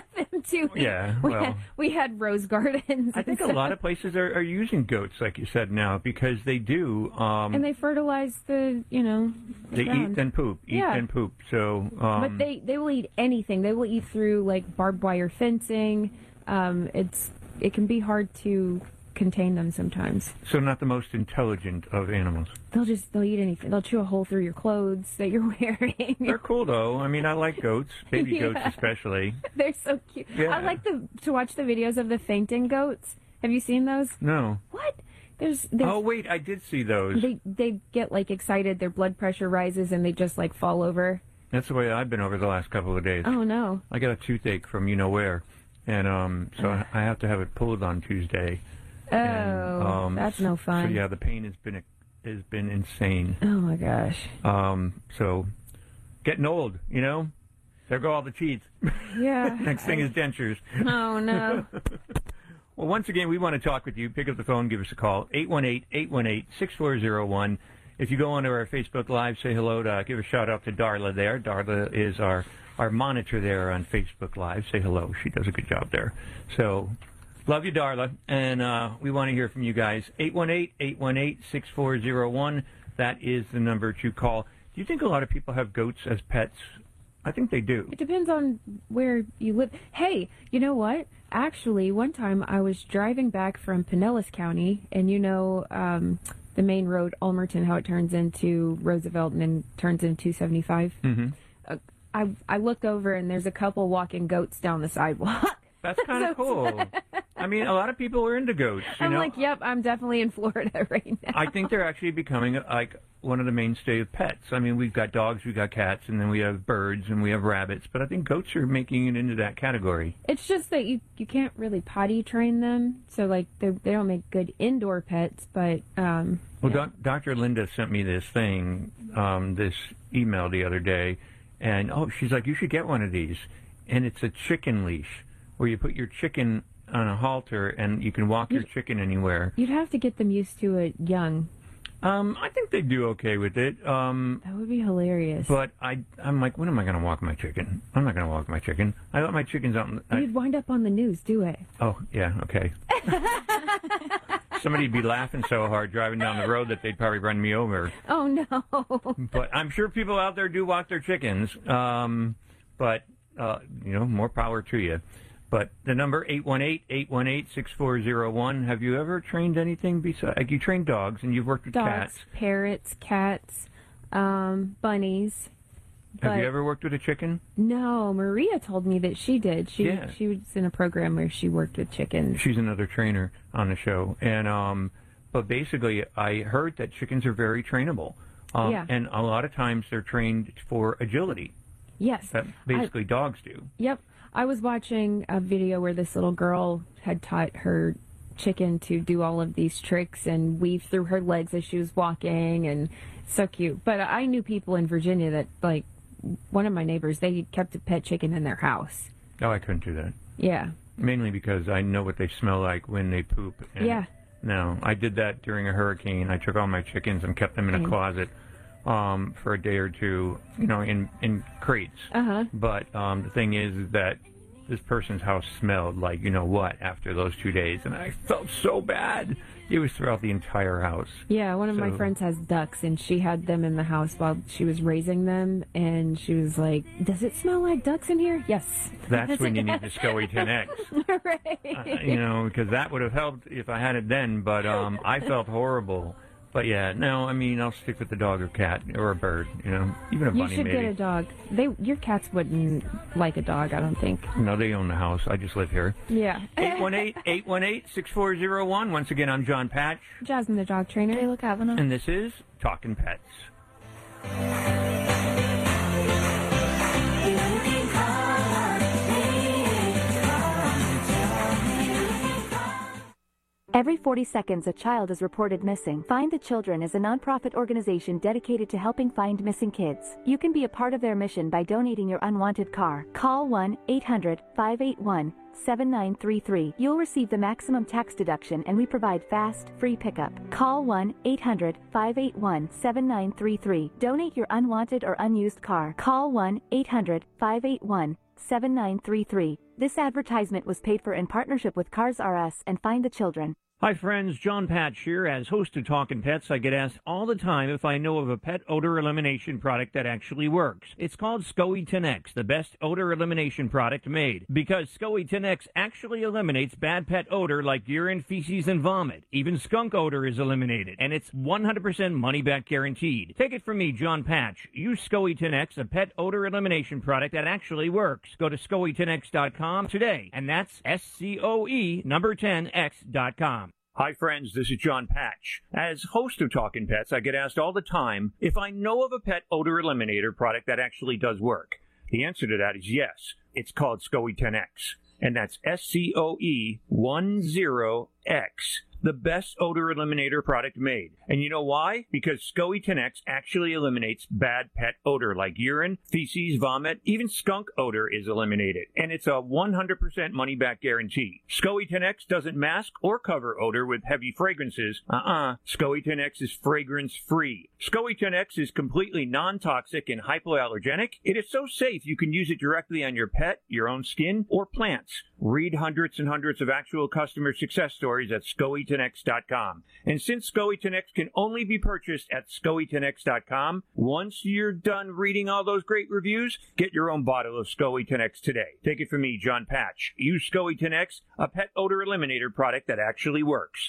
them too. We, Yeah, we, well. had, we had rose gardens. I think a and lot stuff. of places are, are using goats, like you said, now because they do. Um, And they fertilize the, you know. the they ground. eat and poop, eat Yeah. and poop. So, um, But they, they will eat anything. They will eat through like barbed wire fencing. Um, it's it can be hard to contain them sometimes. so not the most intelligent of animals. They'll just they'll eat anything. They'll chew a hole through your clothes that you're wearing. They're cool though. I mean, I like goats, baby goats Yeah. especially. They're so cute. Yeah. I like the to watch the videos of the fainting goats. Have you seen those? No. What? There's, there's Oh wait, I did see those. they they get like excited. Their blood pressure rises and they just like fall over. That's the way I've been over the last couple of days. Oh no. I got a toothache from you know where, and um, so I I have to have it pulled on Tuesday. Oh, And, um, that's no fun. So yeah, the pain has been has been insane. Oh my gosh. Um, so getting old, you know. There go all the teeth. Yeah. Next thing is dentures. Oh no. Well, once again, we want to talk with you. Pick up the phone, give us a call, eight one eight, eight one eight, six four zero one. If you go onto our Facebook Live, say hello to, give a shout-out to Darla there. Darla is our, our monitor there on Facebook Live. Say hello. She does a good job there. So, love you, Darla. And uh, we want to hear from you guys. eight one eight, eight one eight, six four zero one. That is the number to call. Do you think a lot of people have goats as pets? I think they do. It depends on where you live. Hey, you know what? Actually, one time I was driving back from Pinellas County, and you know um, the main road, Ulmerton, how it turns into Roosevelt and then turns into two seventy-five. Mm-hmm. Uh, I I looked over, and there's a couple walking goats down the sidewalk. That's kind of cool. I mean, a lot of people are into goats. You I'm know? like, yep, I'm definitely in Florida right now. I think they're actually becoming like one of the mainstay of pets. I mean, we've got dogs, we've got cats, and then we have birds and we have rabbits. But I think goats are making it into that category. It's just that you you can't really potty train them, so like they they don't make good indoor pets. But um, Well, doc, Doctor Linda sent me this thing, um, this email the other day, and oh, she's like, you should get one of these, and it's a chicken leash where you put your chicken on a halter and you can walk your chicken anywhere. you'd have to get them used to it young. Um, I think they do okay with it. Um, That would be hilarious. But I, I'm like, when am I going to walk my chicken? I'm not going to walk my chicken. I let my chickens out. In the, I, You'd wind up on the news. Do it. oh, yeah, okay. Somebody'd be laughing so hard driving down the road that they'd probably run me over. Oh no. But I'm sure people out there do walk their chickens. Um, but, uh, you know, more power to you. But the number, eight one eight, eight one eight, six four zero one. Have you ever trained anything besides, like you train dogs and you've worked with Dogs, cats. parrots, cats, um, bunnies. Have But you ever worked with a chicken? No, Maria told me that she did. She Yeah. she was in a program where she worked with chickens. She's another trainer on the show. And, um, but basically, I heard that chickens are very trainable. Um, Yeah. And a lot of times they're trained for agility. Yes. That basically dogs do. Yep. I was watching a video where this little girl had taught her chicken to do all of these tricks and weave through her legs as she was walking, and so cute. But I knew people in Virginia that, like, one of my neighbors, they kept a pet chicken in their house. Oh, I couldn't do that. Yeah. Mainly because I know what they smell like when they poop. And Yeah. No, I did that during a hurricane. I took all my chickens and kept them in a Mm. closet um, for a day or two, you know, in, in crates. Uh-huh. But um, the thing is that this person's house smelled like, you know what, after those two days. And I felt so bad. It was throughout the entire house. Yeah, one of my So- friends has ducks, and she had them in the house while she was raising them, and she was like, does it smell like ducks in here? Yes. That's when you need the SCOE ten X. right. Uh, you know, because that would have helped if I had it then, but um, I felt horrible. But yeah, no, I mean, I'll stick with the dog or cat or a bird, you know, even a You bunny should maybe. get a dog. They, your cats wouldn't like a dog, I don't think. No, they own the house. I just live here. Yeah. eight one eight, eight one eight, six four zero one. Once again, I'm John Patch. Jasmine, the dog trainer. Kayla Kavanaugh. And this is Talking Pets. Every forty seconds, a child is reported missing. Find the Children is a nonprofit organization dedicated to helping find missing kids. You can be a part of their mission by donating your unwanted car. Call one eight hundred, five eight one, seven nine three three. You'll receive the maximum tax deduction, and we provide fast, free pickup. Call one eight hundred, five eight one, seven nine three three. Donate your unwanted or unused car. Call one eight hundred, five eight one, seven nine three three. This advertisement was paid for in partnership with Cars R Us and Find the Children. Hi, friends. John Patch here. As host of Talkin' Pets, I get asked all the time if I know of a pet odor elimination product that actually works. It's called SCOE ten X, the best odor elimination product made, because SCOE ten X actually eliminates bad pet odor like urine, feces, and vomit. Even skunk odor is eliminated, and it's one hundred percent money-back guaranteed. Take it from me, John Patch. Use SCOE ten X, a pet odor elimination product that actually works. Go to scoe ten x dot com today, and that's S C O E number ten X dot com. Hi, friends. This is John Patch. As host of Talkin' Pets, I get asked all the time if I know of a pet odor eliminator product that actually does work. The answer to that is yes. It's called SCOE ten X, and that's S C O E ten X. The best odor eliminator product made. And you know why? Because SCOE ten X actually eliminates bad pet odor like urine, feces, vomit, even skunk odor is eliminated. And it's a one hundred percent money-back guarantee. SCOE ten X doesn't mask or cover odor with heavy fragrances. Uh-uh. SCOE ten X is fragrance-free. SCOE ten X is completely non-toxic and hypoallergenic. It is so safe you can use it directly on your pet, your own skin, or plants. Read hundreds and hundreds of actual customer success stories at scoe ten x dot com. And since SCOE ten X can only be purchased at scoe ten x dot com, once you're done reading all those great reviews, get your own bottle of SCOE ten X today. Take it from me, John Patch. Use SCOE ten X, a pet odor eliminator product that actually works.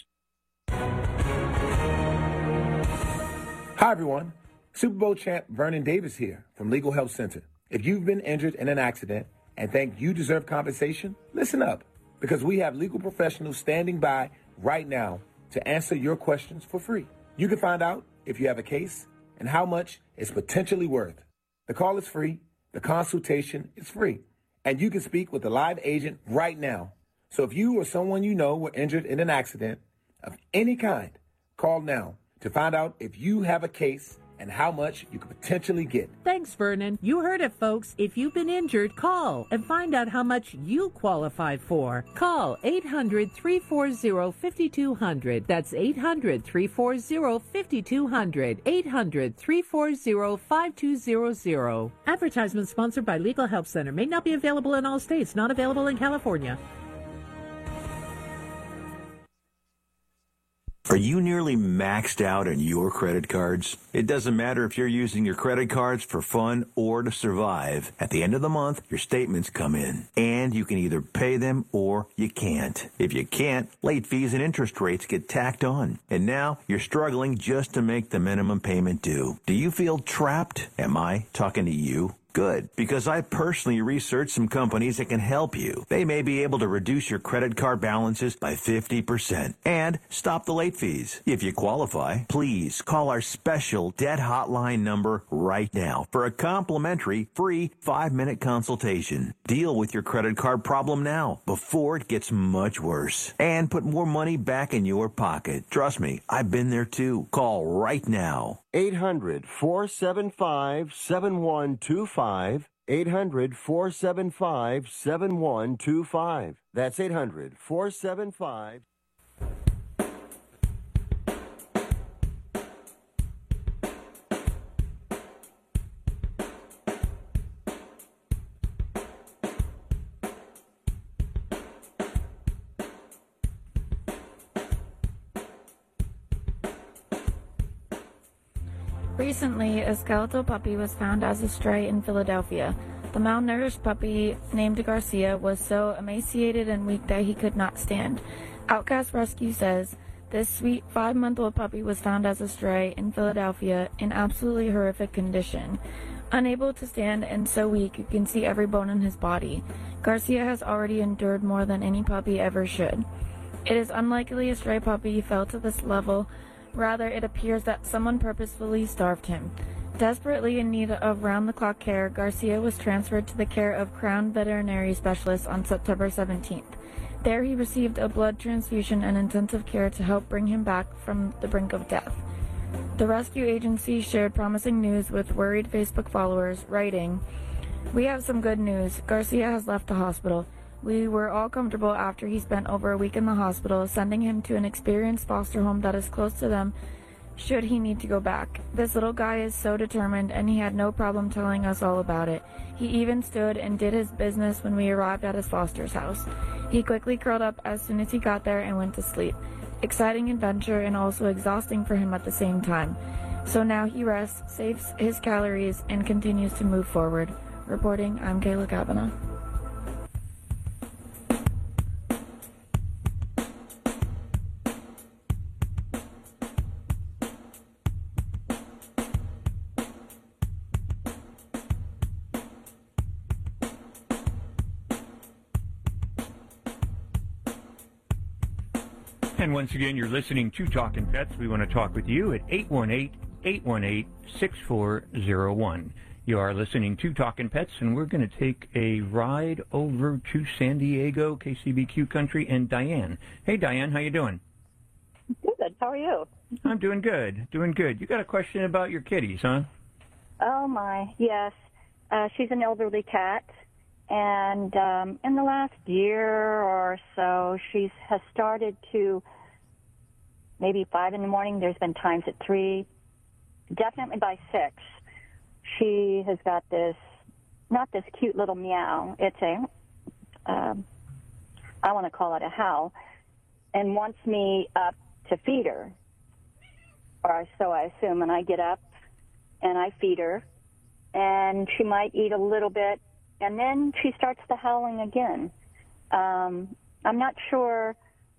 Hi, everyone. Super Bowl champ Vernon Davis here from Legal Help Center. If you've been injured in an accident and think you deserve compensation, listen up, because we have legal professionals standing by right now to answer your questions for free. You can find out if you have a case and how much it's potentially worth. The call is free, the consultation is free, and you can speak with a live agent right now. So if you or someone you know were injured in an accident of any kind, call now to find out if you have a case and how much you could potentially get. Thanks, Vernon. You heard it, folks. If you've been injured, call and find out how much you qualify for. Call eight hundred, three four zero, five two zero zero. That's eight hundred, three four zero, five two zero zero. eight hundred, three four zero, five two zero zero. Advertisement sponsored by Legal Help Center. May not be available in all states. Not available in California. Are you nearly maxed out on your credit cards? It doesn't matter if you're using your credit cards for fun or to survive. At the end of the month, your statements come in, and you can either pay them or you can't. If you can't, late fees and interest rates get tacked on. And now you're struggling just to make the minimum payment due. Do you feel trapped? Am I talking to you? Good, because I personally researched some companies that can help you. They may be able to reduce your credit card balances by fifty percent and stop the late fees. If you qualify, please call our special debt hotline number right now for a complimentary free five-minute consultation. Deal with your credit card problem now before it gets much worse and put more money back in your pocket. Trust me, I've been there too. Call right now. eight hundred, four seven five, seven one two five. eight hundred, four seven five, seven one two five. That's eight hundred, four seven five. Recently, a skeletal puppy was found as a stray in Philadelphia. The malnourished puppy, named Garcia, was so emaciated and weak that he could not stand. Outcast Rescue says, this sweet five-month-old puppy was found as a stray in Philadelphia in absolutely horrific condition. Unable to stand and so weak you can see every bone in his body. Garcia has already endured more than any puppy ever should. It is unlikely a stray puppy fell to this level. Rather, it appears that someone purposefully starved him. Desperately in need of round-the-clock care, Garcia was transferred to the care of Crown Veterinary Specialists on September seventeenth. There he received a blood transfusion and intensive care to help bring him back from the brink of death. The rescue agency shared promising news with worried Facebook followers, writing, "We have some good news. Garcia has left the hospital. We were all comfortable after he spent over a week in the hospital, sending him to an experienced foster home that is close to them should he need to go back. This little guy is so determined, and he had no problem telling us all about it. He even stood and did his business when we arrived at his foster's house. He quickly curled up as soon as he got there and went to sleep. Exciting adventure and also exhausting for him at the same time. So now he rests, saves his calories, and continues to move forward. Reporting, I'm Kayla Kavanaugh. And once again, you're listening to Talkin' Pets. We want to talk with you at eight one eight, eight one eight, six four zero one. You are listening to Talkin' Pets, and we're going to take a ride over to San Diego, K C B Q Country, and Diane. Hey, Diane, how you doing? Good. How are you? I'm doing good, doing good. You got a question about your kitties, huh? Oh, my. Yes. Uh, she's an elderly cat, and um, in the last year or so, she has started to, maybe five in the morning. There's been times at three, definitely by six. She has got this, not this cute little meow. It's a, um, I want to call it a howl, and wants me up to feed her, or so I assume. And I get up and I feed her, and she might eat a little bit, and then she starts the howling again. Um, I'm not sure.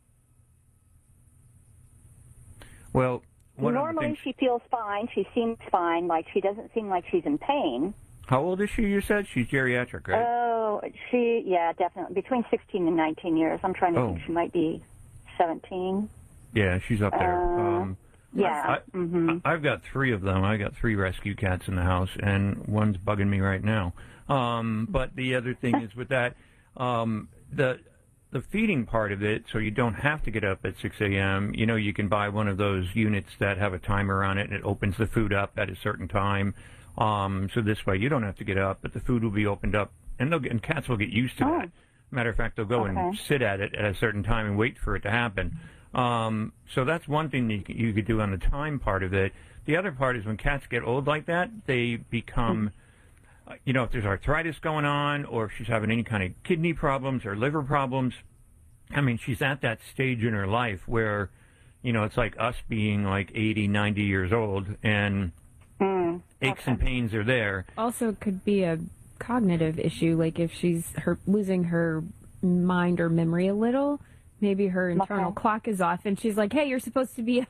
Well, one normally of the things... she feels fine. She seems fine. Like she doesn't seem like she's in pain. How old is she, you said? She's geriatric, right? Oh, she, yeah, definitely. Between sixteen and nineteen years. I'm trying to Oh. think she might be seventeen. Yeah, she's up there. Uh, um, yeah. I, I, I've got three of them. I got three rescue cats in the house, and one's bugging me right now. Um, but the other thing is with that, um, the the feeding part of it, so you don't have to get up at six a.m., you know, you can buy one of those units that have a timer on it, and it opens the food up at a certain time. Um, so this way you don't have to get up, but the food will be opened up, and, they'll get, and cats will get used to Oh. that. Matter of fact, they'll go and Okay. sit at it at a certain time and wait for it to happen. Um, so that's one thing that you could, you could do on the time part of it. The other part is when cats get old like that, they become, uh, you know, if there's arthritis going on, or if she's having any kind of kidney problems or liver problems. I mean, she's at that stage in her life where, you know, it's like us being like eighty, ninety years old, and Mm, aches and pains are there. Also, it could be a cognitive issue, like if she's her losing her mind or memory a little, maybe her internal Okay. clock is off, and she's like, "Hey, you're supposed to be."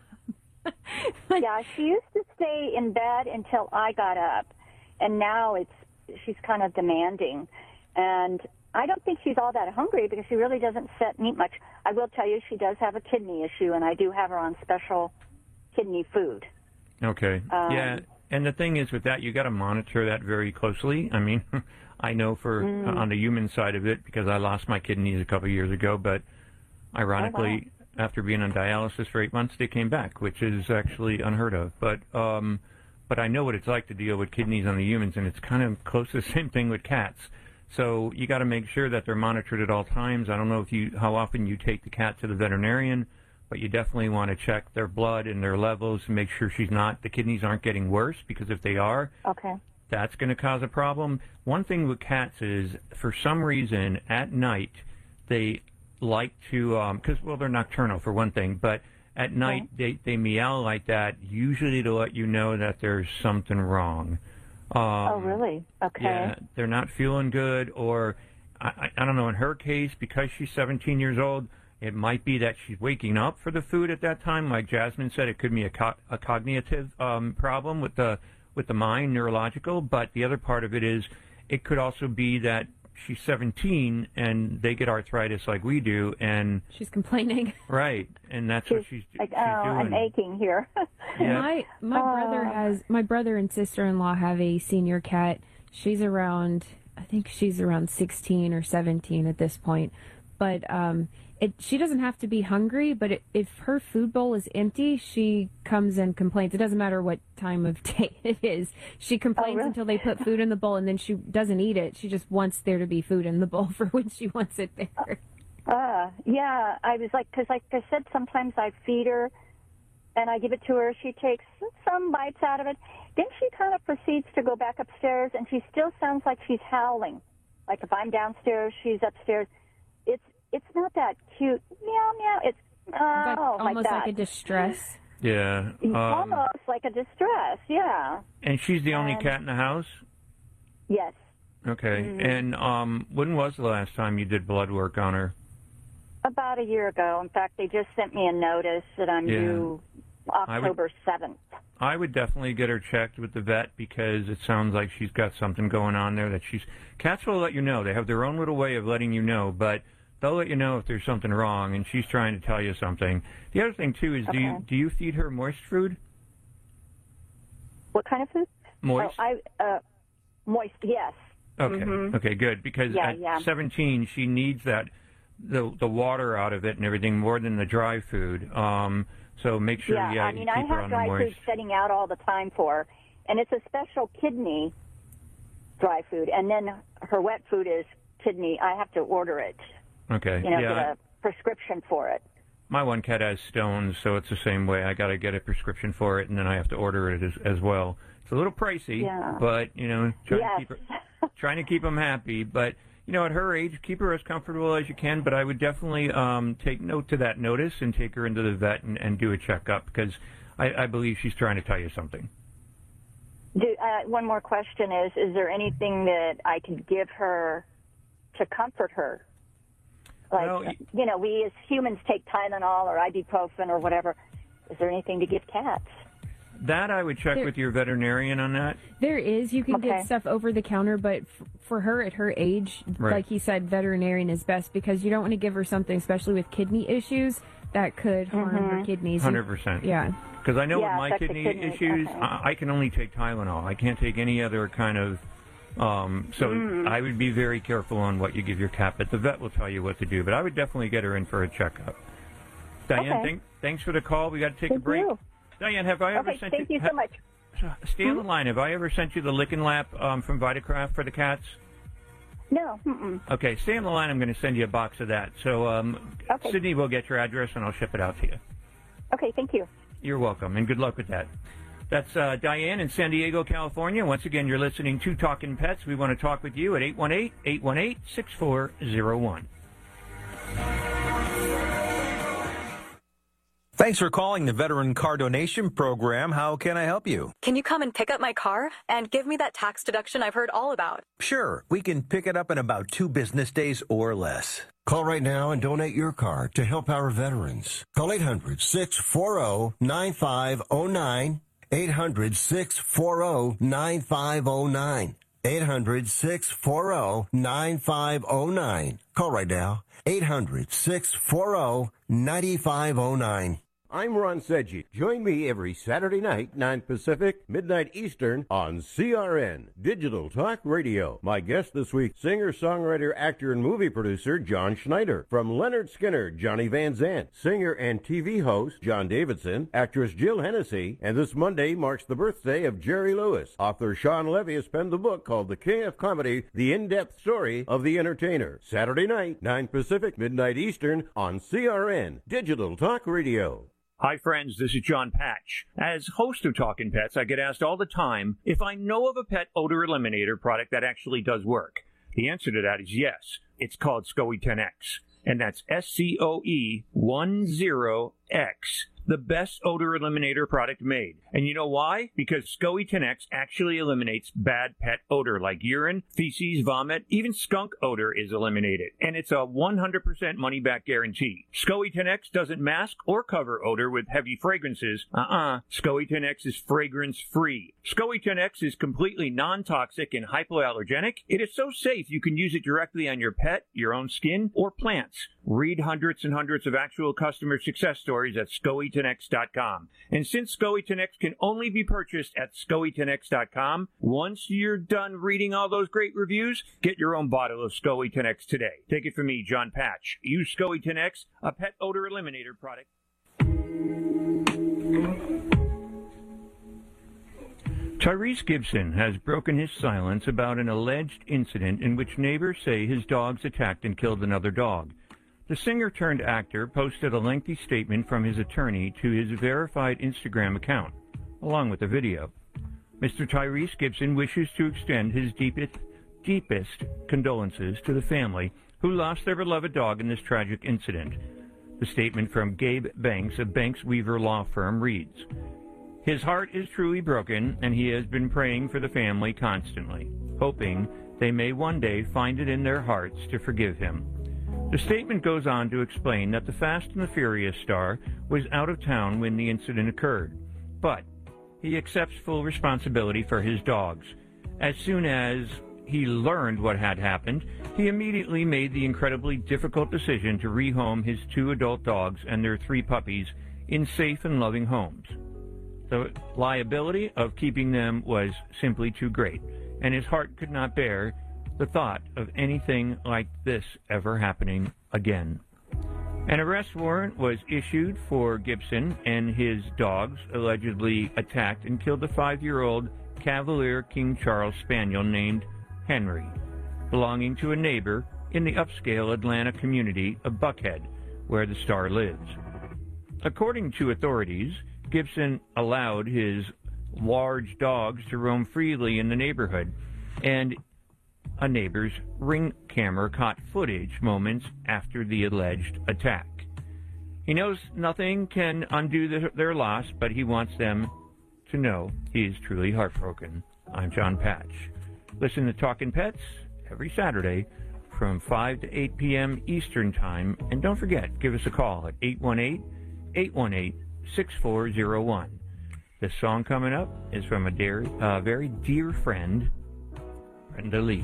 Yeah, she used to stay in bed until I got up, and now it's she's kind of demanding. And I don't think she's all that hungry because she really doesn't sit and eat much. I will tell you she does have a kidney issue, and I do have her on special kidney food. Okay. Um, yeah, and the thing is with that, you got to monitor that very closely. I mean, I know for Mm. uh, on the human side of it because I lost my kidneys a couple of years ago, but ironically, after being on dialysis for eight months, they came back, which is actually unheard of. But um, but I know what it's like to deal with kidneys on the humans, and it's kind of close to the same thing with cats. So you got to make sure that they're monitored at all times. I don't know if you how often you take the cat to the veterinarian, but you definitely want to check their blood and their levels and make sure she's not the kidneys aren't getting worse, because if they are, Okay. that's going to cause a problem. One thing with cats is, for some reason, at night, they like to, because, well, they're nocturnal for one thing, but at night they, they meow like that, usually to let you know that there's something wrong. Um, oh, really? Okay. Yeah, they're not feeling good, or, I, I, I don't know, in her case, because she's seventeen years old, it might be that she's waking up for the food at that time. Like Jasmine said, it could be a, co- a cognitive um, problem with the with the mind, neurological. But the other part of it is, it could also be that she's seventeen and they get arthritis like we do, and she's complaining. Right, and that's what she's, Like, she's oh, doing. I'm aching here. Yeah. My my brother has my brother and sister-in-law have a senior cat. She's around, I think she's around sixteen or seventeen at this point. But um, it she doesn't have to be hungry. But it, if her food bowl is empty, she comes and complains. It doesn't matter what time of day it is. She complains really? until they put food in the bowl, and then she doesn't eat it. She just wants there to be food in the bowl for when she wants it there. Uh, yeah, I was like, because like I said, sometimes I feed her, and I give it to her. She takes some bites out of it. Then she kind of proceeds to go back upstairs, and she still sounds like she's howling. Like if I'm downstairs, she's upstairs. It's it's not that cute. Meow, meow. It's Like, oh, almost like that. like a distress. Yeah. Um, Almost like a distress, yeah. and she's the only And- cat in the house? Yes. Okay. Mhm. And um, when was the last time you did blood work on her? About a year ago. In fact, they just sent me a notice that I'm Yeah. due I would- October seventh. I would definitely get her checked with the vet because it sounds like she's got something going on there that she's... Cats will let you know. They have their own little way of letting you know, but they'll let you know if there's something wrong, and she's trying to tell you something. The other thing, too, is do you Okay. do you feed her moist food? What kind of food? Moist? Oh, I, uh, moist, yes. Okay. Mhm. Okay, good. Because Yeah, at yeah. seventeen, she needs that the the water out of it and everything more than the dry food. Um, so make sure yeah, yeah, I mean, you I keep her have on the dry moist. food setting out all the time for her, and it's a special kidney dry food, and then her wet food is kidney. I have to order it, Okay. you know, yeah. get a prescription for it. My one cat has stones, so it's the same way. I got to get a prescription for it, and then I have to order it as, as well. It's a little pricey, Yeah. but you know, trying Yes. to keep her, trying to keep them happy. But you know, at her age, keep her as comfortable as you can. But I would definitely um, take note to that notice and take her into the vet and, and do a checkup because I, I believe she's trying to tell you something. Do, uh, one more question is, is there anything that I could give her to comfort her? Like, Well, y- you know, we as humans take Tylenol or ibuprofen or whatever. Is there anything to give cats? That I would check There- with your veterinarian on that. There is. You can Okay. get stuff over the counter, but f- for her at her age, Right. like he said, veterinarian is best because you don't want to give her something, especially with kidney issues, that could harm her kidneys. You- Hundred percent. Yeah. Because I know Yeah, with my affect the kidney, kidney, issues, okay. I, I can only take Tylenol. I can't take any other kind of. Um, so Mm. I would be very careful on what you give your cat, but the vet will tell you what to do. But I would definitely get her in for a checkup. Diane, Okay. thank, thanks for the call. We got to take Thank a break. you. Diane, have I ever Okay, sent thank you ha- so much. Stay on the line. Have I ever sent you the Lickin' Lap um, from Vitacraft for the cats? No. Mm-mm. Okay, stay on the line. I'm going to send you a box of that. So um, Okay. Sydney will get your address, and I'll ship it out to you. Okay, thank you. You're welcome, and good luck with that. That's uh, Diane in San Diego, California. Once again, you're listening to Talkin' Pets. We want to talk with you at eight one eight, eight one eight, six four zero one. Thanks for calling the Veteran Car Donation Program. How can I help you? Can you come and pick up my car and give me that tax deduction I've heard all about? Sure, we can pick it up in about two business days or less. Call right now and donate your car to help our veterans. Call eight hundred, six four zero, nine five zero nine. eight hundred, six four zero, nine five zero nine. eight hundred, six four zero, nine five zero nine. Call right now. eight hundred, six four zero, nine five zero nine. I'm Ron Sedgwick. Join me every Saturday night, nine Pacific, midnight Eastern, on C R N, Digital Talk Radio. My guest this week, singer, songwriter, actor, and movie producer John Schneider. From Leonard Skinner, Johnny Van Zant, singer and T V host John Davidson, actress Jill Hennessy, and this Monday marks the birthday of Jerry Lewis. Author Sean Levy has penned the book called The King of Comedy, The In-Depth Story of the Entertainer. Saturday night, nine Pacific, midnight Eastern, on C R N, Digital Talk Radio. Hi, friends. This is John Patch. As host of Talkin' Pets, I get asked all the time if I know of a pet odor eliminator product that actually does work. The answer to that is yes. It's called SCOE ten X, and that's S C O E ten X. The best odor eliminator product made. And you know why? Because SCOE ten X actually eliminates bad pet odor like urine, feces, vomit, even skunk odor is eliminated. And it's a one hundred percent money-back guarantee. SCOE ten X doesn't mask or cover odor with heavy fragrances. Uh-uh. SCOE ten X is fragrance-free. SCOE ten X is completely non-toxic and hypoallergenic. It is so safe you can use it directly on your pet, your own skin, or plants. Read hundreds and hundreds of actual customer success stories at SCOE ten X dot com. And since SCOE ten X can only be purchased at SCOE ten X dot com, once you're done reading all those great reviews, get your own bottle of SCOE ten X today. Take it from me, John Patch. Use SCOE ten X, a pet odor eliminator product. Tyrese Gibson has broken his silence about an alleged incident in which neighbors say his dogs attacked and killed another dog. The singer-turned-actor posted a lengthy statement from his attorney to his verified Instagram account, along with a video. Mister Tyrese Gibson wishes to extend his deepest, deepest condolences to the family who lost their beloved dog in this tragic incident. The statement from Gabe Banks of Banks Weaver Law Firm reads, "His heart is truly broken, and he has been praying for the family constantly, hoping they may one day find it in their hearts to forgive him." The statement goes on to explain that the Fast and the Furious star was out of town when the incident occurred, but he accepts full responsibility for his dogs. As soon as he learned what had happened, he immediately made the incredibly difficult decision to rehome his two adult dogs and their three puppies in safe and loving homes. The liability of keeping them was simply too great, and his heart could not bear the thought of anything like this ever happening again. An arrest warrant was issued for Gibson and his dogs allegedly attacked and killed a five-year-old Cavalier King Charles Spaniel named Henry, belonging to a neighbor in the upscale Atlanta community of Buckhead, where the star lives. According to authorities, Gibson allowed his large dogs to roam freely in the neighborhood, and a neighbor's Ring camera caught footage moments after the alleged attack. He knows nothing can undo the, their loss, but he wants them to know he is truly heartbroken. I'm John Patch. Listen to Talkin' Pets every Saturday from five to eight p.m. Eastern Time. And don't forget, give us a call at eight one eight, eight one eight, six four zero one. This song coming up is from a dear, uh, very dear friend, Brenda Lee.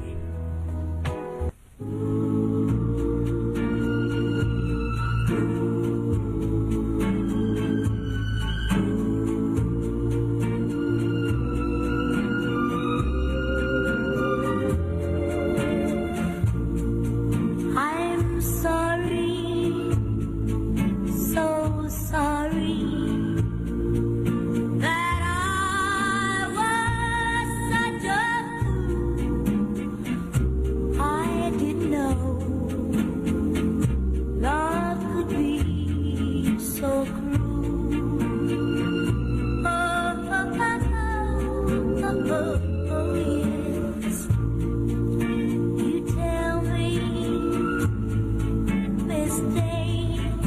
I'm sorry, so sorry that I was such a fool. I didn't know love could be so cruel. Oh, oh, oh, oh, oh, oh, yes. You tell me mistakes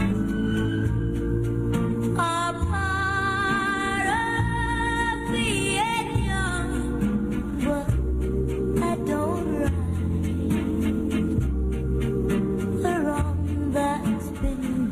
are part of being young, but I don't right the wrong that's been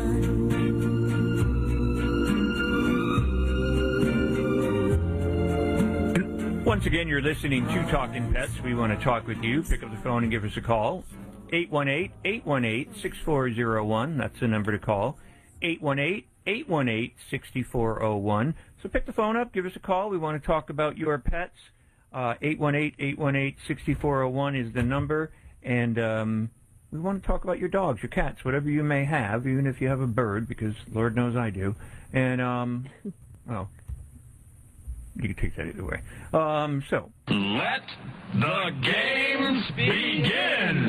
Once again, you're listening to Talkin' Pets. We want to talk with you. Pick up the phone and give us a call. eight one eight, eight one eight, six four zero one. That's the number to call. eight one eight, eight one eight, six four zero one. So pick the phone up, give us a call. We want to talk about your pets. Uh, eight one eight, eight one eight, six four zero one is the number. And um, we want to talk about your dogs, your cats, whatever you may have, even if you have a bird, because Lord knows I do. And, um, well, you can take that either way. Um, so. Let the games begin!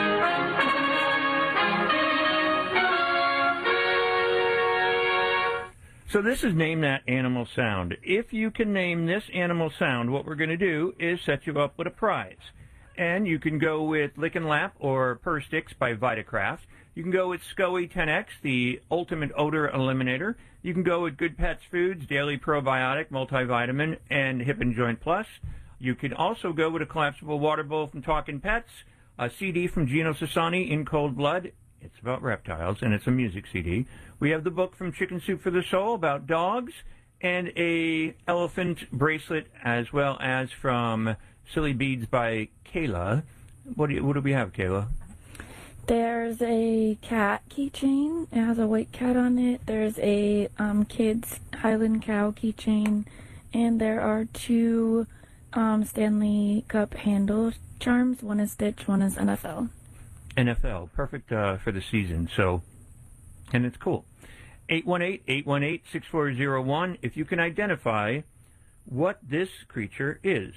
So this is Name That Animal Sound. If you can name this animal sound, what we're going to do is set you up with a prize. And you can go with Lick and Lap or Purr Sticks by Vitacraft. You can go with SCOE ten X, the ultimate odor eliminator. You can go with Good Pets Foods, Daily Probiotic, Multivitamin, and Hip and Joint Plus. You can also go with a collapsible water bowl from Talkin' Pets, a C D from Gino Sassani, In Cold Blood. It's about reptiles, and it's a music C D. We have the book from Chicken Soup for the Soul about dogs, and a elephant bracelet, as well as from Silly Beads by Kayla. What do, you, what do we have, Kayla? There's a cat keychain. It has a white cat on it. There's a um, kids Highland Cow keychain. And there are two um, Stanley Cup handle charms. One is Stitch, one is N F L. N F L, perfect uh, for the season. So, and it's cool. eight one eight, eight one eight, six four zero one. If you can identify what this creature is.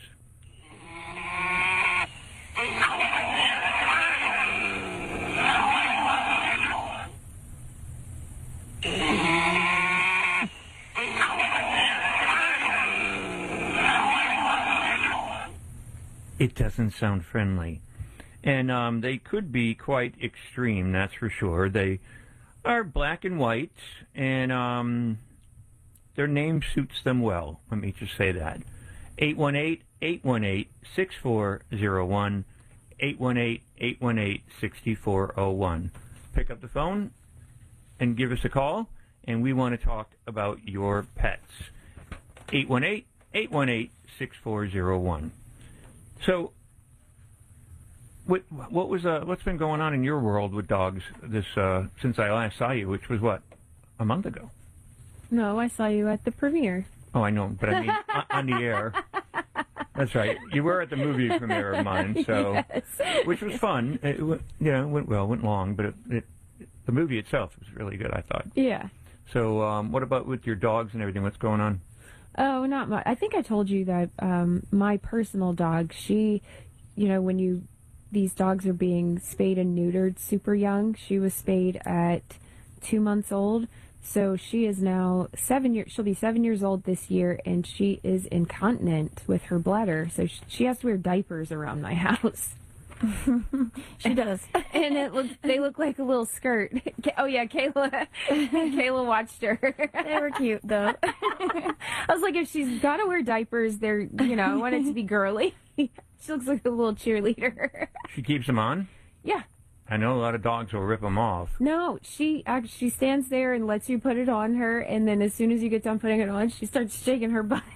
it doesn't sound friendly. And um, they could be quite extreme, that's for sure. They are black and white, and um, their name suits them well. Let me just say that. eight one eight, eight one eight, six four zero one, eight one eight, eight one eight, six four zero one. Pick up the phone and give us a call, and we want to talk about your pets. eight one eight, eight one eight, six four zero one. So, what what was uh, what's been going on in your world with dogs this uh, since I last saw you, which was what, a month ago? No, I saw you at the premiere. Oh, I know, but I mean on, on the air. That's right. You were at the movie premiere of mine, so Yes. which was fun. It, w- yeah, it went well, went long, but it, it, the movie itself was really good, I thought. Yeah. So, um, what about with your dogs and everything? What's going on? Oh, not much. I think I told you that um, my personal dog, she, you know, when you, these dogs are being spayed and neutered super young. She was spayed at two months old. So she is now seven years, she'll be seven years old this year, and she is incontinent with her bladder. So she, she has to wear diapers around my house. She does. And it looks, they look like a little skirt. Oh yeah, Kayla, Kayla watched her. They were cute though. I was like, if she's got to wear diapers, they're, you know, I want it to be girly. She looks like a little cheerleader. She keeps them on? Yeah. I know a lot of dogs will rip them off. No, she actually she stands there and lets you put it on her, and then as soon as you get done putting it on, she starts shaking her butt.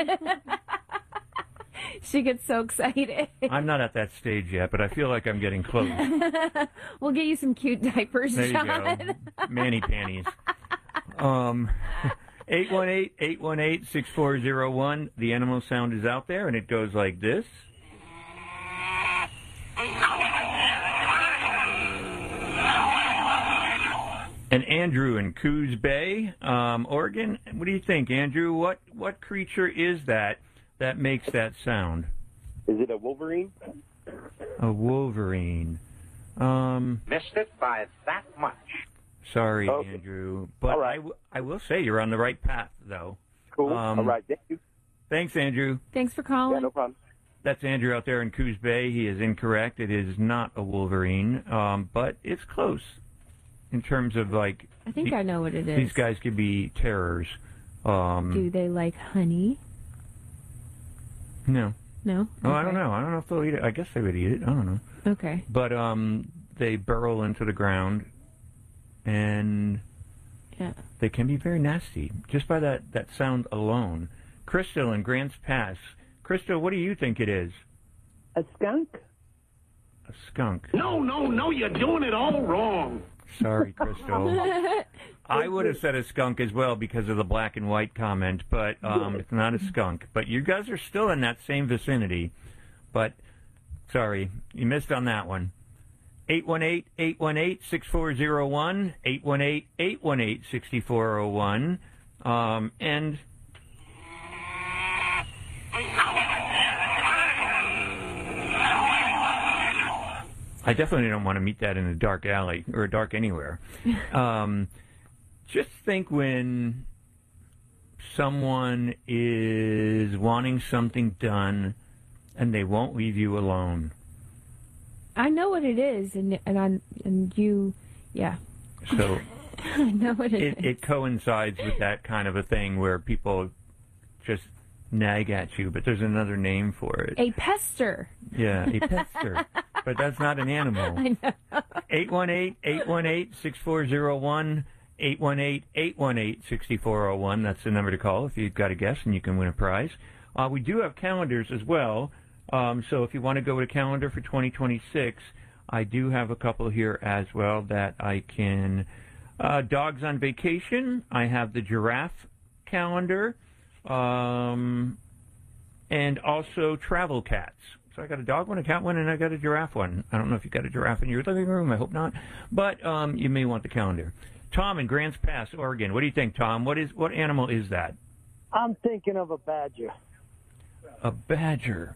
She gets so excited. I'm not at that stage yet, but I feel like I'm getting close. We'll get you some cute diapers, There you John. go. Manny panties. Um, eight one eight, eight one eight, six four zero one. The animal sound is out there, and it goes like this. And Andrew in Coos Bay, um, Oregon. What do you think, Andrew? What what creature is that that makes that sound? Is it a wolverine? A wolverine. Um, Missed it by that much. sorry, Okay. Andrew, but I, w- I will say you're on the right path, though. Cool. Um, All right. Thank you. Thanks, Andrew. Thanks for calling. Yeah, no problem. That's Andrew out there in Coos Bay. He is incorrect. It is not a wolverine, um, but it's close in terms of, like... I think the- I know what it is. These guys could be terrors. Um, Do they like honey? No. No? Oh, I Okay. don't know. I don't know if they'll eat it. I guess they would eat it. I don't know. Okay. But um, they burrow into the ground, and Yeah. they can be very nasty just by that, that sound alone. Crystal in Grants Pass. Crystal, what do you think it is? A skunk? A skunk. No, no, no, you're doing it all wrong. Sorry, Crystal. I would have said a skunk as well because of the black and white comment, but um, it's not a skunk. But you guys are still in that same vicinity. But, sorry, you missed on that one. eight one eight, eight one eight, six four zero one, eight one eight, eight one eight, six four zero one. Um, and... I definitely don't want to meet that in a dark alley or a dark anywhere. Um, just think when someone is wanting something done and they won't leave you alone. I know what it is, and and I and you, yeah. So I know what it is. it, it coincides with that kind of a thing where people just nag at you, but there's another name for it. A pester. Yeah, a pester. But that's not an animal. I know. eight one eight, eight one eight, six four zero one, eight one eight, eight one eight, six four zero one. That's the number to call if you've got a guess, and you can win a prize. Uh, we do have calendars as well, um, so if you want to go to calendar for twenty twenty-six, I do have a couple here as well that I can... Uh, dogs on vacation, I have the giraffe calendar, um, and also travel cats. So I got a dog one, a cat one, and I got a giraffe one. I don't know if you've got a giraffe in your living room. I hope not. But um, you may want the calendar. Tom in Grants Pass, Oregon. What do you think, Tom? What is what animal is that? I'm thinking of a badger. A badger.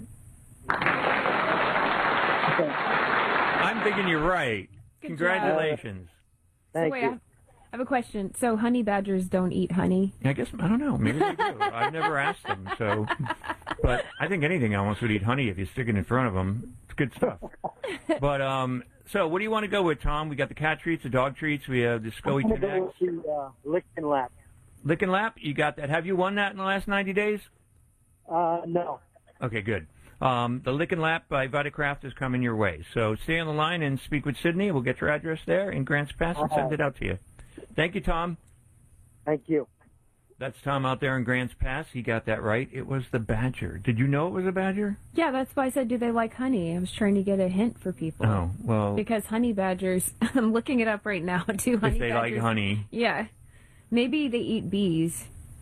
I'm thinking you're right. Good Congratulations. Thank so wait, you. I have, I have a question. So honey badgers don't eat honey? I guess, I don't know. Maybe they do. I've never asked them. So, but I think anything else would eat honey if you stick it in front of them. It's good stuff. But, um, so what do you want to go with, Tom? We got the cat treats, the dog treats. We have the SCOE I'm gonna ten X. go with the uh, lick and lap. Lick and Lap, you got that. Have you won that in the last ninety days? Uh, no. Okay, good. Um, the Lick and Lap by Vitacraft is coming your way. So stay on the line and speak with Sydney. We'll get your address there in Grants Pass and send it out to you. Thank you, Tom. Thank you. That's Tom out there in Grants Pass. He got that right. It was the badger. Did you know it was a badger? Yeah, that's why I said, do they like honey? I was trying to get a hint for people. Oh, well. Because honey badgers, I'm looking it up right now, too. Honey if they badgers, like honey. Yeah. Maybe they eat bees.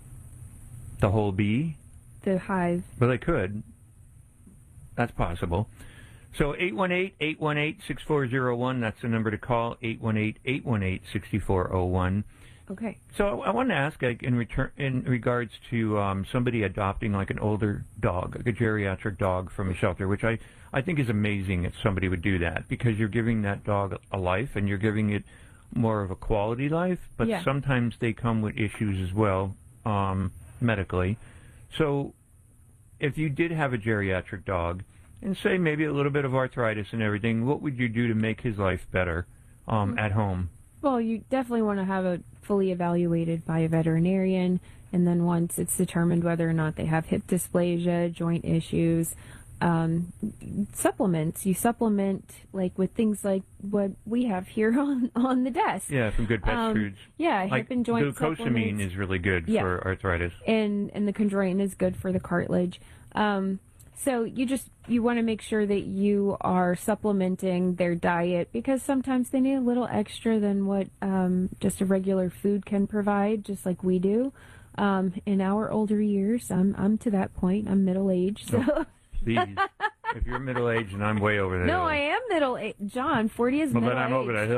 The whole bee? The hive. Well, they could. That's possible. So eight one eight, eight one eight, six four zero one, that's the number to call, eight one eight, eight one eight, six four zero one. Okay. So I want to ask, like, in return, in regards to um, somebody adopting like an older dog, like a geriatric dog from a shelter, which I, I think is amazing if somebody would do that, because you're giving that dog a life and you're giving it more of a quality life, but Yeah. sometimes they come with issues as well, um, medically. So if you did have a geriatric dog, and say maybe a little bit of arthritis and everything, what would you do to make his life better um, at home? Well, you definitely want to have it fully evaluated by a veterinarian, and then once it's determined whether or not they have hip dysplasia, joint issues, um, supplements. You supplement like with things like what we have here on, on the desk. Yeah, from Good Pet Um, Foods. yeah, like hip and joint glucosamine supplements. is really good Yeah. for arthritis. and and the chondroitin is good for the cartilage. Um, so you just you want to make sure that you are supplementing their diet, because sometimes they need a little extra than what um, just a regular food can provide, just like we do. Um, in our older years, I'm I'm to that point. I'm middle aged, so. Oh, please, if you're middle aged and I'm way over the No, hill. I am middle aged. John, forty is Well, middle then I'm over the aged.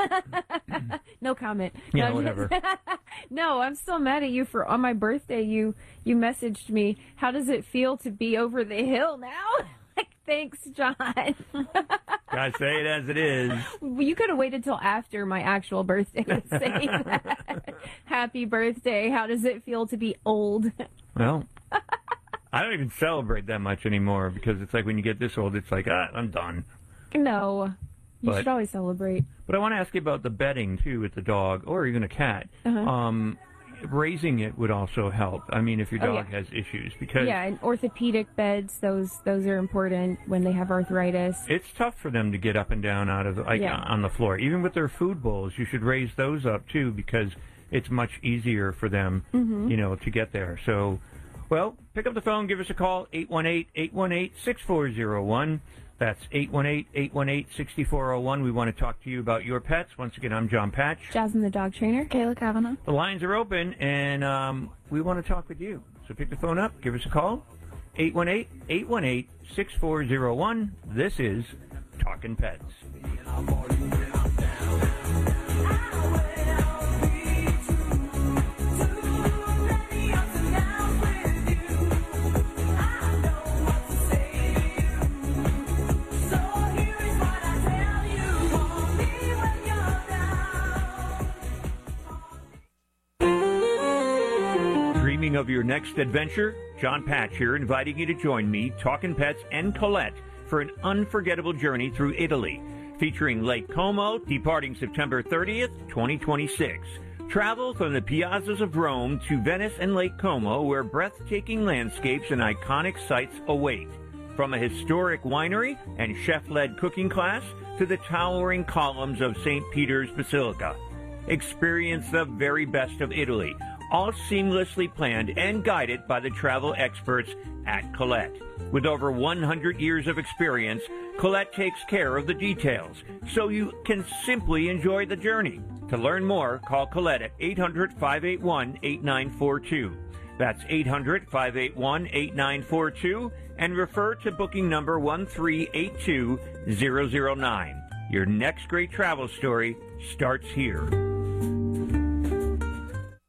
hill. No comment. Yeah, no, whatever. No, I'm still mad at you for on my birthday. You you messaged me. How does it feel to be over the hill now? Like, thanks, John. I say it as it is. You could have waited till after my actual birthday to say that. Happy birthday. How does it feel to be old? Well, I don't even celebrate that much anymore, because it's like when you get this old, it's like, ah, I'm done. No, you But- should always celebrate. But I want to ask you about the bedding, too, with the dog, or even a cat. Uh-huh. Um, raising it would also help. I mean, if your Oh, dog yeah. has issues, because Yeah, and orthopedic beds. Those those are important when they have arthritis. it's tough for them to get up and down out of like Yeah. on the floor. Even with their food bowls, you should raise those up too, because it's much easier for them, Mhm. you know, to get there. So, well, pick up the phone, give us a call, eight one eight, eight one eight, six four zero one. That's eight one eight, eight one eight, six four zero one. We want to talk to you about your pets. Once again, I'm John Patch. Jasmine the dog trainer. Kayla Kavanaugh. The lines are open, and um, we want to talk with you. So pick the phone up, give us a call, eight one eight, eight one eight, six four zero one. This is Talkin' Pets. Dreaming of your next adventure? John Patch here, inviting you to join me, Talkin' Pets, and Colette for an unforgettable journey through Italy, featuring Lake Como, departing September thirtieth, twenty twenty-six. Travel from the piazzas of Rome to Venice and Lake Como, where breathtaking landscapes and iconic sights await. From a historic winery and chef-led cooking class to the towering columns of Saint Peter's Basilica. Experience the very best of Italy, all seamlessly planned and guided by the travel experts at Colette. With over one hundred years of experience, Colette takes care of the details, so you can simply enjoy the journey. To learn more, call Colette at eight hundred, five eight one, eight nine four two. That's eight hundred, five eight one, eight nine four two, and refer to booking number one three eight two zero zero nine. Your next great travel story starts here.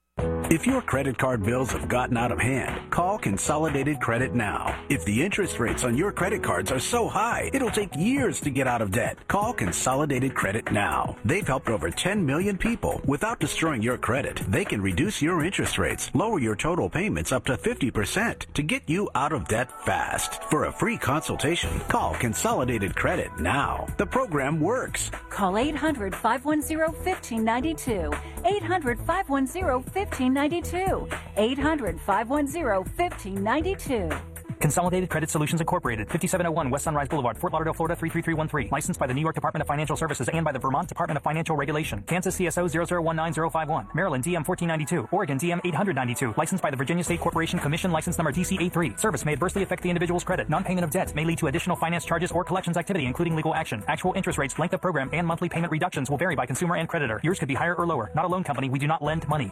If your credit card bills have gotten out of hand, call Consolidated Credit now. If the interest rates on your credit cards are so high, it'll take years to get out of debt. Call Consolidated Credit now. They've helped over ten million people. Without destroying your credit, they can reduce your interest rates, lower your total payments up to fifty percent to get you out of debt fast. For a free consultation, call Consolidated Credit now. The program works. Call eight hundred, five one zero, one five nine two. eight hundred, five one zero, one five nine two. eight hundred, five one zero, one five nine two. Consolidated Credit Solutions Incorporated, fifty-seven oh one West Sunrise Boulevard, Fort Lauderdale, Florida three three three one three. Licensed by the New York Department of Financial Services and by the Vermont Department of Financial Regulation. Kansas C S O zero zero one nine zero five one. Maryland D M fourteen ninety-two. Oregon D M eight hundred ninety-two. Licensed by the Virginia State Corporation Commission, license number T C A three. Service may adversely affect the individual's credit. Non-payment of debts may lead to additional finance charges or collections activity, including legal action. Actual interest rates, length of program, and monthly payment reductions will vary by consumer and creditor. Yours could be higher or lower. Not a loan company. We do not lend money.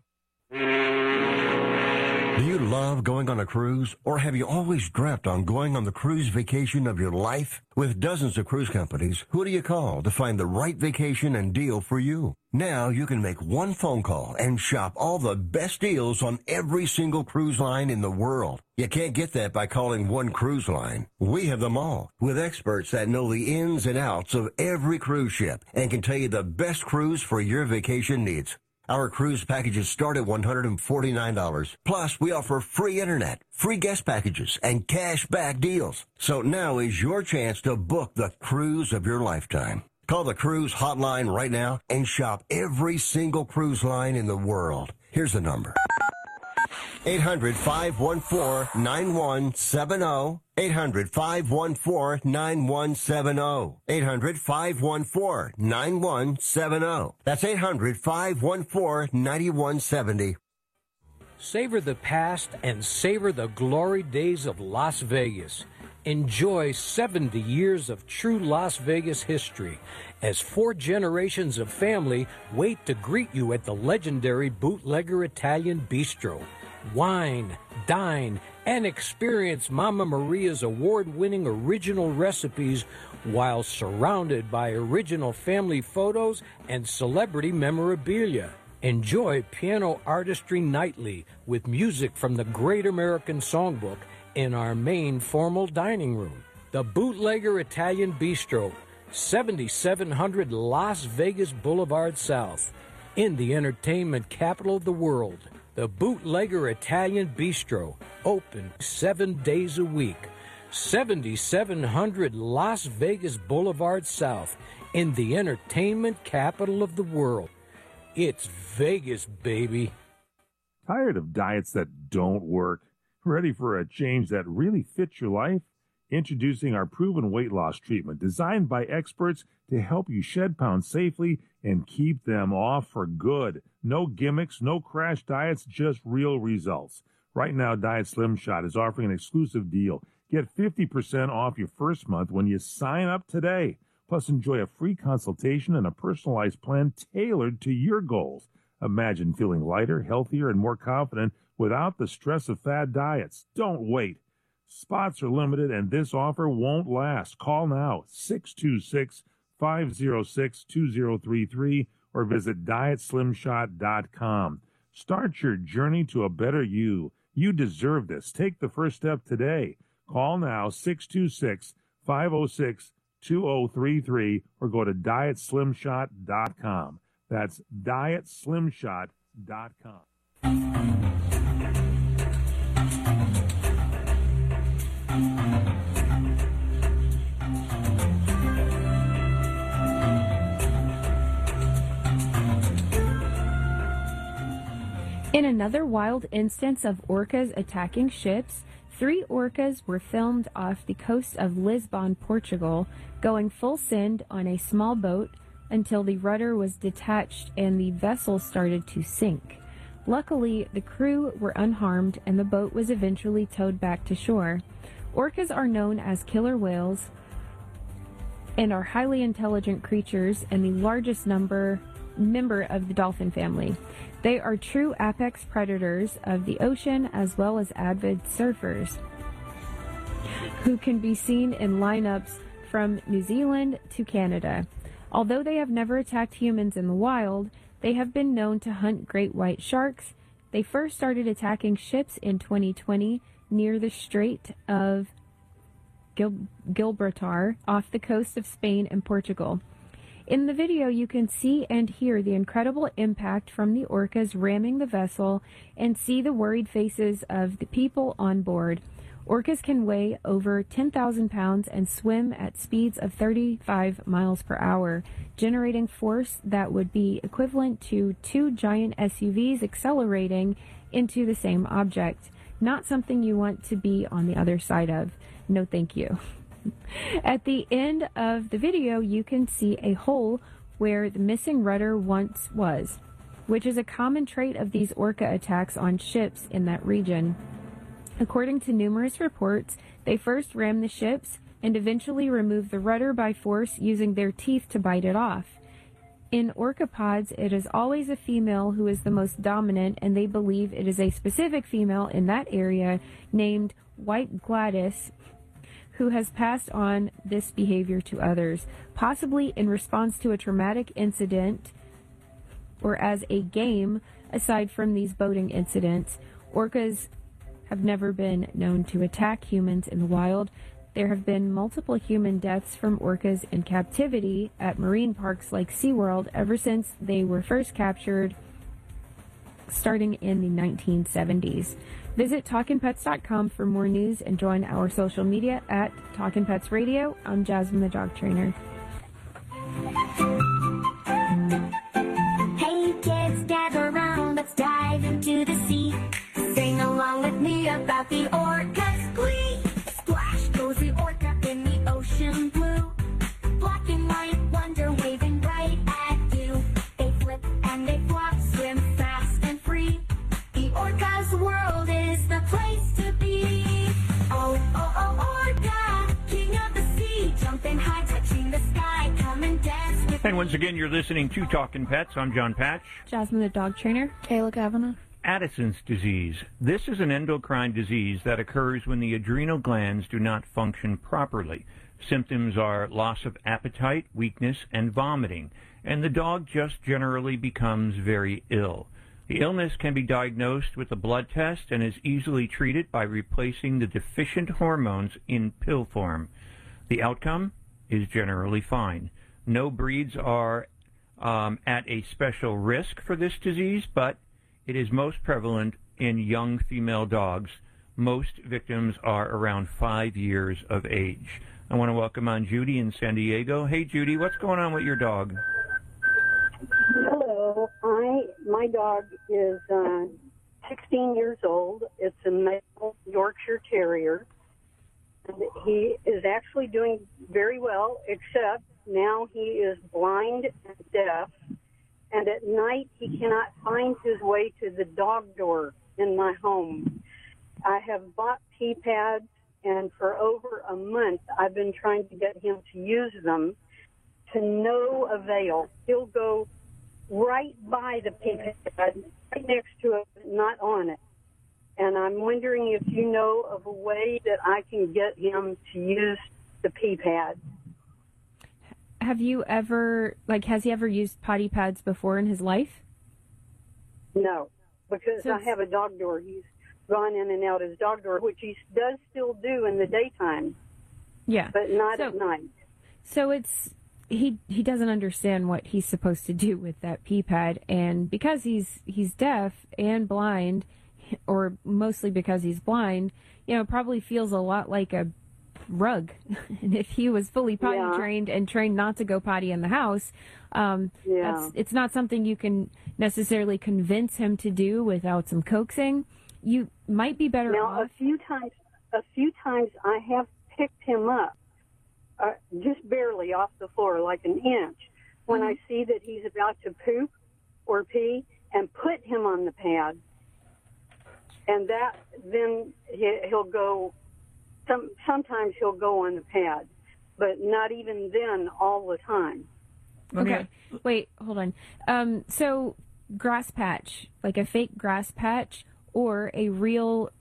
Do you love going on a cruise, or have you always dreamt on going on the cruise vacation of your life? With dozens of cruise companies, who do you call to find the right vacation and deal for you? Now you can make one phone call and shop all the best deals on every single cruise line in the world. You can't get that by calling one cruise line. We have them all, with experts that know the ins and outs of every cruise ship and can tell you the best cruise for your vacation needs. Our cruise packages start at one hundred forty-nine dollars. Plus, we offer free internet, free guest packages, and cash back deals. So now is your chance to book the cruise of your lifetime. Call the cruise hotline right now and shop every single cruise line in the world. Here's the number. eight hundred, five one four, nine one seven zero. eight hundred, five one four, nine one seven zero. eight hundred, five one four, nine one seven zero. That's eight hundred, five one four, nine one seven zero. Savor the past and savor the glory days of Las Vegas. Enjoy seventy years of true Las Vegas history as four generations of family wait to greet you at the legendary Bootlegger Italian Bistro. Wine, dine, and experience Mama Maria's award-winning original recipes while surrounded by original family photos and celebrity memorabilia. Enjoy piano artistry nightly with music from the Great American Songbook in our main formal dining room. The Bootlegger Italian Bistro, seventy-seven hundred Las Vegas Boulevard South, in the entertainment capital of the world. The Bootlegger Italian Bistro, open seven days a week. seventy-seven hundred Las Vegas Boulevard South, in the entertainment capital of the world. It's Vegas, baby. Tired of diets that don't work? Ready for a change that really fits your life? Introducing our proven weight loss treatment designed by experts to help you shed pounds safely and keep them off for good. No gimmicks, no crash diets, just real results. Right now, Diet Slim Shot is offering an exclusive deal. Get fifty percent off your first month when you sign up today. Plus, enjoy a free consultation and a personalized plan tailored to your goals. Imagine feeling lighter, healthier, and more confident without the stress of fad diets. Don't wait. Spots are limited, and this offer won't last. Call now, six two six, five zero six, two zero three three, or visit diet slim shot dot com. Start your journey to a better you. You deserve this. Take the first step today. Call now, six two six, five zero six, two zero three three, or go to diet slim shot dot com. That's diet slim shot dot com. In another wild instance of orcas attacking ships, three orcas were filmed off the coast of Lisbon, Portugal, going full send on a small boat until the rudder was detached and the vessel started to sink. Luckily, the crew were unharmed and the boat was eventually towed back to shore. Orcas are known as killer whales and are highly intelligent creatures and the largest number member of the dolphin family. They are true apex predators of the ocean as well as avid surfers who can be seen in lineups from New Zealand to Canada. Although they have never attacked humans in the wild, they have been known to hunt great white sharks, They first started attacking ships in twenty twenty near the Strait of Gil- Gibraltar off the coast of Spain and Portugal. In the video, you can see and hear the incredible impact from the orcas ramming the vessel and see the worried faces of the people on board. Orcas can weigh over ten thousand pounds and swim at speeds of thirty-five miles per hour, generating force that would be equivalent to two giant S U Vs accelerating into the same object. Not something you want to be on the other side of. No, thank you. At the end of the video, you can see a hole where the missing rudder once was, which is a common trait of these orca attacks on ships in that region. According to numerous reports, they first ram the ships and eventually remove the rudder by force using their teeth to bite it off. In orca pods, it is always a female who is the most dominant, and they believe it is a specific female in that area named White Gladys who has passed on this behavior to others, possibly in response to a traumatic incident or as a game. Aside from these boating incidents, orcas have never been known to attack humans in the wild. There have been multiple human deaths from orcas in captivity at marine parks like SeaWorld ever since they were first captured, starting in the nineteen seventies. Visit talkin pets dot com for more news and join our social media at Talkin' Pets Radio. I'm Jasmine the Dog Trainer. Hey kids, gather around, let's dive into the sea. Sing along with me about the orca's glee. Splash goes the orca in the ocean blue. Black and white wonder waving right at you. They flip and they flop, swim fast and free. The orca's world is the place to be. Oh, oh, oh, orca, king of the sea. Jumping high, touching the sky. Come and dance with And once again, you're listening to Talkin' Pets. I'm John Patch. Jasmine the Dog Trainer. Kayla Kavanagh. Addison's disease. This is an endocrine disease that occurs when the adrenal glands do not function properly. Symptoms are loss of appetite, weakness, and vomiting, and the dog just generally becomes very ill. The illness can be diagnosed with a blood test and is easily treated by replacing the deficient hormones in pill form. The outcome is generally fine. No breeds are um, at a special risk for this disease, but it is most prevalent in young female dogs. Most victims are around five years of age. I want to welcome on Judy in San Diego. Hey, Judy, what's going on with your dog? Hello. I my dog is uh, sixteen years old. It's a male Yorkshire Terrier. And he is actually doing very well, except now he is blind and deaf. And at night, he cannot find his way to the dog door in my home. I have bought pee pads, and for over a month, I've been trying to get him to use them to no avail. He'll go right by the pee pad, right next to it, but not on it. And I'm wondering if you know of a way that I can get him to use the pee pad. Have you ever, like, has he ever used potty pads before in his life? No, because So I have a dog door. He's gone in and out his dog door, which he does still do in the daytime, Yeah. but not So- at night. So it's he he doesn't understand what he's supposed to do with that pee pad, and because he's he's deaf and blind, or mostly because he's blind, you know, probably feels a lot like a rug. And if he was fully potty Yeah. trained and trained not to go potty in the house, um, Yeah. that's, it's not something you can necessarily convince him to do without some coaxing. You might be better Now, off. a few times, a few times I have picked him up, uh, just barely off the floor, like an inch, when I see that he's about to poop or pee, and put him on the pad. And that, then he, he'll go, some, sometimes he'll go on the pad, but not even then all the time. Okay. Wait, hold on. Um, so grass patch, like a fake grass patch, or a real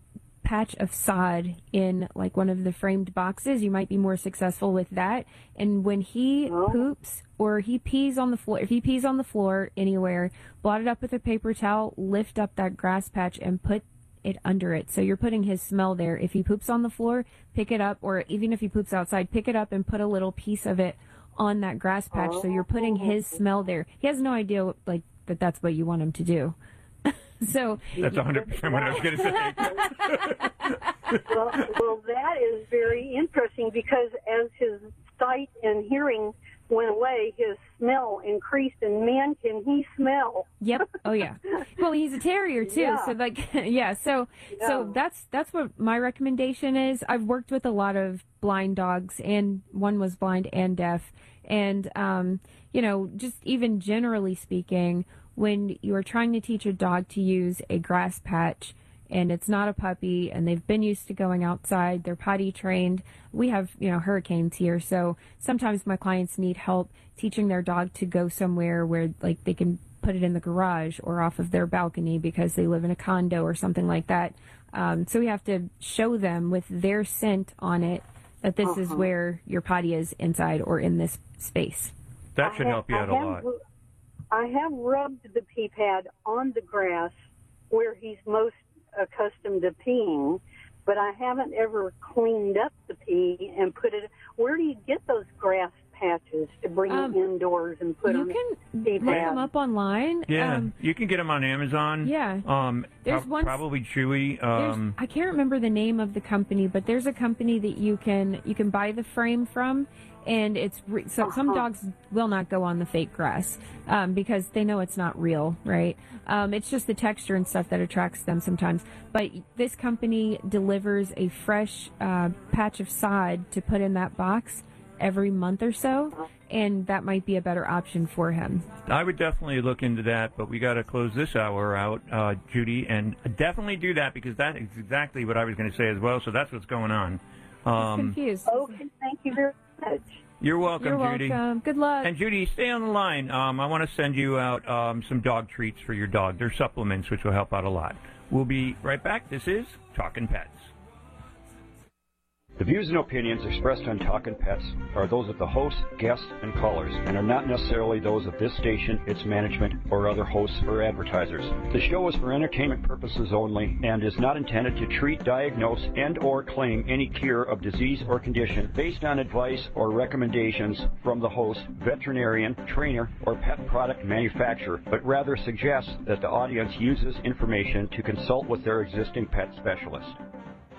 patch of sod in like one of the framed boxes. You might be more successful with that. And when he Oh. poops or he pees on the floor, if he pees on the floor anywhere, blot it up with a paper towel, lift up that grass patch and put it under it. So you're putting his smell there. If he poops on the floor, pick it up, or even if he poops outside, pick it up and put a little piece of it on that grass patch. So you're putting his smell there. He has no idea like that that's what you want him to do. So that's one hundred percent what I was going to say. well, well, that is very interesting because as his sight and hearing went away, his smell increased. And man, can he smell? Yep. Oh yeah. Well, he's a terrier too, Yeah. so like yeah. So Yeah. so that's that's what my recommendation is. I've worked with a lot of blind dogs, and one was blind and deaf, and um, you know, just even generally speaking, when you're trying to teach a dog to use a grass patch and it's not a puppy and they've been used to going outside, they're potty trained. We have, you know, hurricanes here, so sometimes my clients need help teaching their dog to go somewhere where like they can put it in the garage or off of their balcony because they live in a condo or something like that. Um, so we have to show them with their scent on it that this is Uh-huh. where your potty is inside or in this space. That should I help you have- out a I have, lot. I have rubbed the pee pad on the grass where he's most accustomed to peeing, but I haven't ever cleaned up the pee and put it. Where do you get those grass patches to bring Um, indoors and put you on can the pee look pad? them up online. Yeah, Um, you can get them on Amazon. Yeah. Um, There's prob- one- probably Chewy. There's- Um, I can't remember the name of the company, but there's a company that you can you can buy the frame from, and it's re- so some Uh-huh. dogs will not go on the fake grass um, because they know it's not real, right? Um, it's just the texture and stuff that attracts them sometimes. But this company delivers a fresh uh, patch of sod to put in that box every month or so, and that might be a better option for him. I would definitely look into that, but we got to close this hour out, uh, Judy, and definitely do that because that is exactly what I was going to say as well. So that's what's going on. Um, Confused. Okay, thank you very much. You're welcome, You're Judy. welcome. Good luck. And Judy, stay on the line. Um, I want to send you out um, some dog treats for your dog. They're supplements, which will help out a lot. We'll be right back. This is Talkin' Pets. The views and opinions expressed on Talkin' Pets are those of the host, guests, and callers, and are not necessarily those of this station, its management, or other hosts or advertisers. The show is for entertainment purposes only and is not intended to treat, diagnose, and or claim any cure of disease or condition based on advice or recommendations from the host, veterinarian, trainer, or pet product manufacturer, but rather suggests that the audience uses information to consult with their existing pet specialist.